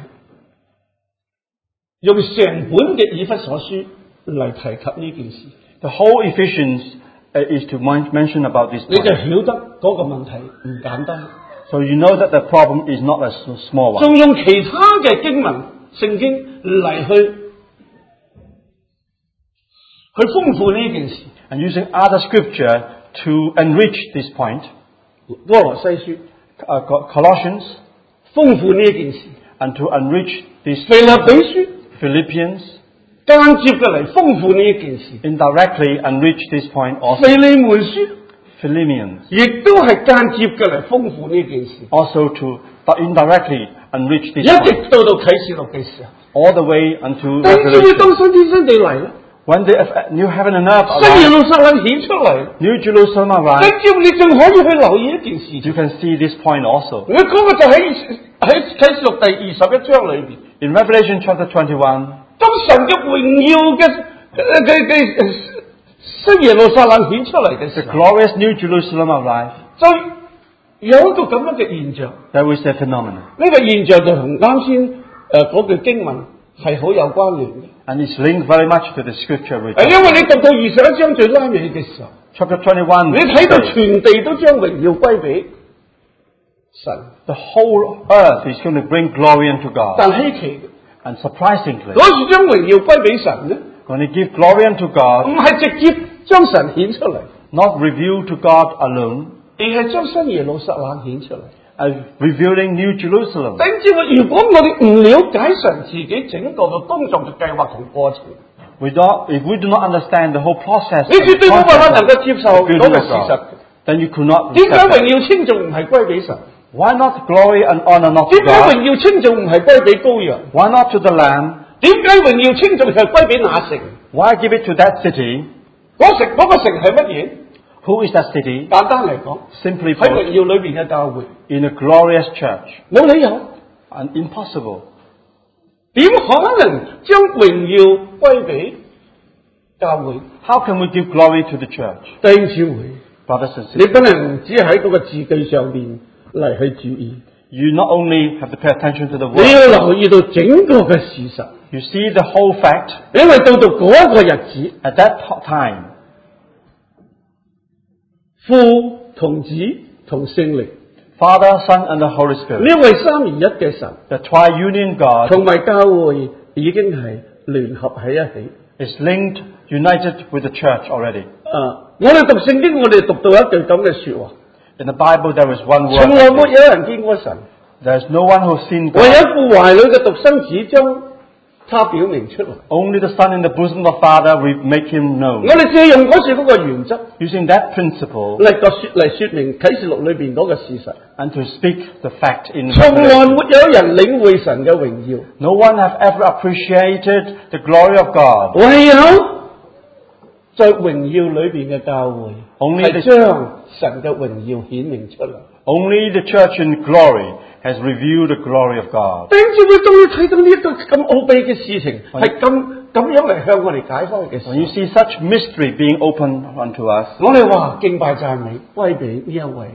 用成本嘅以弗所書嚟提及呢件事， The whole Ephesians is to mention about this 你就 point. 曉得嗰個問題唔簡單。 So you know that the problem is not a small one. 仲用其他嘅經文聖經嚟去豐富呢件事。 And using other scripture to enrich this point, 哥羅西書 Colossians, 豐富呢件事， and to enrich this 腓立比書 Philippians, 間接嘅嚟豐富呢件事， indirectly enrich this point also. 腓利門書 Philippians, 亦都係間接嘅嚟豐富呢件事， also to indirectly enrich 一 this point, 直到啟示錄嘅時候， all the way unto 等至會當 Revelation. 新天新地嚟啦， When the new heaven and earth 新耶 arrive, 路撒冷顯出嚟， New Jerusalem 等 arrive, 至你仲可以去留意一件事 you 情， can see this point also. 我嗰個就喺啟示錄第21章裏邊， In Revelation chapter 21, 當神嘅榮耀嘅新耶路撒冷顯出嚟嘅時 the 候， glorious New Jerusalem arrive, 就有一個咁樣嘅現象。 there is a phenomenon. 呢個現象就同啱先嗰句經文係好有關聯嘅。 And it's linked very much to the scripture we 因為你讀到21章最拉尾嘅時候， Chapter 21, 你睇到 says, 全地都將榮耀歸俾神。 the whole earth is going to bring glory unto God. 但稀奇嘅， And surprisingly, 嗰時將榮耀歸俾神咧， when they give glory unto 唔 God, 係直接將神顯出嚟， not revealed to God alone, 而係將新耶路撒冷顯出嚟。 as revealing New Jerusalem. 等知我，如果我哋唔了解神自己整個嘅工作嘅計劃同過程， If we do not understand the whole process, 你絕對冇辦法能夠接受 of 嗰 building 個 of 事實 God,。then you could not 點解 accept 榮 it. 耀稱頌唔係歸俾神？ Why not glory and honor not to 點解 God? 榮耀稱頌唔係歸俾羔羊？ Why not to the Lamb? 點解榮耀稱頌係歸俾那城？ Why give it to that city? 嗰個城係乜嘢？ Who is that city? 簡單嚟講， Simply 喺 put, 榮耀裏邊嘅教會， in a glorious church. 冇理由， And impossible. 點可能將榮耀歸俾教會？ How can we give glory to the church? 弟兄姊妹， Brothers and 你 sisters, 不能只係喺嗰個字句上邊嚟去注意， you not only have to pay attention to the 你 word, 要留意到整個嘅事實， you see the whole fact. 因為到嗰一個日子， At that time, 父同子同聖靈 Father, Son, and the Holy Spirit, 呢位三而一嘅神， the triunion God, 同埋教會已經係聯合喺一起。 is linked, united with the church already. 我哋讀聖經，我哋讀到一句咁嘅說話， In the Bible, there is one 從來 word. 沒有人見過神， There is no one who has seen 唯有 God. 父懷裏嘅獨生子將他表明出嚟。 Only the Son in the bosom of the Father will make him known. 我哋借用嗰時嗰個原則 Using that principle 嚟說明啟示錄裏邊嗰個事實， and to speak the fact in 從來 Revelation. 沒有人領會神嘅榮耀， No one have ever appreciated the glory of God. 唯有在榮耀裏邊嘅教會， Only 係 the- 將神嘅榮耀顯明出嚟。 Only the church in glory has revealed the glory of God. 弟兄姊妹，當你睇到呢一個咁奧秘嘅事情，係咁樣嚟向我哋解開嘅時 When you 候， see such mystery being opened unto us, 我哋話敬拜讚美歸俾呢一位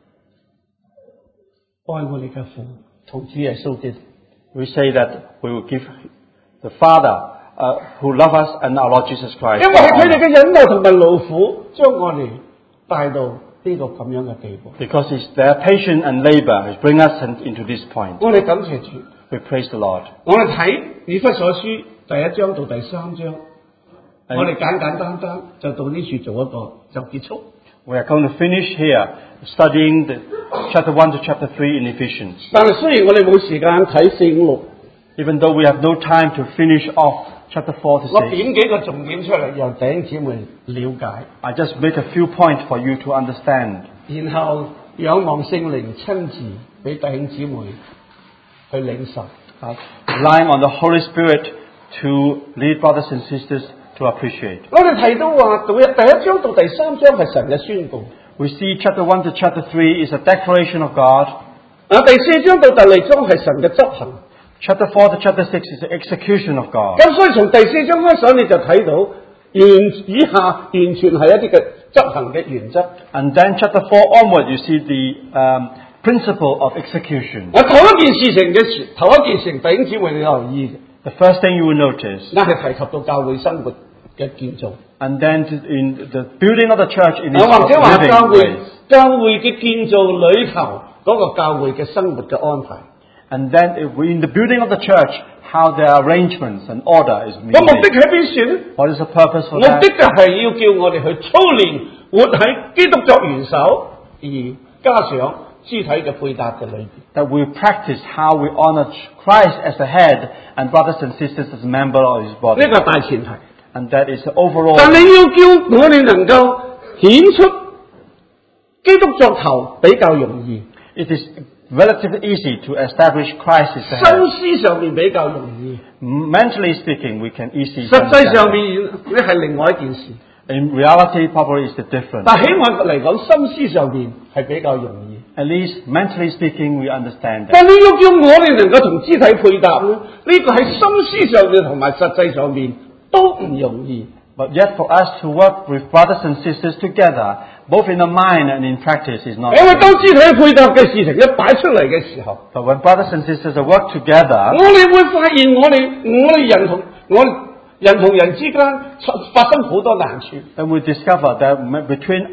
愛我哋嘅父同主耶穌基督。 we say that we will give the Father who loves us and our Lord Jesus Christ. 因為係佢哋嘅忍耐同埋勞苦，將我哋帶到呢個咁樣嘅地步。 Because it's their patience and labor has bring us into this point. 我哋感謝主， We praise the Lord. 我哋睇以弗所書第1章到第3章，我哋簡單就到呢處做一個就結束。 We are going to finish here studying the chapter 1 to chapter 3 in Ephesians. 但係雖然我哋冇時間睇4、5、6， Even though we have no time to finish off chapter 4 to 我 6, 點幾個重點出嚟，由弟兄姊妹了解， I just make a few points for you to understand. 然後仰望聖靈親自俾弟兄姊妹去領受。 Relying on the Holy Spirit to lead brothers and sisters to appreciate. 我哋提到話，第1章到第3章係神嘅宣告， We see chapter 1 to chapter 3 is a declaration of God. 第4章到第6章係神嘅執行。 Chapter 4 to chapter 6 is the execution of God. 咁所以從第4章開始，你就睇到以下完全係一啲嘅執行嘅原則。 And then chapter 4 onward, you see the principle of execution. 頭一件事情，弟兄姊妹你留意嘅， The first thing you will notice, 啱係提及到教會生活嘅建造。 and then in the building of the church in its 或者話 living 教 ways. 會嘅建造裏頭嗰個教會嘅生活嘅安排。 And then in the building of the church, how their arrangements and order is 個目的 made. 喺邊處咧？ What is the purpose for 目的 that? 就係要叫我哋去操練活喺基督作元首，而加上肢體嘅配搭嘅裏邊。 That we practice how we honor Christ as the head and brothers and sisters as member of his 呢 body. 個係大前提。 And that is the overall. 但你要叫我哋能夠顯出基督作頭比較容易， It is relatively easy to establish Christ as the 心 head. 思上面比較容易， Mentally speaking, we can easily 實際上 understand. 面呢係另外一件事。 In reality, probably is the difference. 但起碼嚟講，心思上面係比較容易。 At least mentally speaking, we understand that. 但你要叫我哋能夠同肢體配搭咧，呢個喺心思上面同埋實際上面都唔容易。 But yet for us to work with brothers and sisters together, both in the mind and in practice, is not 因為 easy. 當肢體配搭嘅事情一擺出嚟嘅時候， But when brothers and sisters are work together, 我哋會發現我哋人同人之間發生好多難處。 then we discover that between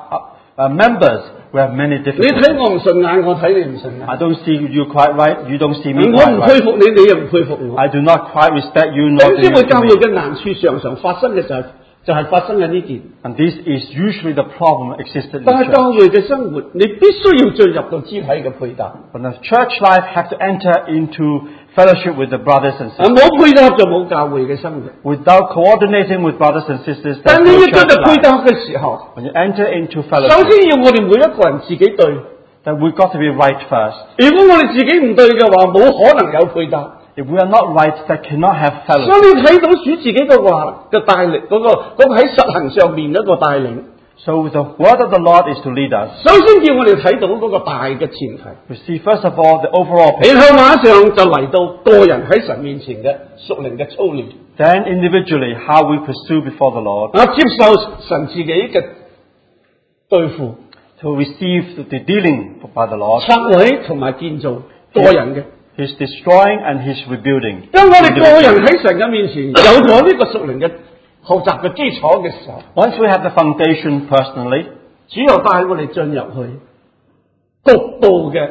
members, we have many 你 difficulties. 睇我唔順眼，我睇你唔順眼。 I don't see you quite right, you don't see me 我 quite 唔佩 right. 服你，你又唔佩服我。 I do not quite respect you, 因 nor do 為 you 教 to 會 me. 嘅難處常常發生嘅就係發生喺呢件。 And this is usually the problem existed in 但 the 係教 church. 會嘅生活，你必須要進入到肢體嘅配搭， But the church life have to enter into fellowship with the brothers and sisters. 冇配搭就冇教會嘅生活。 Without coordinating with brothers and sisters, 但 there's 你 no 要進 church 入配 life. 搭嘅時候， When you enter into 首 fellowship, 先要我哋每一個人自己對。 then we've got to be right first. 如果我哋自己唔對嘅話，冇可能有配搭。 If we are not right, that cannot have 所以 fellowship. 你睇到主自己嘅話嘅帶領，嗰個喺實行上面一個帶領。 So the word of the Lord is to lead us. 首先叫我哋睇到嗰個大嘅前提， We see first of all the overall picture. 然後馬上就嚟到個人喺神面前嘅屬靈嘅操練， Then individually, how we pursue before the Lord 接受神自己嘅對付、 to receive the dealing by the Lord. 拆毀同埋建造個人嘅。 His destroying and His rebuilding. 當我哋個人喺神嘅面前有咗呢個屬靈嘅學習嘅基礎嘅時候， Once we have the foundation personally, 主又帶我哋進入去局部嘅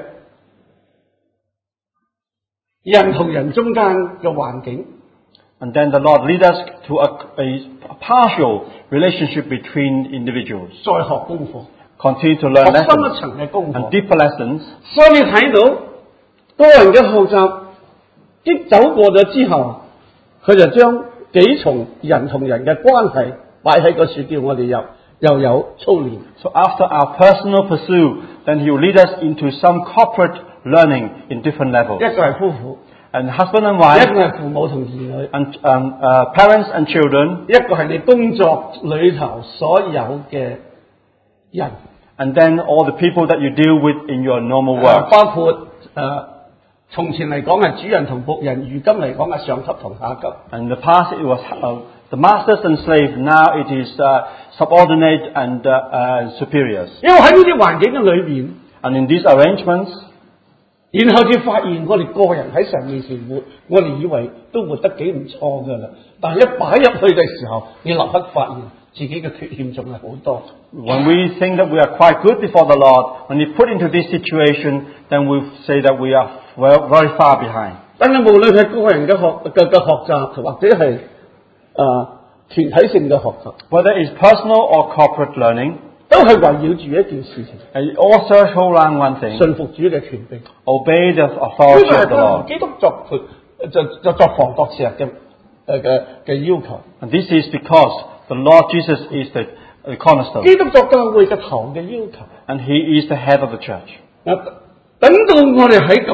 人同人中間嘅環境。 and then the Lord lead us to a partial relationship between individuals. 再學功課， Continue to learn 學深一 lessons 層嘅功 and 課。 deeper lessons. 所以你睇到個人嘅學習，一走過咗之後，佢就將幾重人同人嘅關係擺喺個處，叫我哋又有操練。 So after our personal pursuit, then He will lead us into some corporate learning in different 一 levels. 個係夫婦， And husband and 一 wife 個係父母同兒女， and parents and children, 一個係你工作裏頭所有嘅人， and then all the people that you deal with in your normal work. 包括從前嚟講係主人同僕人，如今嚟講係上級同下級。 And in the past it was the masters and slaves. Now it is subordinate and superiors. 因為喺呢啲環境嘅裏邊， And in these arrangements, 然後至發現我哋個人喺神面前活，我哋以為都活得幾唔錯㗎啦，但係一擺入去嘅時候，你立刻發現自己嘅缺陷仲係好多。 when we think that we are quite good before the Lord, when we put into this situation, then we say that we are very far behind. 但係無論係個人嘅學習，或者係團體性嘅學習， Whether it's personal or corporate learning, 都係圍繞住一件事情， it all circles around one thing: 信服主嘅權柄。 obey the 呢 authority 個 of 係 the 對 Lord. 基督作房角石嘅要求。 And this is because the Lord Jesus is the cornerstone, 基督作教會嘅頭嘅要求。 and He is the head of the church. 等到我哋喺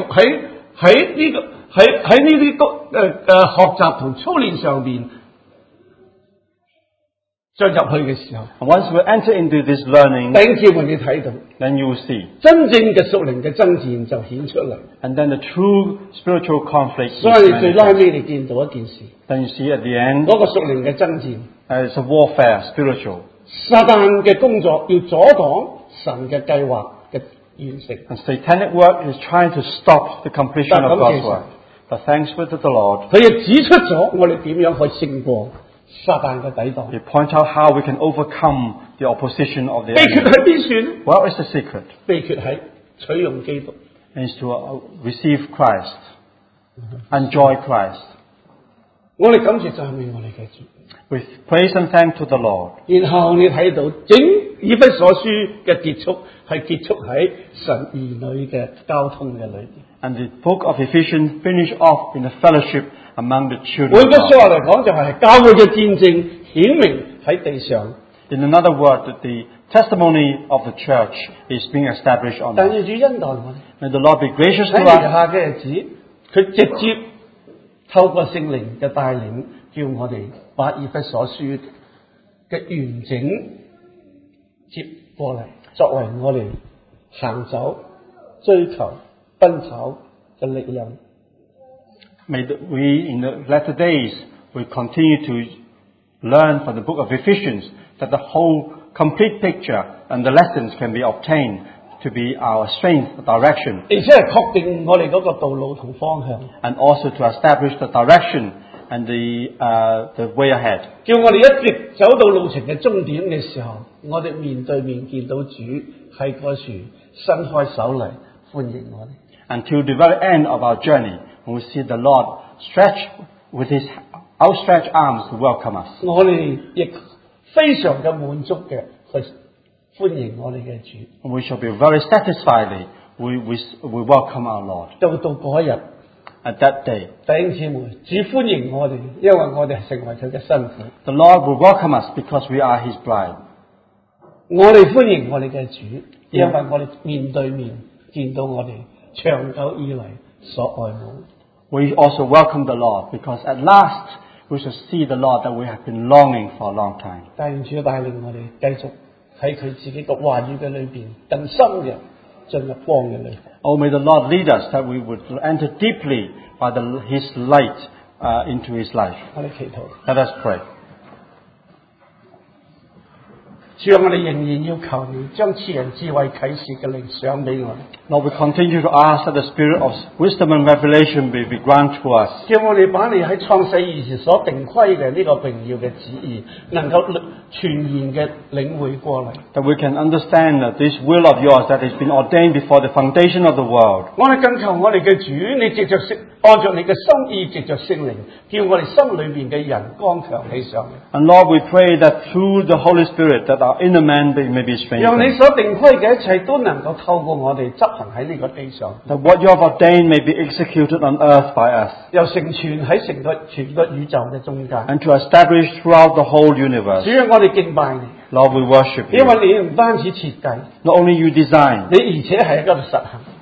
呢啲學習同操練上邊進入去嘅時候， And once we enter into this learning, 弟兄姊妹你睇到 then you will see. 真正嘅屬靈嘅爭戰就顯出嚟。 And then the true spiritual conflict is 所以最拉 manifest. 尾你見到一件事， Then you see at the end, 嗰個屬靈嘅爭戰， it's a warfare, spiritual. 撒旦嘅工作要阻擋神嘅計劃嘅完成。 And satanic work is trying to stop the completion of God's work. But thanks be to the Lord, 佢亦指出咗我哋點樣去勝過撒旦嘅抵擋。 He points out how we can overcome the opposition of the 秘訣 enemy. 喺邊處呢？ What is the secret? 秘訣喺取用基督。 Is to receive Christ, enjoy Christ. 我哋感謝讚美我哋嘅主。 With praise and thanks to the Lord. 然後你睇到整以弗所書嘅結束係結束喺神兒女嘅交通嘅裏邊。 And the book of Ephesians finish off in the fellowship among the children 換 of 句說 God. 話嚟講，就係教會嘅見證顯明喺地上。 In another word, that the testimony of the church is being established on 但 us. 願主恩待我哋。 May the Lord be gracious 喺 to 餘 us. 下嘅日子，佢直接透過聖靈嘅帶領，叫我哋把以弗所書嘅完整接過嚟，作為我哋行走、追求、奔跑嘅力量。 May we, in the latter days, we continue to learn from the book of Ephesians that the whole complete picture and the lessons can be obtained to be our strength, direction, 而且係確定我哋嗰個道路同方向， and also to establish the direction and the way ahead. 叫我哋一直走到路程嘅終點嘅時候，我哋面對面見到主喺嗰處伸開手嚟歡迎我哋。 Until the very end of our journey, when we see the Lord stretch with His outstretched arms to welcome us. 我哋亦非常嘅滿足嘅去歡迎我哋嘅主。 And we shall be very satisfiedly, we welcome our Lord. 到嗰一日， At that day, 弟兄姊妹，主歡迎我哋，因為我哋係成為佢嘅新婦。 the Lord will welcome us because we are His bride. 我哋歡迎我哋嘅主，因為我哋面對面見到我哋長久以嚟所愛慕。 We also welcome the Lord because at last we shall see the Lord that we have been longing for a long time. 但願主帶領我哋繼續喺佢自己嘅話語嘅裏邊更深嘅進入光嘅裏。 Oh, may the Lord lead us that we would enter deeply by His light into His life. 我哋祈禱， Let us pray. 主啊，我哋仍然要求你將賜人智慧啟示嘅靈賞俾我哋。 Lord, we continue to ask that the spirit of wisdom and revelation be granted to us. 叫我哋把你喺創世以前所定規嘅呢個榮耀嘅旨意，能夠全然嘅領會過嚟。 That we can understand that this will of yours that has been ordained before the foundation of the world. 我哋更求我哋嘅主，你藉着按照你嘅心意，藉着聖靈，叫我哋心裏面嘅人剛強起上嚟。 And Lord, we pray that through the Holy Spirit that our inner man may be 讓你 strengthened. 所定規嘅一切都能夠透過我哋執行喺呢個地上， That what you have ordained may be executed on earth by us. 又成全喺全個宇宙嘅中間。 And to establish throughout the whole universe. 主啊，我哋敬拜你， Lord, we worship 因 you. 為你唔單止設計， Not only you design, 你而且係喺嗰度實行。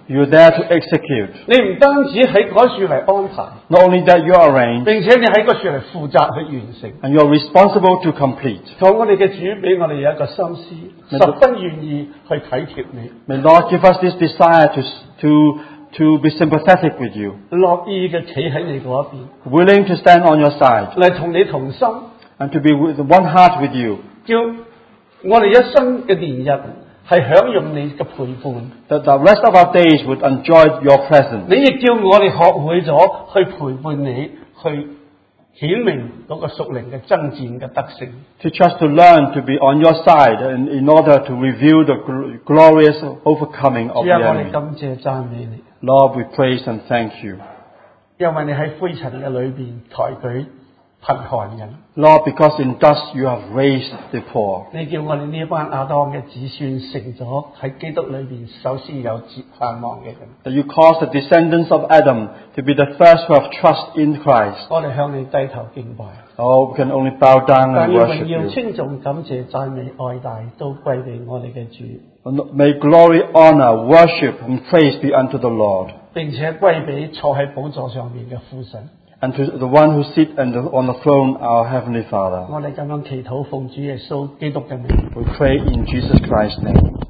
You're there to execute. 你唔單止喺嗰處嚟安排， Not only that, you arrange, 並且你喺嗰處嚟負責去完成。 and you're responsible to complete. 求我哋嘅主俾我哋有一個心思，十分願意去體貼你， May Lord give us this desire to be sympathetic with you, 樂意嘅企喺你嗰一邊， willing to stand on your side, 嚟同你同心， and to be with one heart with you. 叫我哋一生嘅年日係享用你嘅陪伴。 That the rest of our days would enjoy your presence. 你亦叫我哋學會咗去陪伴你，去顯明嗰個屬靈嘅爭戰嘅德性。 Teach us to learn to be on your side and in order to reveal the glorious overcoming of 主 the 啊，我哋 enemy. 感謝讚美你， Lord, we praise and thank you. 因為你喺灰塵嘅裏邊抬舉貧寒人， Lord, because in dust you have raised the poor. 你叫我哋呢班亞當嘅子孫成咗喺基督裏邊首先有盼望嘅人。 That you caused the descendants of Adam to be the first who have trust in Christ. 我哋向你低頭敬拜， Oh, we can only bow down 但 and 願榮 worship 耀、 you. 稱頌、感謝、讚美、愛戴都歸俾我哋嘅主， May glory, honor, worship and praise be unto the Lord, 並且歸俾坐喺寶座上面嘅父神。 and to the one who sits on the throne, our Heavenly Father. 我哋咁樣祈禱，奉主耶穌基督嘅名。 We pray in Jesus Christ's name.